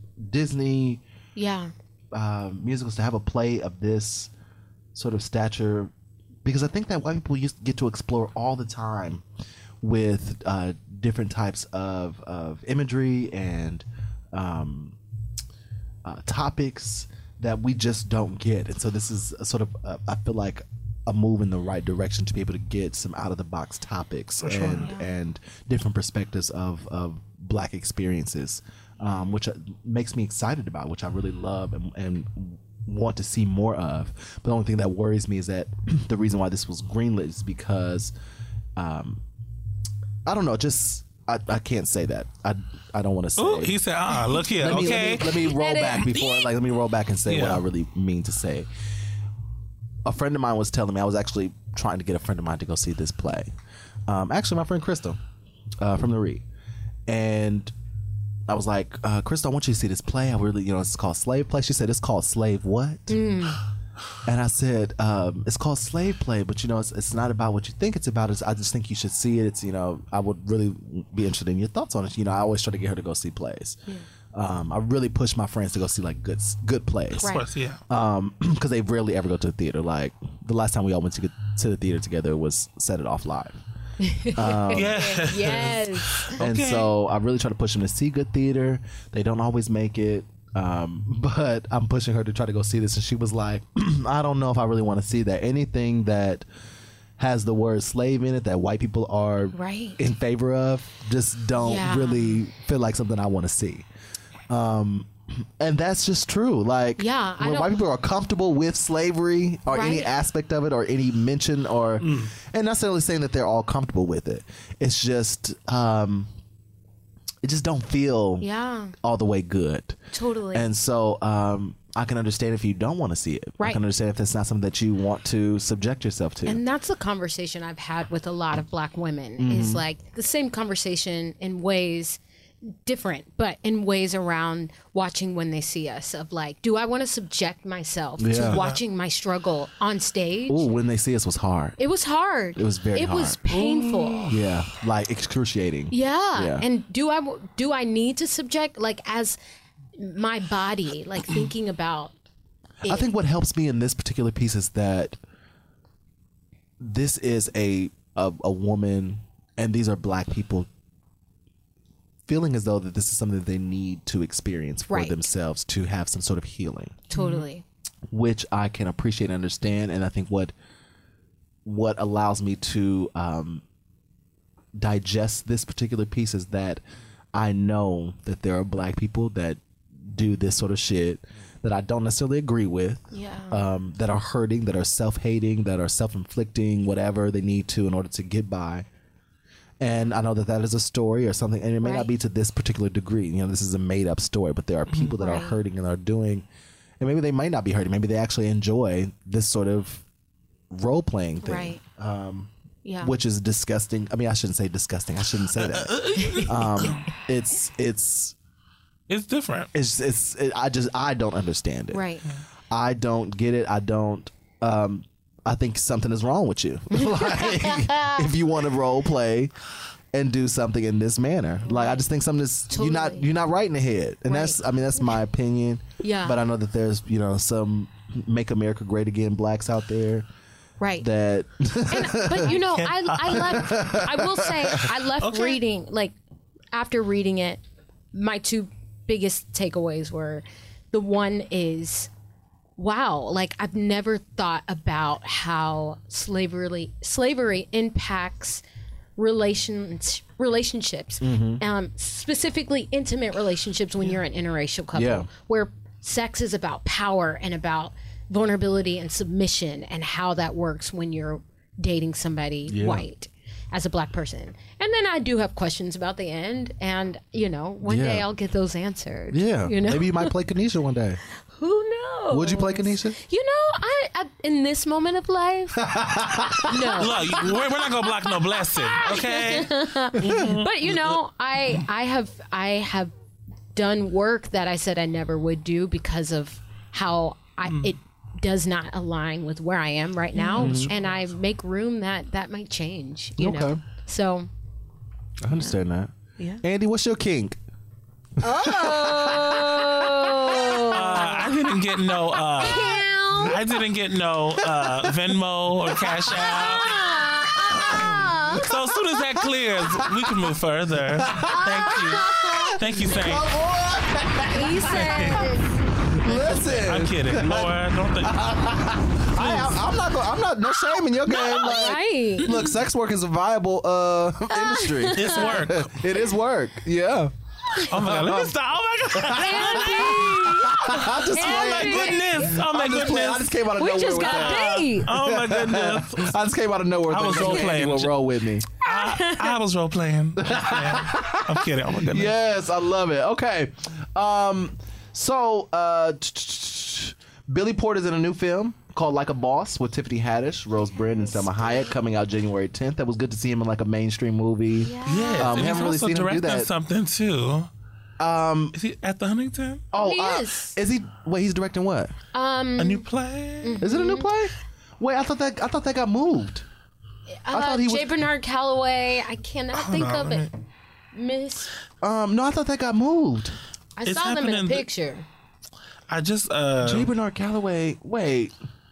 [SPEAKER 3] Disney
[SPEAKER 4] Yeah.
[SPEAKER 3] uh, musicals to have a play of this sort of stature, because I think that white people used to get to explore all the time with uh, different types of, of imagery and um, uh, topics that we just don't get. And so this is a sort of, uh, I feel like, a move in the right direction to be able to get some out of the box topics
[SPEAKER 5] sure.
[SPEAKER 3] and and different perspectives of, of black experiences, um, which makes me excited about, which I really love and, and want to see more of. But the only thing that worries me is that the reason why this was greenlit is because um, I don't know, just I, I can't say that. I I don't want to say.
[SPEAKER 5] Ooh, he said, "Ah, look here,
[SPEAKER 3] let me,
[SPEAKER 5] okay."
[SPEAKER 3] let me let me roll
[SPEAKER 4] Edit.
[SPEAKER 3] back before like let me roll back and say what
[SPEAKER 5] Yeah.
[SPEAKER 3] I really mean to say. A friend of mine was telling me, I was actually trying to get a friend of mine to go see this play. Um, actually, my friend Crystal uh, from the Re, and I was like, uh, Crystal, I want you to see this play. I really, you know, it's called Slave Play. She said, it's called Slave what?
[SPEAKER 4] Mm.
[SPEAKER 3] And I said, um, it's called Slave Play, but you know, it's, it's not about what you think it's about. It's, I just think you should see it. It's, you know, I would really be interested in your thoughts on it. You know, I always try to get her to go see plays. Yeah. Um, I really push my friends to go see like good good plays.
[SPEAKER 5] Of course, yeah.
[SPEAKER 3] Um, because they rarely ever go to the theater. Like the last time we all went to to the theater together was Set It Off Live.
[SPEAKER 5] yeah.
[SPEAKER 4] Yes.
[SPEAKER 3] And
[SPEAKER 5] Okay.
[SPEAKER 3] so I really try to push them to see good theater. They don't always make it. Um, but I'm pushing her to try to go see this. And she was like, I don't know if I really want to see that. Anything that has the word slave in it that white people are
[SPEAKER 4] Right.
[SPEAKER 3] in favor of, just don't
[SPEAKER 4] Yeah.
[SPEAKER 3] really feel like something I want to see. Um, and that's just true. Like,
[SPEAKER 4] Yeah, I
[SPEAKER 3] when
[SPEAKER 4] don't-
[SPEAKER 3] white people are comfortable with slavery or any
[SPEAKER 4] Right.
[SPEAKER 3] aspect of it or any mention or, and not necessarily saying that they're all comfortable with it. It's just, um, it just don't feel
[SPEAKER 4] Yeah.
[SPEAKER 3] all the way good.
[SPEAKER 4] Totally.
[SPEAKER 3] And so, um, I can understand if you don't want to see it. I
[SPEAKER 4] Right.
[SPEAKER 3] can understand if that's not something that you want to subject yourself to.
[SPEAKER 4] And that's the conversation I've had with a lot of black women
[SPEAKER 3] Mm-hmm.
[SPEAKER 4] is like the same conversation in ways different, but in ways around watching when they see us of like, do I want to subject myself
[SPEAKER 3] Yeah.
[SPEAKER 4] to watching my struggle on stage?
[SPEAKER 3] Ooh, when they see us was hard.
[SPEAKER 4] It was hard.
[SPEAKER 3] It was very
[SPEAKER 4] It was
[SPEAKER 3] hard.
[SPEAKER 4] painful.
[SPEAKER 3] Yeah, like excruciating.
[SPEAKER 4] Yeah.
[SPEAKER 3] Yeah.
[SPEAKER 4] And do I do I need to subject like as my body like thinking about it?
[SPEAKER 3] I think what helps me in this particular piece is that this is a a, a woman, and these are black people feeling as though that this is something that they need to experience for
[SPEAKER 4] Right.
[SPEAKER 3] themselves to have some sort of healing,
[SPEAKER 4] Totally.
[SPEAKER 3] which I can appreciate and understand. And I think what what allows me to um, digest this particular piece is that I know that there are black people that do this sort of shit that I don't necessarily agree with,
[SPEAKER 4] Yeah.
[SPEAKER 3] um, that are hurting, that are self-hating, that are self-inflicting, whatever they need to in order to get by. And I know that that is a story or something, and it may not
[SPEAKER 4] Right.
[SPEAKER 3] be to this particular degree. You know, this is a made-up story, but there are people that are
[SPEAKER 4] Right.
[SPEAKER 3] hurting and are doing, and maybe they might not be hurting. Maybe they actually enjoy this sort of role playing thing.
[SPEAKER 4] Right.
[SPEAKER 3] Um,
[SPEAKER 4] Yeah.
[SPEAKER 3] which is disgusting. I mean, I shouldn't say disgusting. I shouldn't say that. um, it's it's
[SPEAKER 5] It's different.
[SPEAKER 3] it's it's. It, I just I don't understand it.
[SPEAKER 4] Right.
[SPEAKER 3] I don't get it. I don't. Um, I think something is wrong with you. Like, if you want to role play and do something in this manner, like I just think something is you're not
[SPEAKER 4] Totally.
[SPEAKER 3] you're not right in the head, and
[SPEAKER 4] Right.
[SPEAKER 3] that's I mean that's my opinion.
[SPEAKER 4] Yeah.
[SPEAKER 3] But I know that there's you know some Make America Great Again blacks out there
[SPEAKER 4] Right.
[SPEAKER 3] that
[SPEAKER 4] And, but you know, I, I left. I will say, I left
[SPEAKER 5] Okay.
[SPEAKER 4] reading. Like after reading it, my two biggest takeaways were, the one is, wow, like I've never thought about how slavery slavery impacts relations relationships, um, specifically intimate relationships when you're an interracial couple,
[SPEAKER 3] Yeah.
[SPEAKER 4] where sex is about power and about vulnerability and submission, and how that works when you're dating somebody white as a black person. And then I do have questions about the end, and you know, one
[SPEAKER 3] Yeah.
[SPEAKER 4] day I'll get those answered.
[SPEAKER 3] yeah
[SPEAKER 4] you know,
[SPEAKER 3] maybe you might play Kanisha one day.
[SPEAKER 4] who knows?
[SPEAKER 3] Would you play Kanisha?
[SPEAKER 4] You know, I, I in this moment of life, no.
[SPEAKER 5] Look, we're, we're not gonna block no blessing, okay?
[SPEAKER 4] But you know, I I have I have done work that I said I never would do because of how I it does not align with where I am right now, and I make room that that might change. You know,
[SPEAKER 3] Okay.
[SPEAKER 4] so
[SPEAKER 3] I understand that.
[SPEAKER 4] Yeah.
[SPEAKER 3] Andy, what's your kink?
[SPEAKER 4] oh,
[SPEAKER 5] Uh, I didn't get no. Uh, I didn't get no uh, Venmo or Cash App. So as soon as that clears, we can move further. Thank you. Thank you, Saint.
[SPEAKER 4] he said.
[SPEAKER 3] Listen,
[SPEAKER 5] I'm kidding. Lord, don't think.
[SPEAKER 3] I, I'm not. Gonna, I'm not. No shame in your game. Like,
[SPEAKER 4] Right.
[SPEAKER 3] look, sex work is a viable uh, industry.
[SPEAKER 5] It's work.
[SPEAKER 3] It is work. Yeah.
[SPEAKER 5] Oh my God, let me stop. Oh my God.
[SPEAKER 3] I just
[SPEAKER 5] Oh my
[SPEAKER 3] played.
[SPEAKER 5] goodness. Oh my
[SPEAKER 3] I just, played. I
[SPEAKER 5] goodness.
[SPEAKER 3] just came out of
[SPEAKER 4] We
[SPEAKER 3] nowhere
[SPEAKER 4] just
[SPEAKER 3] with
[SPEAKER 4] got
[SPEAKER 3] that.
[SPEAKER 4] date.
[SPEAKER 5] Oh my goodness.
[SPEAKER 3] I just came out of nowhere.
[SPEAKER 5] I was
[SPEAKER 3] thinking
[SPEAKER 5] role-playing.
[SPEAKER 3] Andy will roll with me.
[SPEAKER 5] I, I was role playing. I'm kidding. Oh my goodness.
[SPEAKER 3] Yes, I love it. Okay. Um, so uh, Billy Porter's in a new film called Like a Boss with Tiffany Haddish, Rose Byrne, and Selma Hayek, coming out January tenth. That was good to see him in like a mainstream movie.
[SPEAKER 5] Yes,
[SPEAKER 3] Um,
[SPEAKER 5] and
[SPEAKER 3] haven't
[SPEAKER 5] he's
[SPEAKER 3] really
[SPEAKER 5] also
[SPEAKER 3] seen him do
[SPEAKER 5] directing
[SPEAKER 3] that.
[SPEAKER 5] something too.
[SPEAKER 3] Um,
[SPEAKER 5] Is he at the Huntington?
[SPEAKER 3] oh,
[SPEAKER 4] He
[SPEAKER 3] uh,
[SPEAKER 4] is.
[SPEAKER 3] is he? Wait, he's directing what?
[SPEAKER 5] A new play?
[SPEAKER 3] Is it a new play? Wait, I thought that I thought that got moved.
[SPEAKER 4] Uh,
[SPEAKER 3] thought he was-
[SPEAKER 4] J. Bernard Calloway. I cannot think
[SPEAKER 5] on,
[SPEAKER 4] of
[SPEAKER 5] let
[SPEAKER 4] it. Miss.
[SPEAKER 3] Um, no, I thought that got moved.
[SPEAKER 4] I
[SPEAKER 5] It's
[SPEAKER 4] saw them in a
[SPEAKER 5] happening th-
[SPEAKER 4] picture.
[SPEAKER 5] I just uh
[SPEAKER 3] J. Bernard Calloway. Wait.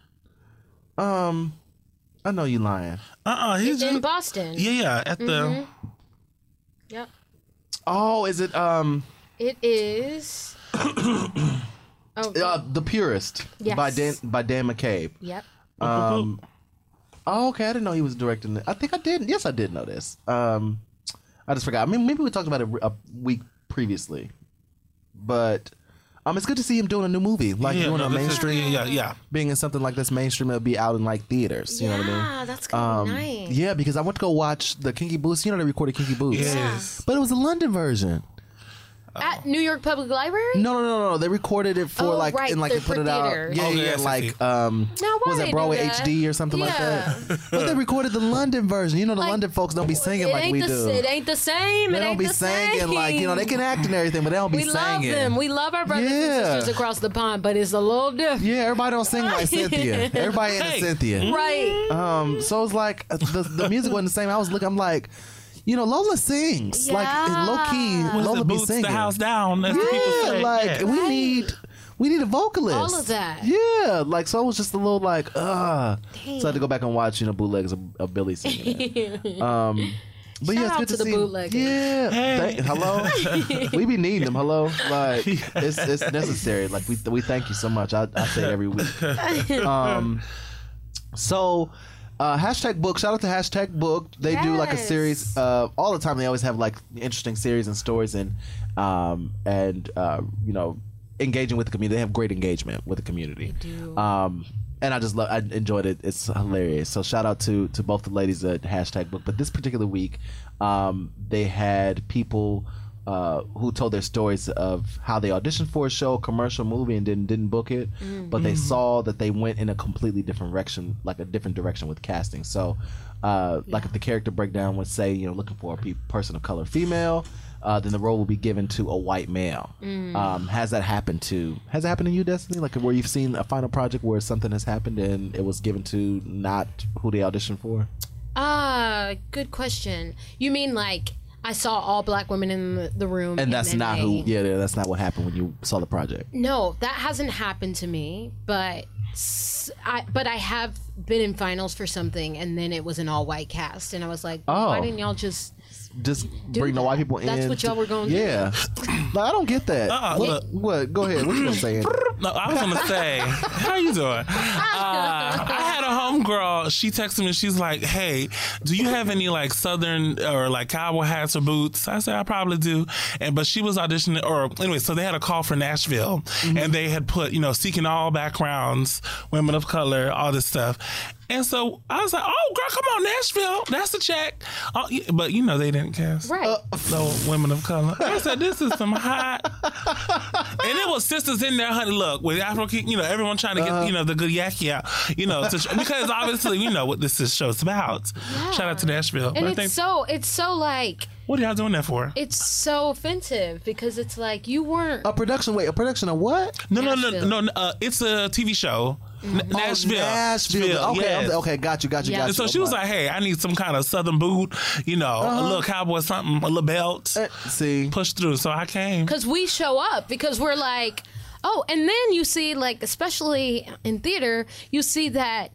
[SPEAKER 3] Um, I know you lying.
[SPEAKER 5] uh-uh, he's
[SPEAKER 4] In
[SPEAKER 5] just,
[SPEAKER 4] Boston.
[SPEAKER 5] yeah, yeah, at the
[SPEAKER 4] Yep.
[SPEAKER 3] Oh, is it um
[SPEAKER 4] It is. oh,
[SPEAKER 3] uh, The Purist
[SPEAKER 4] Yes.
[SPEAKER 3] by Dan by Dan McCabe.
[SPEAKER 4] yep.
[SPEAKER 3] Um, oh, okay. I didn't know he was directing it. I think I did. Yes, I did know this. Um, I just forgot. I mean, maybe we talked about it a week previously, but um, it's good to see him doing a new movie, like
[SPEAKER 5] yeah,
[SPEAKER 3] doing
[SPEAKER 5] no,
[SPEAKER 3] a
[SPEAKER 5] this is-
[SPEAKER 3] mainstream,
[SPEAKER 5] yeah, yeah.
[SPEAKER 3] being in something like this mainstream. It'll be out in like theaters. You know what I mean?
[SPEAKER 4] Yeah, that's gonna
[SPEAKER 3] Um,
[SPEAKER 4] be nice.
[SPEAKER 3] yeah, because I went to go watch the Kinky Boots. You know they recorded Kinky Boots,
[SPEAKER 5] Yes.
[SPEAKER 3] but it was a London version.
[SPEAKER 4] At New York Public Library?
[SPEAKER 3] No, no, no, no. They recorded it for
[SPEAKER 4] Oh,
[SPEAKER 3] like
[SPEAKER 4] right,
[SPEAKER 3] and like
[SPEAKER 4] the-
[SPEAKER 3] they put
[SPEAKER 4] for
[SPEAKER 3] it out.
[SPEAKER 4] theaters.
[SPEAKER 3] Yeah,
[SPEAKER 5] Oh,
[SPEAKER 3] yeah,
[SPEAKER 5] yes, I
[SPEAKER 3] like
[SPEAKER 5] see.
[SPEAKER 3] um,
[SPEAKER 4] Now, why
[SPEAKER 3] was
[SPEAKER 4] they
[SPEAKER 3] it
[SPEAKER 4] do
[SPEAKER 3] Broadway
[SPEAKER 4] that?
[SPEAKER 3] H D or something like
[SPEAKER 4] Yeah.
[SPEAKER 3] that? But they recorded the London version. You know, the
[SPEAKER 4] Like,
[SPEAKER 3] London folks don't be singing
[SPEAKER 4] it
[SPEAKER 3] like
[SPEAKER 4] ain't
[SPEAKER 3] we
[SPEAKER 4] the,
[SPEAKER 3] do.
[SPEAKER 4] It ain't the same.
[SPEAKER 3] They
[SPEAKER 4] it
[SPEAKER 3] don't
[SPEAKER 4] ain't
[SPEAKER 3] be
[SPEAKER 4] the
[SPEAKER 3] singing
[SPEAKER 4] same.
[SPEAKER 3] like you know they can act and everything, but they don't be
[SPEAKER 4] We love
[SPEAKER 3] singing.
[SPEAKER 4] them. We love our brothers
[SPEAKER 3] Yeah.
[SPEAKER 4] and sisters across the pond, but it's a little different.
[SPEAKER 3] yeah, everybody don't sing like Cynthia. Everybody ain't
[SPEAKER 5] Hey.
[SPEAKER 3] a Cynthia.
[SPEAKER 4] Right.
[SPEAKER 3] Um, so it's like uh, the the music wasn't the same. I was looking. I'm like, you know, Lola sings like
[SPEAKER 4] Yeah.
[SPEAKER 3] low key.
[SPEAKER 5] Was
[SPEAKER 3] Lola
[SPEAKER 5] it
[SPEAKER 3] be
[SPEAKER 5] boots
[SPEAKER 3] singing.
[SPEAKER 5] the house down, as the people
[SPEAKER 3] Yeah,
[SPEAKER 5] say.
[SPEAKER 3] like
[SPEAKER 5] yeah.
[SPEAKER 3] we
[SPEAKER 4] Right.
[SPEAKER 3] need we need a vocalist.
[SPEAKER 4] All of that.
[SPEAKER 3] Yeah, like so I was just a little like, uh
[SPEAKER 4] Dang.
[SPEAKER 3] so I had to go back and watch, you know, bootlegs of, of Billy singing it. Um but
[SPEAKER 4] Shout
[SPEAKER 3] yeah, it's
[SPEAKER 4] out
[SPEAKER 3] good
[SPEAKER 4] to
[SPEAKER 3] to,
[SPEAKER 4] the
[SPEAKER 3] see.
[SPEAKER 4] bootleggers.
[SPEAKER 3] Yeah.
[SPEAKER 5] Hey.
[SPEAKER 3] Thank- hello. We be needing them. Hello. Like it's it's necessary. Like we we thank you so much. I, I say it every week. Um so uh, hashtag book. Shout out to hashtag book. They do like a
[SPEAKER 4] Yes.
[SPEAKER 3] series uh, all the time. They always have like interesting series and stories and um, and uh, you know engaging with the community. They have great engagement with the community.
[SPEAKER 4] They do.
[SPEAKER 3] Um, and I just love. I enjoyed it. It's hilarious. So shout out to to both the ladies at hashtag book. But this particular week, um, they had people uh, who told their stories of how they auditioned for a show, commercial, movie, and didn't didn't book it, mm. but they mm. saw that they went in a completely different direction, like a different direction with casting. So, uh, yeah. like if the character breakdown would say, you know, looking for a pe- person of color, female, uh, then the role will be given to a white male. Mm. Um, has that happened to? Has it happened to you, Destiny? Like where you've seen a final project where something has happened and it was given to not who they auditioned for?
[SPEAKER 4] Ah, uh, good question. You mean like I saw all black women in the, the room,
[SPEAKER 3] and, and that's not
[SPEAKER 4] they,
[SPEAKER 3] who? Yeah, that's not what happened when you saw the project.
[SPEAKER 4] No, that hasn't happened to me, but I but I have been in finals for something, and then it was an all white cast, and I was like, oh. why didn't y'all just?
[SPEAKER 3] Just bring that. the white people in.
[SPEAKER 4] That's what y'all were going to
[SPEAKER 3] yeah. do. Yeah. No, I don't get that. Uh, what, what? Go ahead. What you gonna say?
[SPEAKER 5] No, I was gonna say, how you doing? Uh, I had a homegirl. She texted me. She's like, "Hey, do you have any like Southern or like cowboy hats or boots?" I said, "I probably do." And but she was auditioning, or anyway, so they had a call for Nashville, mm-hmm. and they had put, you know, seeking all backgrounds, women of color, all this stuff. And so I was like, "Oh, girl, come on, Nashville. That's a check." Oh, yeah, but you know they didn't cast
[SPEAKER 4] right. Uh,
[SPEAKER 5] no women of color. I said, "This is some hot," and it was sisters in there, honey. Look, with Afro, you know, everyone trying to get uh, you know the good yaki out, you know, to, because obviously you know what this is show's about. Yeah. Shout out to Nashville.
[SPEAKER 4] And
[SPEAKER 5] but
[SPEAKER 4] it's
[SPEAKER 5] I think,
[SPEAKER 4] so it's so like.
[SPEAKER 5] What are y'all doing that for?
[SPEAKER 4] It's so offensive because it's like you weren't
[SPEAKER 3] a production. Wait, a production of what?
[SPEAKER 5] No, Nashville. no, no, no. Uh, it's a T V show.
[SPEAKER 3] Mm-hmm. N- Nashville. Oh, Nashville. Okay,
[SPEAKER 5] yes.
[SPEAKER 3] okay, got you, got you,
[SPEAKER 4] yeah.
[SPEAKER 3] got you.
[SPEAKER 5] And so she was like, "Hey, I need some kind of Southern boot, you know, uh-huh. a little cowboy something, a little belt." Uh,
[SPEAKER 3] see,
[SPEAKER 5] push through. So I came
[SPEAKER 4] because we show up because we're like, oh, and then you see, like, especially in theater, you see that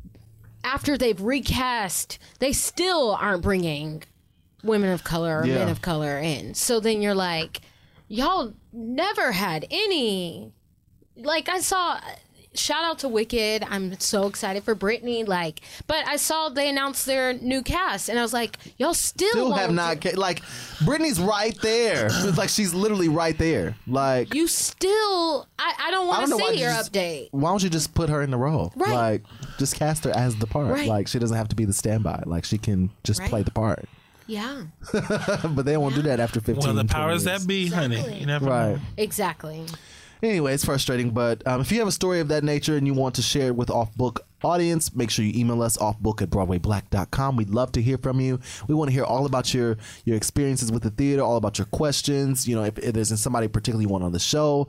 [SPEAKER 4] after they've recast, they still aren't bringing women of color or yeah. men of color in. So then you're like, y'all never had any. Like, I saw, shout out to Wicked. I'm so excited for Britney. Like, but I saw they announced their new cast, and I was like, y'all still,
[SPEAKER 3] still
[SPEAKER 4] won't
[SPEAKER 3] have not. Ca- like, Britney's right there. It's like she's literally right there. Like,
[SPEAKER 4] you still. I, I don't want to see your
[SPEAKER 3] just,
[SPEAKER 4] update.
[SPEAKER 3] Why don't you just put her in the role?
[SPEAKER 4] Right.
[SPEAKER 3] Like, just cast her as the part.
[SPEAKER 4] Right.
[SPEAKER 3] Like, she doesn't have to be the standby. Like, she can just
[SPEAKER 4] Right.
[SPEAKER 3] play the part.
[SPEAKER 4] Yeah.
[SPEAKER 3] But they won't yeah. do that after fifteen.
[SPEAKER 5] Well, the powers
[SPEAKER 3] years.
[SPEAKER 5] that be,
[SPEAKER 4] Exactly.
[SPEAKER 5] honey. You never
[SPEAKER 3] right.
[SPEAKER 5] know.
[SPEAKER 4] Exactly.
[SPEAKER 3] Anyway, it's frustrating, but um, if you have a story of that nature and you want to share it with Off Book audience, make sure you email us offbook at broadway black dot com. We'd love to hear from you. We want to hear all about your your experiences with the theater, all about your questions. You know, if, if there's somebody particularly you want on the show,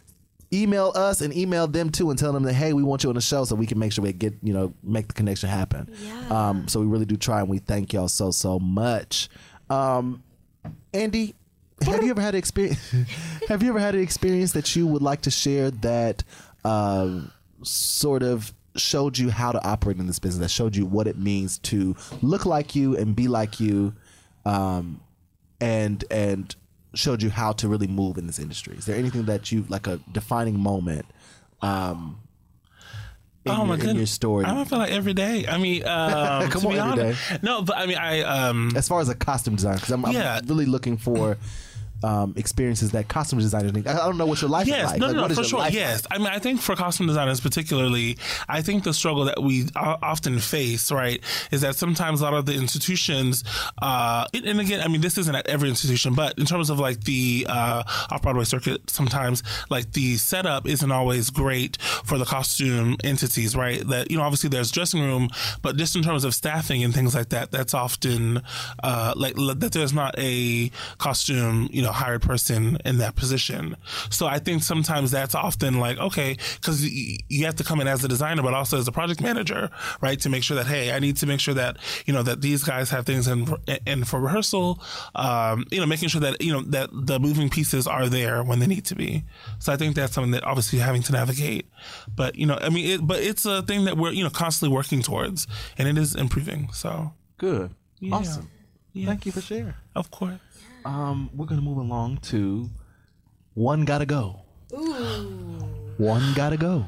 [SPEAKER 3] email us and email them too and tell them that, hey, we want you on the show so we can make sure we get, you know, make the connection happen.
[SPEAKER 4] Yeah.
[SPEAKER 3] Um, so we really do try, and we thank y'all so, so much. Um, Andy, have you ever had an experience? Have you ever had an experience that you would like to share that uh, sort of showed you how to operate in this business? That showed you what it means to look like you and be like you, um, and and showed you how to really move in this industry? Is there anything that you like a defining moment? Um, In
[SPEAKER 5] oh
[SPEAKER 3] your,
[SPEAKER 5] my goodness!
[SPEAKER 3] in your story,
[SPEAKER 5] I feel like every day. I mean, um,
[SPEAKER 3] come
[SPEAKER 5] to
[SPEAKER 3] on,
[SPEAKER 5] be
[SPEAKER 3] every
[SPEAKER 5] honest,
[SPEAKER 3] day.
[SPEAKER 5] No, but I mean, I um,
[SPEAKER 3] as far as a costume design, because I'm,
[SPEAKER 5] yeah.
[SPEAKER 3] I'm really looking for um, experiences that costume designers need. I don't know what your life
[SPEAKER 5] yes,
[SPEAKER 3] is like.
[SPEAKER 5] No,
[SPEAKER 3] like,
[SPEAKER 5] no,
[SPEAKER 3] what
[SPEAKER 5] no,
[SPEAKER 3] is
[SPEAKER 5] for
[SPEAKER 3] your
[SPEAKER 5] sure.
[SPEAKER 3] life
[SPEAKER 5] Yes,
[SPEAKER 3] like?
[SPEAKER 5] I mean, I think for costume designers particularly, I think the struggle that we often face, right, is that sometimes a lot of the institutions, uh, and again, I mean, this isn't at every institution, but in terms of like the uh, off-Broadway circuit, sometimes like the setup isn't always great for the costume entities, right? That, you know, obviously there's dressing room, but just in terms of staffing and things like that, that's often uh, like that there's not a costume, you know, hired person in that position. So I think sometimes that's often like, okay, because y- you have to come in as a designer, but also as a project manager, right? To make sure that, hey, I need to make sure that, you know, that these guys have things in, in for rehearsal, um, you know, making sure that, you know, that the moving pieces are there when they need to be. So I think that's something that obviously having to navigate. But, you know, I mean, it, but it's a thing that we're, you know, constantly working towards, and it is improving. So
[SPEAKER 3] good.
[SPEAKER 5] Yeah.
[SPEAKER 3] Awesome.
[SPEAKER 5] Yeah.
[SPEAKER 3] Thank you for sharing.
[SPEAKER 5] Of course.
[SPEAKER 3] Um, we're going to move along to One Gotta Go.
[SPEAKER 4] Ooh.
[SPEAKER 3] One Gotta Go.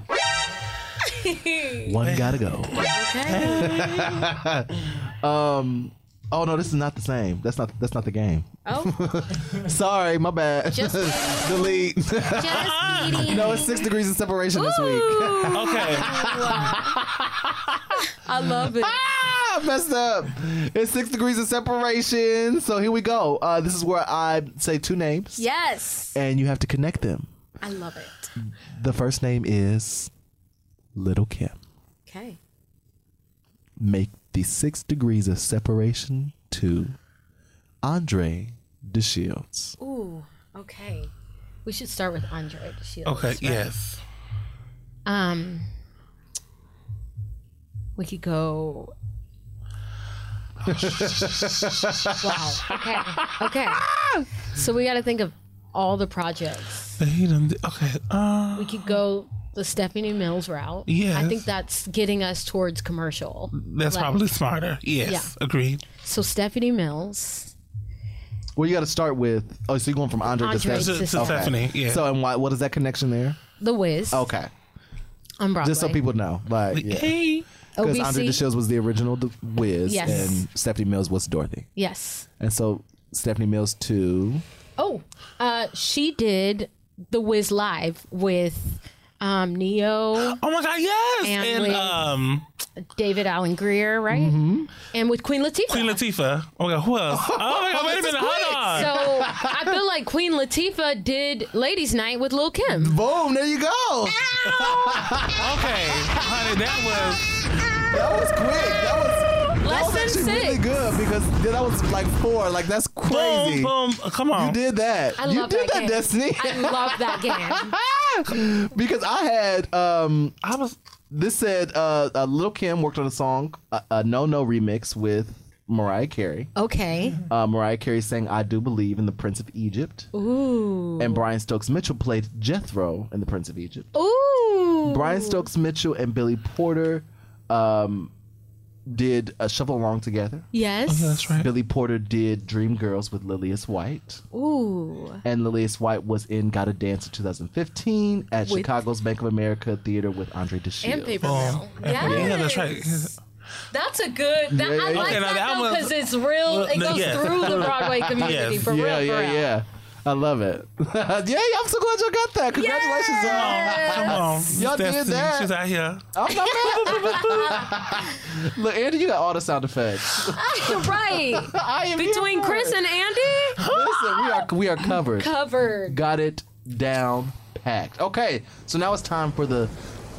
[SPEAKER 3] One Gotta Go.
[SPEAKER 4] Okay.
[SPEAKER 3] um, oh no, this is not the same. That's not that's not the game.
[SPEAKER 4] Oh.
[SPEAKER 3] Sorry, my bad.
[SPEAKER 4] Just
[SPEAKER 3] delete.
[SPEAKER 4] Just kidding.
[SPEAKER 3] No, it's six degrees of separation this week.
[SPEAKER 5] Okay.
[SPEAKER 4] I love it.
[SPEAKER 3] Ah, messed up. It's six degrees of separation. So here we go. Uh, this is where I say two names.
[SPEAKER 4] Yes.
[SPEAKER 3] And you have to connect them.
[SPEAKER 4] I love it.
[SPEAKER 3] The first name is Little Kim.
[SPEAKER 4] Okay.
[SPEAKER 3] Make the six degrees of separation to Andre DeShields.
[SPEAKER 4] Ooh, okay. We should start with Andre DeShields.
[SPEAKER 5] Okay,
[SPEAKER 4] right?
[SPEAKER 5] yes.
[SPEAKER 4] Um, we could go. Wow. Okay. Okay. So we got to think of all the projects.
[SPEAKER 5] He done did- Okay. Uh,
[SPEAKER 4] We could go the Stephanie Mills route.
[SPEAKER 5] Yes.
[SPEAKER 4] I think that's getting us towards commercial.
[SPEAKER 5] that's
[SPEAKER 4] Like-
[SPEAKER 5] probably smarter. Yes.
[SPEAKER 4] Yeah.
[SPEAKER 5] Agreed.
[SPEAKER 4] So Stephanie Mills.
[SPEAKER 3] Well, you got to start with. Oh, so you're going from Andre,
[SPEAKER 4] Andre
[SPEAKER 3] to
[SPEAKER 5] To,
[SPEAKER 3] Stephanie.
[SPEAKER 5] to
[SPEAKER 4] Sister.
[SPEAKER 5] Stephanie. Yeah.
[SPEAKER 3] So, and why, what is that connection there?
[SPEAKER 4] The Wiz.
[SPEAKER 3] Okay.
[SPEAKER 4] On Broadway.
[SPEAKER 3] Just so people know. Like, yeah.
[SPEAKER 5] Hey.
[SPEAKER 3] Because
[SPEAKER 4] O B
[SPEAKER 3] Andre
[SPEAKER 4] C.
[SPEAKER 3] DeShields was the original The Wiz,
[SPEAKER 4] Yes.
[SPEAKER 3] and Stephanie Mills was Dorothy.
[SPEAKER 4] Yes.
[SPEAKER 3] And so Stephanie Mills to
[SPEAKER 4] Oh, uh, she did The Wiz live with um, Neo,
[SPEAKER 5] Oh my God, yes.
[SPEAKER 4] And
[SPEAKER 5] And,
[SPEAKER 4] with-
[SPEAKER 5] um,
[SPEAKER 4] David Allen Greer, right?
[SPEAKER 3] Mm-hmm.
[SPEAKER 4] And with Queen Latifah.
[SPEAKER 5] Queen Latifah. Oh my God, who else? Oh my God, wait a minute, hold on.
[SPEAKER 4] So I feel like Queen Latifah did Ladies' Night with Lil' Kim.
[SPEAKER 3] boom. There you go.
[SPEAKER 5] Okay, honey, that was.
[SPEAKER 3] That was quick. That was. That was
[SPEAKER 4] Lesson
[SPEAKER 3] actually
[SPEAKER 4] six.
[SPEAKER 3] really good because that was like four. Like that's crazy.
[SPEAKER 5] Boom, boom. Come on.
[SPEAKER 3] You did that.
[SPEAKER 4] I
[SPEAKER 3] you
[SPEAKER 4] love
[SPEAKER 3] did
[SPEAKER 4] that
[SPEAKER 3] that,
[SPEAKER 4] game.
[SPEAKER 3] Destiny.
[SPEAKER 4] I love that game.
[SPEAKER 3] Because I had um
[SPEAKER 5] I was.
[SPEAKER 3] this said uh, uh Lil' Kim worked on a song, a, a No No remix with Mariah Carey.
[SPEAKER 4] Okay.
[SPEAKER 3] Uh, Mariah Carey sang "I Do Believe" in The Prince of Egypt,
[SPEAKER 4] Ooh.
[SPEAKER 3] and Brian Stokes Mitchell played Jethro in The Prince of Egypt.
[SPEAKER 4] Ooh.
[SPEAKER 3] Brian Stokes Mitchell and Billy Porter um, did a Shuffle Along together.
[SPEAKER 4] Yes.
[SPEAKER 5] That's right.
[SPEAKER 3] Billy Porter did Dreamgirls with Lilius White.
[SPEAKER 4] Ooh.
[SPEAKER 3] And Lilius White was in Gotta Dance in two thousand fifteen at
[SPEAKER 4] With-
[SPEAKER 3] Chicago's Bank of America Theater with Andre
[SPEAKER 4] And
[SPEAKER 3] DeShields.
[SPEAKER 4] Paper
[SPEAKER 5] Oh.
[SPEAKER 4] Mill. Yes.
[SPEAKER 5] Yeah, that's right.
[SPEAKER 4] That's a good. That,
[SPEAKER 3] Yeah, yeah,
[SPEAKER 4] I
[SPEAKER 3] yeah.
[SPEAKER 4] like
[SPEAKER 5] Okay, now
[SPEAKER 4] that
[SPEAKER 5] that
[SPEAKER 4] though
[SPEAKER 5] was-
[SPEAKER 4] because it's real. It
[SPEAKER 5] Well,
[SPEAKER 4] goes
[SPEAKER 5] yes.
[SPEAKER 4] through the Broadway community
[SPEAKER 5] Yes.
[SPEAKER 4] for real.
[SPEAKER 3] Yeah,
[SPEAKER 4] for
[SPEAKER 3] yeah,
[SPEAKER 4] real.
[SPEAKER 3] yeah. I love it. yeah, I'm so glad you got that. Congratulations,
[SPEAKER 4] Yes.
[SPEAKER 5] Come on.
[SPEAKER 3] Y'all did
[SPEAKER 5] Destiny.
[SPEAKER 3] that.
[SPEAKER 5] She's out here.
[SPEAKER 3] y'all. I'm not Look, Andy, you got all the sound effects.
[SPEAKER 4] Right.
[SPEAKER 3] I am here
[SPEAKER 4] Between
[SPEAKER 3] for
[SPEAKER 4] Chris
[SPEAKER 3] it.
[SPEAKER 4] and Andy,
[SPEAKER 3] Listen, we are we are covered.
[SPEAKER 4] covered.
[SPEAKER 3] Got it down packed. Okay, so now it's time for the.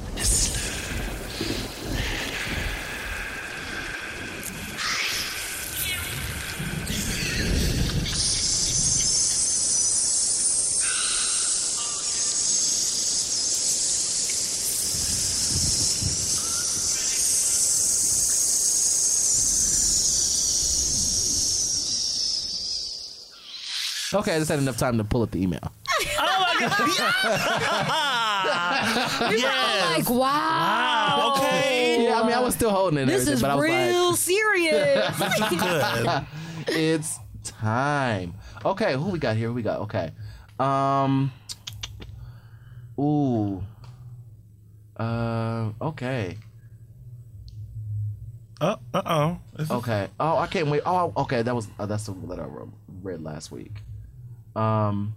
[SPEAKER 3] Okay, I just had enough time to pull up the email.
[SPEAKER 5] Yes.
[SPEAKER 4] Like, wow.
[SPEAKER 5] Okay.
[SPEAKER 3] Yeah, I mean, I was still holding it. and
[SPEAKER 4] This
[SPEAKER 3] everything,
[SPEAKER 4] is
[SPEAKER 3] but I was
[SPEAKER 4] real serious.
[SPEAKER 5] Good.
[SPEAKER 3] like, it's time. Okay, who we got here? Who we got? Okay. Um. Ooh. Uh. Okay.
[SPEAKER 5] Uh oh.
[SPEAKER 3] Okay. Oh, I can't wait. Oh, okay. That was uh, that's the letter I wrote, read last week. Um.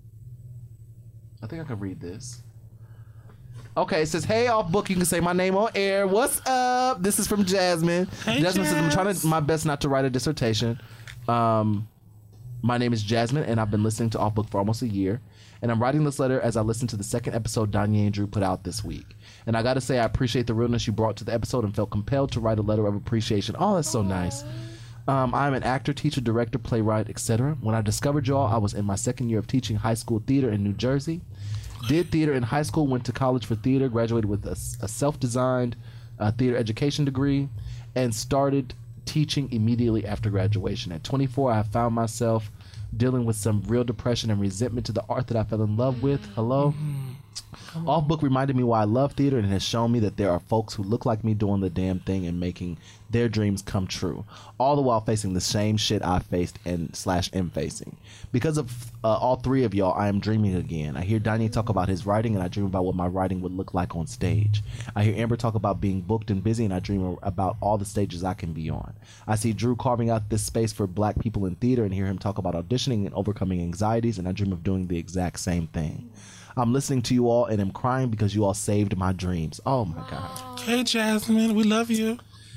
[SPEAKER 3] I think I can read this. Okay, it says, "Hey, off book. You can say my name on air. What's up? This is from Jasmine.
[SPEAKER 5] Hey,
[SPEAKER 3] Jasmine says, I'm trying
[SPEAKER 5] Jazz.
[SPEAKER 3] to my best not to write a dissertation. Um, my name is Jasmine, and I've been listening to Off Book for almost a year. And I'm writing this letter as I listen to the second episode Danye and Drew put out this week. And I got to say, I appreciate the realness you brought to the episode and felt compelled to write a letter of appreciation. Oh, that's so nice. Um, I'm an actor, teacher, director, playwright, et cetera. When I discovered y'all, I was in my second year of teaching high school theater in New Jersey. Did theater in high school, went to college for theater, graduated with a, a self-designed uh, theater education degree, and started teaching immediately after graduation. At twenty-four, I found myself dealing with some real depression and resentment to the art that I fell in love with. Hello? Off Book reminded me why I love theater and has shown me that there are folks who look like me doing the damn thing and making their dreams come true, all the while facing the same shit I faced and slash am facing. Because of uh, all three of y'all, I am dreaming again. I hear Danye talk about his writing, and I dream about what my writing would look like on stage. I hear Amber talk about being booked and busy, and I dream about all the stages I can be on. I see Drew carving out this space for black people in theater and hear him talk about auditioning and overcoming anxieties, and I dream of doing the exact same thing. I'm listening to you all and am crying because you all saved my dreams. Oh my God.
[SPEAKER 5] Hey, Jasmine, we love you.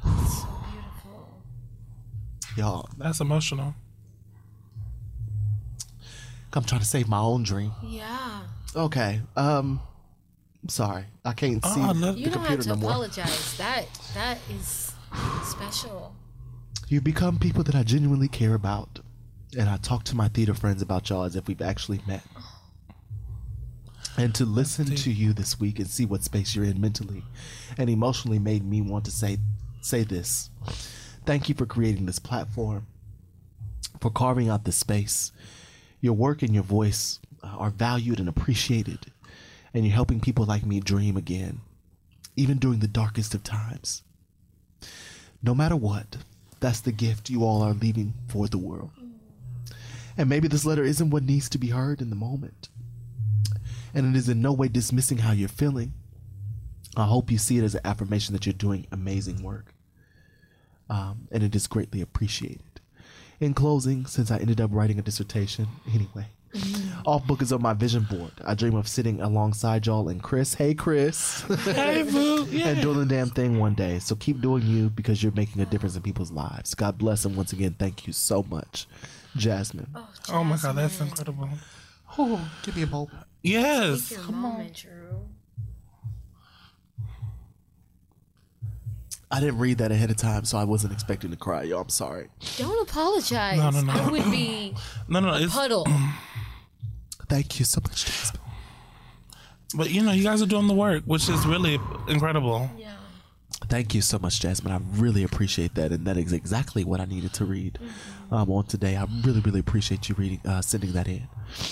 [SPEAKER 4] So beautiful.
[SPEAKER 3] Y'all,
[SPEAKER 5] That's emotional.
[SPEAKER 3] I'm trying to save my own dream.
[SPEAKER 4] Yeah.
[SPEAKER 3] Okay. Um, I'm sorry. I can't see
[SPEAKER 5] Oh, I love-
[SPEAKER 3] the
[SPEAKER 4] You don't have
[SPEAKER 3] computer
[SPEAKER 4] to
[SPEAKER 3] no more.
[SPEAKER 4] apologize. That that is special.
[SPEAKER 3] You become people that I genuinely care about. And I talk to my theater friends about y'all as if we've actually met. And to listen to you this week and see what space you're in mentally and emotionally made me want to say say this. Thank you for creating this platform, for carving out this space. Your work and your voice are valued and appreciated, and you're helping people like me dream again, even during the darkest of times. No matter what, that's the gift you all are leaving for the world. And maybe this letter isn't what needs to be heard in the moment, and it is in no way dismissing how you're feeling. I hope you see it as an affirmation that you're doing amazing work, um, and it is greatly appreciated. In closing, since I ended up writing a dissertation anyway, Off Book is on my vision board. I dream of sitting alongside y'all and Chris, hey Chris,
[SPEAKER 5] Hey, boo. Yeah.
[SPEAKER 3] and doing the damn thing one day. So keep doing you because you're making a difference in people's lives. God bless, and once again, thank you so much, Jasmine.
[SPEAKER 5] Oh my God, that's incredible.
[SPEAKER 3] Oh, give me a bowl.
[SPEAKER 5] Yes.
[SPEAKER 4] Take your moment, Drew.
[SPEAKER 3] I didn't read that ahead of time, so I wasn't expecting to cry, y'all. I'm sorry.
[SPEAKER 4] Don't apologize.
[SPEAKER 5] No, no, no.
[SPEAKER 4] I would be
[SPEAKER 5] No, no, it's,
[SPEAKER 4] puddle.
[SPEAKER 3] Thank you so much, Jasmine.
[SPEAKER 5] but you know, you guys are doing the work, which is really incredible.
[SPEAKER 4] Yeah.
[SPEAKER 3] Thank you so much, Jasmine. I really appreciate that, and that is exactly what I needed to read um, on today. I really, really appreciate you reading, uh, sending that in.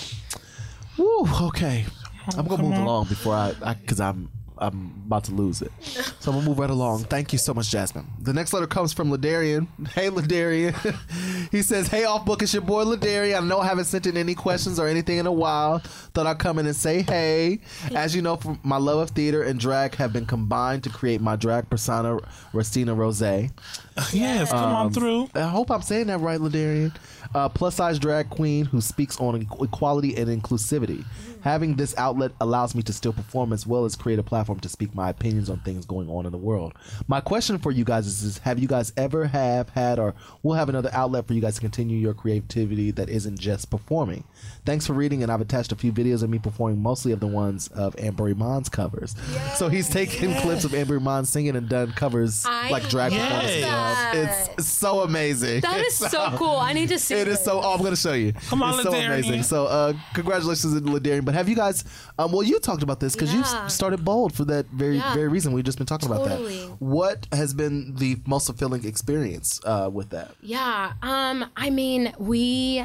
[SPEAKER 3] Woo. Okay, I'm gonna
[SPEAKER 5] come
[SPEAKER 3] move
[SPEAKER 5] on.
[SPEAKER 3] along before I, because I'm, I'm about to lose it. So I'm gonna move right along. Thank you so much, Jasmine. The next letter comes from Ladarian. Hey, Ladarian. He says, "Hey, Off Book, it's your boy Ladarian. I know I haven't sent in any questions or anything in a while. Thought I'd come in and say hey. As you know, from my love of theater and drag have been combined to create my drag persona, Rastina Rose.
[SPEAKER 5] Yes, come on through.
[SPEAKER 3] I hope I'm saying that right, Ladarian. Uh, plus size drag queen who speaks on e- equality and inclusivity. Having this outlet allows me to still perform as well as create a platform to speak my opinions on things going on in the world. My question for you guys is, is have you guys ever have had or will have another outlet for you guys to continue your creativity that isn't just performing? Thanks for reading, and I've attached a few videos of me performing, mostly of the ones of Amber Iman's covers. So he's taken clips of Amber Iman singing and done covers
[SPEAKER 4] I
[SPEAKER 3] like drag
[SPEAKER 4] love
[SPEAKER 3] performances.
[SPEAKER 4] that.
[SPEAKER 3] It's, it's so amazing.
[SPEAKER 4] That is so cool. I need to see
[SPEAKER 3] It is so. Oh, I'm going to show you.
[SPEAKER 5] Come on,
[SPEAKER 3] it's so
[SPEAKER 5] Ladarian.
[SPEAKER 3] amazing. So, uh, congratulations, to Ladarian. But have you guys? Um, well, you talked about this because
[SPEAKER 4] Yeah.
[SPEAKER 3] you started Bold for that very,
[SPEAKER 4] Yeah.
[SPEAKER 3] very reason. We've just been talking about
[SPEAKER 4] Totally.
[SPEAKER 3] that. What has been the most fulfilling experience uh, with that?
[SPEAKER 4] Yeah. Um, I mean, we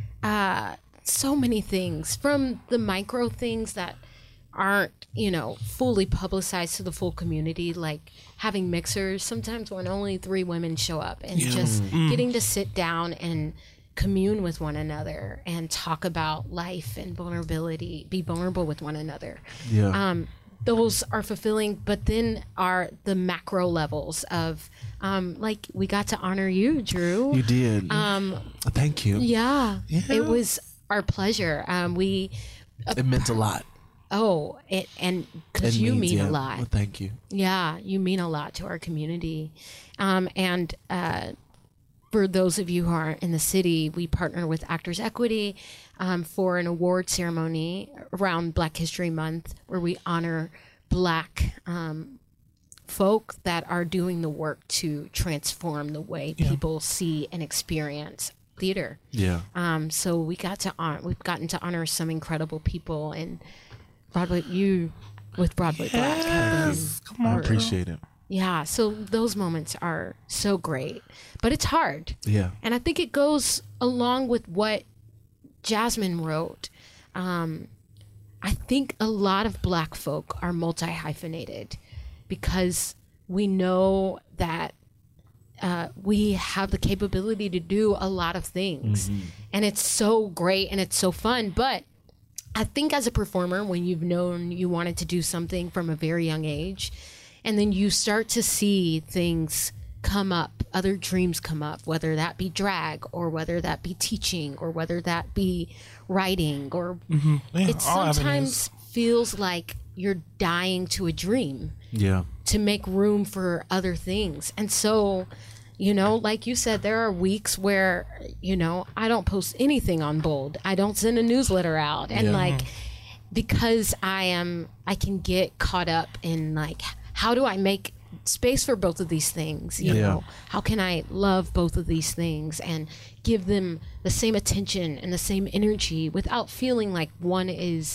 [SPEAKER 4] uh so many things, from the micro things that aren't, you know, fully publicized to the full community, like having mixers sometimes when only three women show up, and just getting to sit down and commune with one another and talk about life and vulnerability, be vulnerable with one another.
[SPEAKER 3] Yeah.
[SPEAKER 4] Um, those are fulfilling, but then are the macro levels of, um, like, we got to honor you, Drew.
[SPEAKER 3] You did.
[SPEAKER 4] Um,
[SPEAKER 3] Thank you.
[SPEAKER 4] yeah, it was our pleasure. Um, we,
[SPEAKER 3] It meant a lot.
[SPEAKER 4] oh, it, and because
[SPEAKER 3] It
[SPEAKER 4] you
[SPEAKER 3] means,
[SPEAKER 4] mean
[SPEAKER 3] yeah.
[SPEAKER 4] a lot.
[SPEAKER 3] Well, thank you.
[SPEAKER 4] Yeah, you mean a lot to our community. Um, and uh, for those of you who are in the city, we partner with Actors Equity um, for an award ceremony around Black History Month, where we honor Black um, folk that are doing the work to transform the way people see and experience theater.
[SPEAKER 3] Yeah.
[SPEAKER 4] Um, so we got to hon- we've gotten to honor some incredible people, and Broadway, you with Broadway Black. have been-
[SPEAKER 5] Come
[SPEAKER 3] I
[SPEAKER 5] on.
[SPEAKER 3] appreciate it.
[SPEAKER 4] yeah, so those moments are so great, but it's hard.
[SPEAKER 3] Yeah.
[SPEAKER 4] And I think it goes along with what Jasmine wrote. Um, I think a lot of Black folk are multi-hyphenated because we know that uh, we have the capability to do a lot of things. And it's so great and it's so fun. But I think as a performer, when you've known you wanted to do something from a very young age, and then you start to see things come up, other dreams come up, whether that be drag or whether that be teaching or whether that be writing, or
[SPEAKER 5] Yeah,
[SPEAKER 4] it
[SPEAKER 5] all avenues.
[SPEAKER 4] sometimes feels like you're dying to a dream,
[SPEAKER 3] Yeah.
[SPEAKER 4] to make room for other things. And so, you know, like you said, there are weeks where, you know, I don't post anything on Bold. I don't send a newsletter out. And like, because I am, I can get caught up in like, how do I make space for both of these things? You
[SPEAKER 3] Yeah.
[SPEAKER 4] know, how can I love both of these things and give them the same attention and the same energy without feeling like one is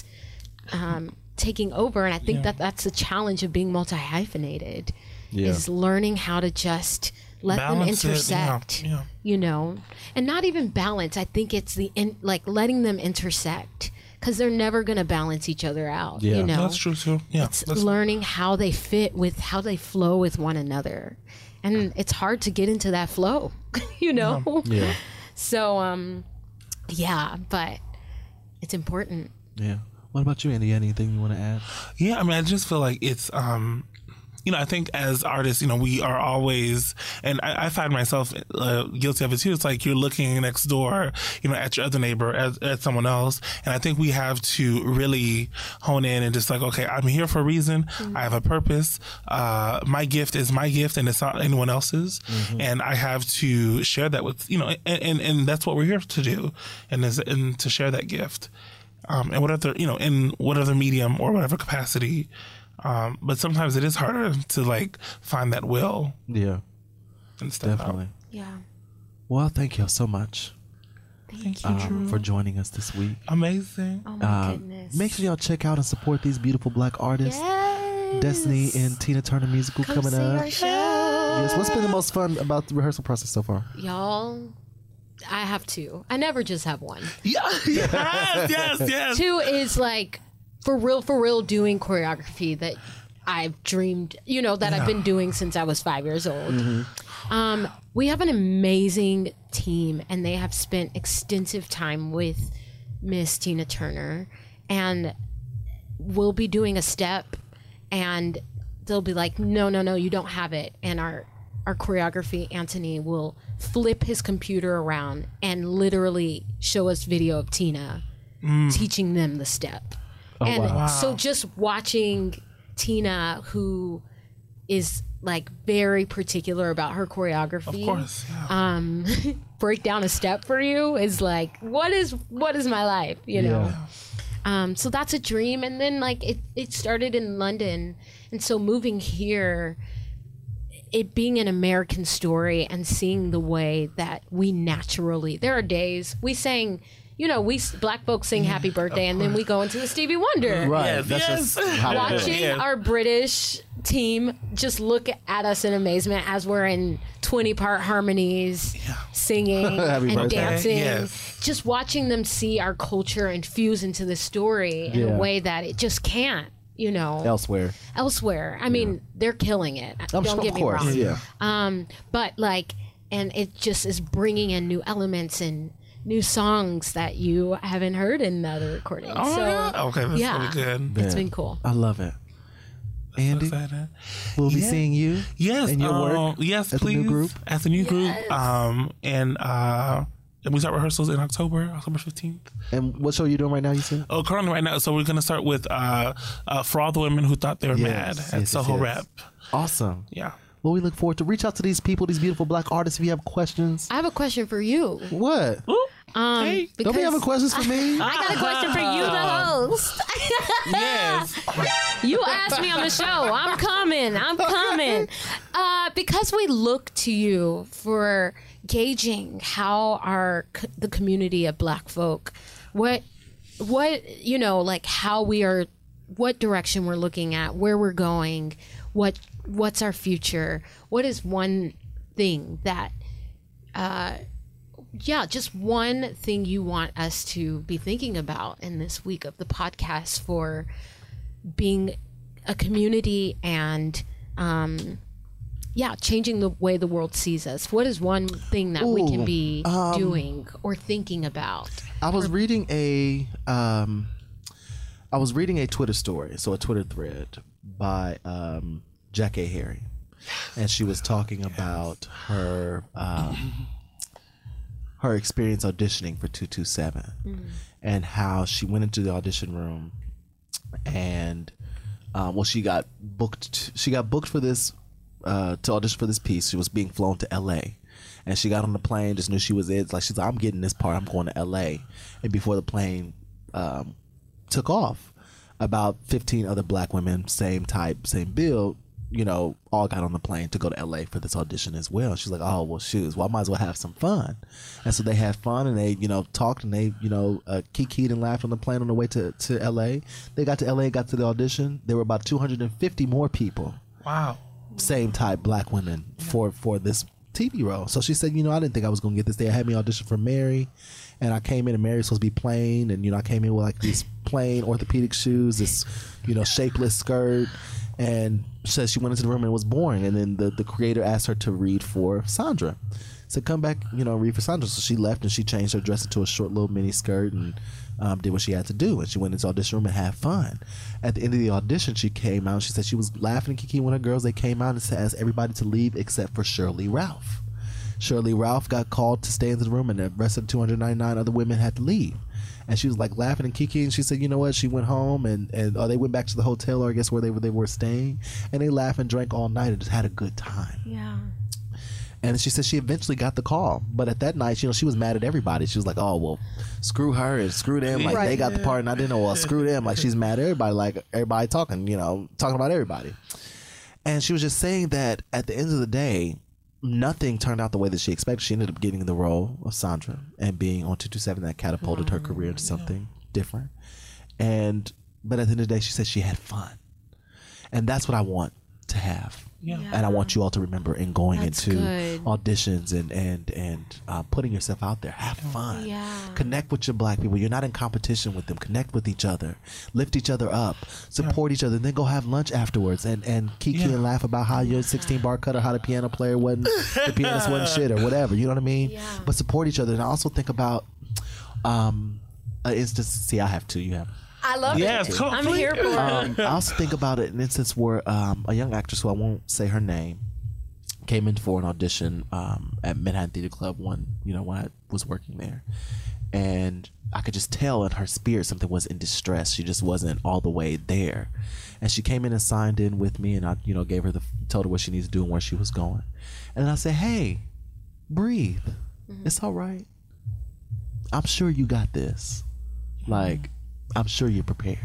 [SPEAKER 4] um, taking over? And I think that that's the challenge of being multi-hyphenated,
[SPEAKER 3] Yeah.
[SPEAKER 4] is learning how to just let
[SPEAKER 5] Balance
[SPEAKER 4] them
[SPEAKER 5] it,
[SPEAKER 4] intersect,
[SPEAKER 5] yeah, yeah.
[SPEAKER 4] you know, and not even balance. I think it's the in, like letting them intersect, because they're never going to balance each other out.
[SPEAKER 3] Yeah.
[SPEAKER 4] You know,
[SPEAKER 5] That's true too. Yeah.
[SPEAKER 4] it's
[SPEAKER 5] that's-
[SPEAKER 4] learning how they fit with, how they flow with one another, and it's hard to get into that flow, you know.
[SPEAKER 3] Yeah.
[SPEAKER 4] So, um, yeah, but it's important.
[SPEAKER 3] Yeah. What about you, Andy? Anything you want to add?
[SPEAKER 5] Yeah, I mean, I just feel like it's, um, you know, I think as artists, you know, we are always, and I, I find myself uh, guilty of it too. It's like you're looking next door, you know, at your other neighbor, at, at someone else. And I think we have to really hone in and just like, okay, I'm here for a reason. I have a purpose. Uh, my gift is my gift and it's not anyone else's. And I have to share that with, you know, and, and, and that's what we're here to do. And, is, and to share that gift. Um, and whatever, you know, in whatever medium or whatever capacity. Um, but sometimes it is harder to like find that will
[SPEAKER 3] Yeah.
[SPEAKER 5] and step
[SPEAKER 3] Definitely.
[SPEAKER 5] out.
[SPEAKER 4] Yeah.
[SPEAKER 3] Well, thank y'all so much
[SPEAKER 4] Thank you.
[SPEAKER 3] um, for joining us this week.
[SPEAKER 5] Amazing.
[SPEAKER 4] Oh my
[SPEAKER 3] Uh,
[SPEAKER 4] goodness.
[SPEAKER 3] make sure y'all check out and support these beautiful black artists.
[SPEAKER 4] Yes.
[SPEAKER 3] Destiny and Tina Turner musical
[SPEAKER 4] Come
[SPEAKER 3] coming
[SPEAKER 4] see
[SPEAKER 3] up.
[SPEAKER 4] our show.
[SPEAKER 3] Yes. What's been the most fun about the rehearsal process so far?
[SPEAKER 4] Y'all, I have two. I never just have one.
[SPEAKER 5] Yeah. Yes, yes, yes.
[SPEAKER 4] Two is like for real, for real doing choreography that I've dreamed, you know, that I've been doing since I was five years old. Um, we have an amazing team, and they have spent extensive time with Miss Tina Turner, and we'll be doing a step, and they'll be like, no, no, no, you don't have it. And our our choreography, Anthony, will flip his computer around and literally show us video of Tina teaching them the step. and
[SPEAKER 3] wow.
[SPEAKER 4] so just watching Tina, who is like very particular about her choreography,
[SPEAKER 5] Of course. Yeah.
[SPEAKER 4] um, break down a step for you is like, what is what is my life, you know? Um, so that's a dream. And then like it, it started in London. And so moving here, it being an American story and seeing the way that we naturally, there are days we sang, you know, we black folks sing happy birthday and then we go into the Stevie Wonder.
[SPEAKER 3] Right.
[SPEAKER 5] Yes,
[SPEAKER 3] That's
[SPEAKER 5] yes.
[SPEAKER 3] just how it is.
[SPEAKER 4] Watching
[SPEAKER 5] Yeah.
[SPEAKER 4] our British team just look at us in amazement as we're in twenty part harmonies, singing
[SPEAKER 3] Happy
[SPEAKER 4] and
[SPEAKER 3] birthday.
[SPEAKER 4] dancing.
[SPEAKER 5] Yes.
[SPEAKER 4] Just watching them see our culture infuse into the story in
[SPEAKER 3] Yeah.
[SPEAKER 4] a way that it just can't, you know,
[SPEAKER 3] Elsewhere.
[SPEAKER 4] elsewhere. I mean, they're killing it.
[SPEAKER 3] I'm
[SPEAKER 4] Don't
[SPEAKER 3] sure,
[SPEAKER 4] get
[SPEAKER 3] of
[SPEAKER 4] me
[SPEAKER 3] course.
[SPEAKER 4] wrong.
[SPEAKER 3] Yeah.
[SPEAKER 4] Um, but like, and it just is bringing in new elements and new songs that you haven't heard in the other recordings.
[SPEAKER 5] Oh,
[SPEAKER 4] so
[SPEAKER 5] yeah. Okay, that's
[SPEAKER 4] yeah,
[SPEAKER 5] really good.
[SPEAKER 4] it's
[SPEAKER 3] Yeah.
[SPEAKER 4] been cool.
[SPEAKER 3] I love it. Andy,
[SPEAKER 5] Excited.
[SPEAKER 3] we'll be
[SPEAKER 5] Yeah.
[SPEAKER 3] seeing you.
[SPEAKER 5] Yes.
[SPEAKER 3] in your
[SPEAKER 5] um,
[SPEAKER 3] work.
[SPEAKER 5] Yes,
[SPEAKER 3] at the
[SPEAKER 5] please.
[SPEAKER 3] new group.
[SPEAKER 5] At the new group. Um, and uh, and we start rehearsals in October, October fifteenth.
[SPEAKER 3] And what show are you doing right now? You said.
[SPEAKER 5] Oh, currently right now. So we're going to start with uh, uh, For All the Women Who Thought They Were
[SPEAKER 3] Yes,
[SPEAKER 5] Mad
[SPEAKER 3] yes,
[SPEAKER 5] at
[SPEAKER 3] yes,
[SPEAKER 5] Soho
[SPEAKER 3] yes.
[SPEAKER 5] Rep.
[SPEAKER 3] Awesome.
[SPEAKER 5] Yeah.
[SPEAKER 3] Well, we look forward to reach out to these people, these beautiful black artists. If you have questions,
[SPEAKER 4] I have a question for you.
[SPEAKER 3] what?
[SPEAKER 4] Um,
[SPEAKER 5] Hey,
[SPEAKER 4] because
[SPEAKER 3] Don't be having questions for me.
[SPEAKER 4] I got a question for you, the host.
[SPEAKER 5] Yes.
[SPEAKER 4] You asked me on the show. I'm coming. I'm coming. Uh, because we look to you for gauging how our c- the community of Black folk, what what you know, like how we are, what direction we're looking at, where we're going, what what's our future, what is one thing that. Uh, Yeah, just one thing you want us to be thinking about in this week of the podcast for being a community and, um, yeah, changing the way the world sees us. What is one thing that we can
[SPEAKER 3] Ooh,
[SPEAKER 4] be doing or thinking about?
[SPEAKER 3] I was reading a um, I was reading a Twitter story, so a Twitter thread by um, Jack A. Harry, and she was talking about her um, her experience auditioning for two two seven, and how she went into the audition room and Um, well, she got booked. She got booked for this uh, to audition for this piece. She was being flown to L A, and she got on the plane. Just knew she was it. It's like she's like, I'm getting this part. I'm going to L A. And before the plane um, took off, about fifteen other black women, same type, same build, you know, all got on the plane to go to L A for this audition as well. She's like, oh, well, shoot, well, I might as well have some fun. And so they had fun, and they, you know, talked, and they, you know, uh, kikied and laughed on the plane on the way to, to L A. They got to L A, got to the audition. There were about two hundred fifty more people.
[SPEAKER 5] Wow.
[SPEAKER 3] Same type black women for, for this T V role. So she said, you know, I didn't think I was going to get this. They had me audition for Mary, and I came in, and Mary was supposed to be plain, and, you know, I came in with like these plain orthopedic shoes, this, you know, shapeless skirt, and says she went into the room and it was boring. And then the, the creator asked her to read for Sandra. Said, come back, you know, read for Sandra. So she left, and she changed her dress into a short little mini skirt and um, did what she had to do. And she went into the audition room and had fun. At the end of the audition, she came out. She said she was laughing and kicking with her girls. They came out and said, asked everybody to leave except for Shirley Ralph. Shirley Ralph got called to stay in the room, and the rest of the two hundred ninety-nine other women had to leave. And she was like laughing and kiki, and she said, you know what? She went home, and, and or they went back to the hotel, or I guess where they were they were staying, and they laughed and drank all night and just had a good time.
[SPEAKER 4] Yeah.
[SPEAKER 3] And she said she eventually got the call, but at that night, you know, she was mad at everybody. She was like, "Oh well, screw her and screw them. Like
[SPEAKER 4] Right.
[SPEAKER 3] they got the part, and I didn't know. Well, screw them. Like she's mad at everybody. Like everybody talking, you know, talking about everybody." And she was just saying that at the end of the day, nothing turned out the way that she expected. She ended up getting the role of Sandra and being on two two seven. That catapulted her career into something different. And but at the end of the day, she said she had fun, and that's what I want to have.
[SPEAKER 5] Yeah.
[SPEAKER 3] And I want you all to remember in going
[SPEAKER 4] That's
[SPEAKER 3] into
[SPEAKER 4] good.
[SPEAKER 3] auditions and and and uh, putting yourself out there. Have fun.
[SPEAKER 4] Yeah.
[SPEAKER 3] Connect with your black people. You're not in competition with them. Connect with each other. Lift each other up. Support each other. And then go have lunch afterwards and and kiki
[SPEAKER 5] Yeah.
[SPEAKER 3] and laugh about how your sixteen bar cutter, how the piano player wasn't, the pianist wasn't shit or whatever. You know what I mean?
[SPEAKER 4] Yeah.
[SPEAKER 3] But support each other. And I also think about um, an instance. See, I have two. You have.
[SPEAKER 7] I love
[SPEAKER 5] Yes,
[SPEAKER 7] it.
[SPEAKER 5] come
[SPEAKER 7] I'm
[SPEAKER 5] on.
[SPEAKER 7] here for it.
[SPEAKER 3] Um, I also think about it, an instance where um, a young actress who I won't say her name came in for an audition um, at Manhattan Theater Club one, you know, when I was working there, and I could just tell in her spirit something was in distress. She just wasn't all the way there, and she came in and signed in with me, and I, you know, gave her the told her what she needs to do and where she was going, and then I said, "Hey, breathe.
[SPEAKER 7] Mm-hmm.
[SPEAKER 3] It's all right. I'm sure you got this. Like, I'm sure you're prepared.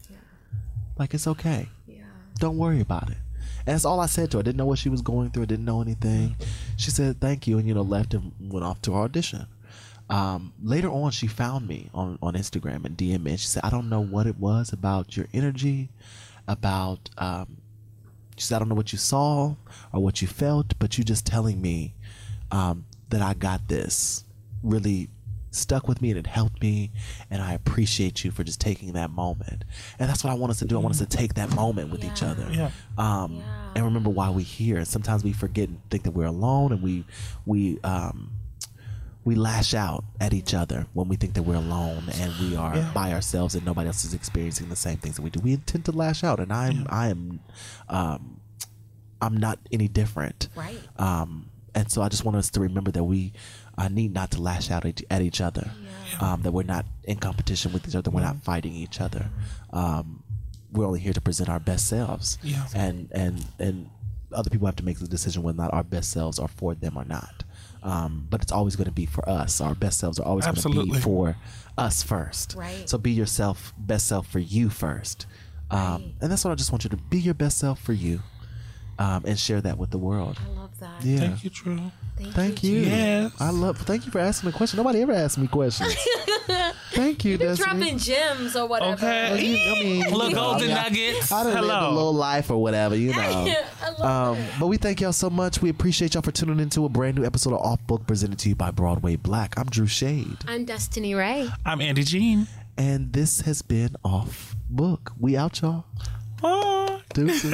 [SPEAKER 3] Like, it's okay.
[SPEAKER 7] Yeah.
[SPEAKER 3] Don't worry about it." And that's all I said to her. I didn't know what she was going through. I didn't know anything. She said, "Thank you," and, you know, left and went off to her audition. Um, later on, she found me on, on Instagram and D M me, and she said, "I don't know what it was about your energy, about, um, she said, I don't know what you saw or what you felt, but you just telling me um, that I got this really stuck with me, and it helped me, and I appreciate you for just taking that moment." And that's what I want us to do. I want us to take that moment with each other,
[SPEAKER 5] Yeah.
[SPEAKER 3] um, and remember why we're here. And sometimes we forget and think that we're alone, and we we um, we lash out at each other when we think that we're alone and we are
[SPEAKER 5] Yeah.
[SPEAKER 3] by ourselves and nobody else is experiencing the same things that we do. We tend to lash out, and I'm I am um, I'm not any different.
[SPEAKER 7] Right.
[SPEAKER 3] Um, and so I just want us to remember that we uh, need not to lash out at, at each other, um, that we're not in competition with each other, we're not fighting each other. Um, we're only here to present our best selves,
[SPEAKER 5] Yeah.
[SPEAKER 3] and and and other people have to make the decision whether or not our best selves are for them or not. Um, but it's always going to be for us. Our best selves are always going to be
[SPEAKER 5] Absolutely.
[SPEAKER 3] for us first.
[SPEAKER 7] Right.
[SPEAKER 3] So be yourself, best self for you first. Um, and that's what I just want you to be, your best self for you, um, and share that with the world.
[SPEAKER 7] I love that.
[SPEAKER 3] Yeah.
[SPEAKER 5] Thank you, True.
[SPEAKER 3] Thank you.
[SPEAKER 5] Yes.
[SPEAKER 3] I love. Thank you for asking the question. Nobody ever asked me questions. Thank you, Destiny.
[SPEAKER 7] Dropping gems or whatever.
[SPEAKER 5] Okay.
[SPEAKER 3] Well, you- I mean,
[SPEAKER 5] Little
[SPEAKER 3] you know,
[SPEAKER 5] golden
[SPEAKER 3] I mean, I-
[SPEAKER 5] nuggets.
[SPEAKER 3] I done lived a
[SPEAKER 5] Hello.
[SPEAKER 3] little life or whatever, you know.
[SPEAKER 7] I love
[SPEAKER 3] Um,
[SPEAKER 7] it.
[SPEAKER 3] but we thank y'all so much. We appreciate y'all for tuning into a brand new episode of Off Book presented to you by Broadway Black. I'm Drew Shade,
[SPEAKER 4] I'm Destiny Ray.
[SPEAKER 5] I'm Andy Jean.
[SPEAKER 3] and this has been Off Book. We out, y'all.
[SPEAKER 5] Bye.
[SPEAKER 3] Deuces.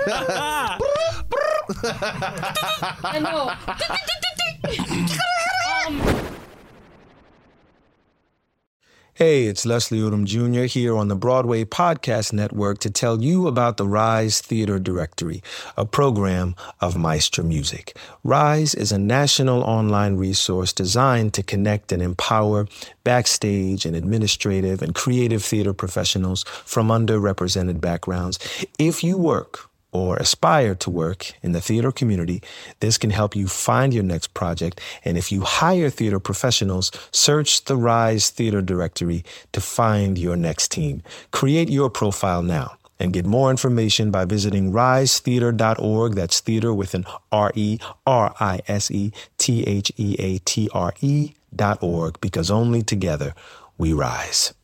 [SPEAKER 7] I know. um,
[SPEAKER 8] Hey, it's Leslie Odom Junior here on the Broadway Podcast Network to tell you about the Rise Theater Directory, a program of Maestro Music. Rise is a national online resource designed to connect and empower backstage and administrative and creative theater professionals from underrepresented backgrounds. If you work or aspire to work in the theater community, this can help you find your next project. And if you hire theater professionals, search the Rise Theater Directory to find your next team. Create your profile now and get more information by visiting rise theater dot org. That's theater with an R E R I S E T H E A T R E dot org, because only together we rise.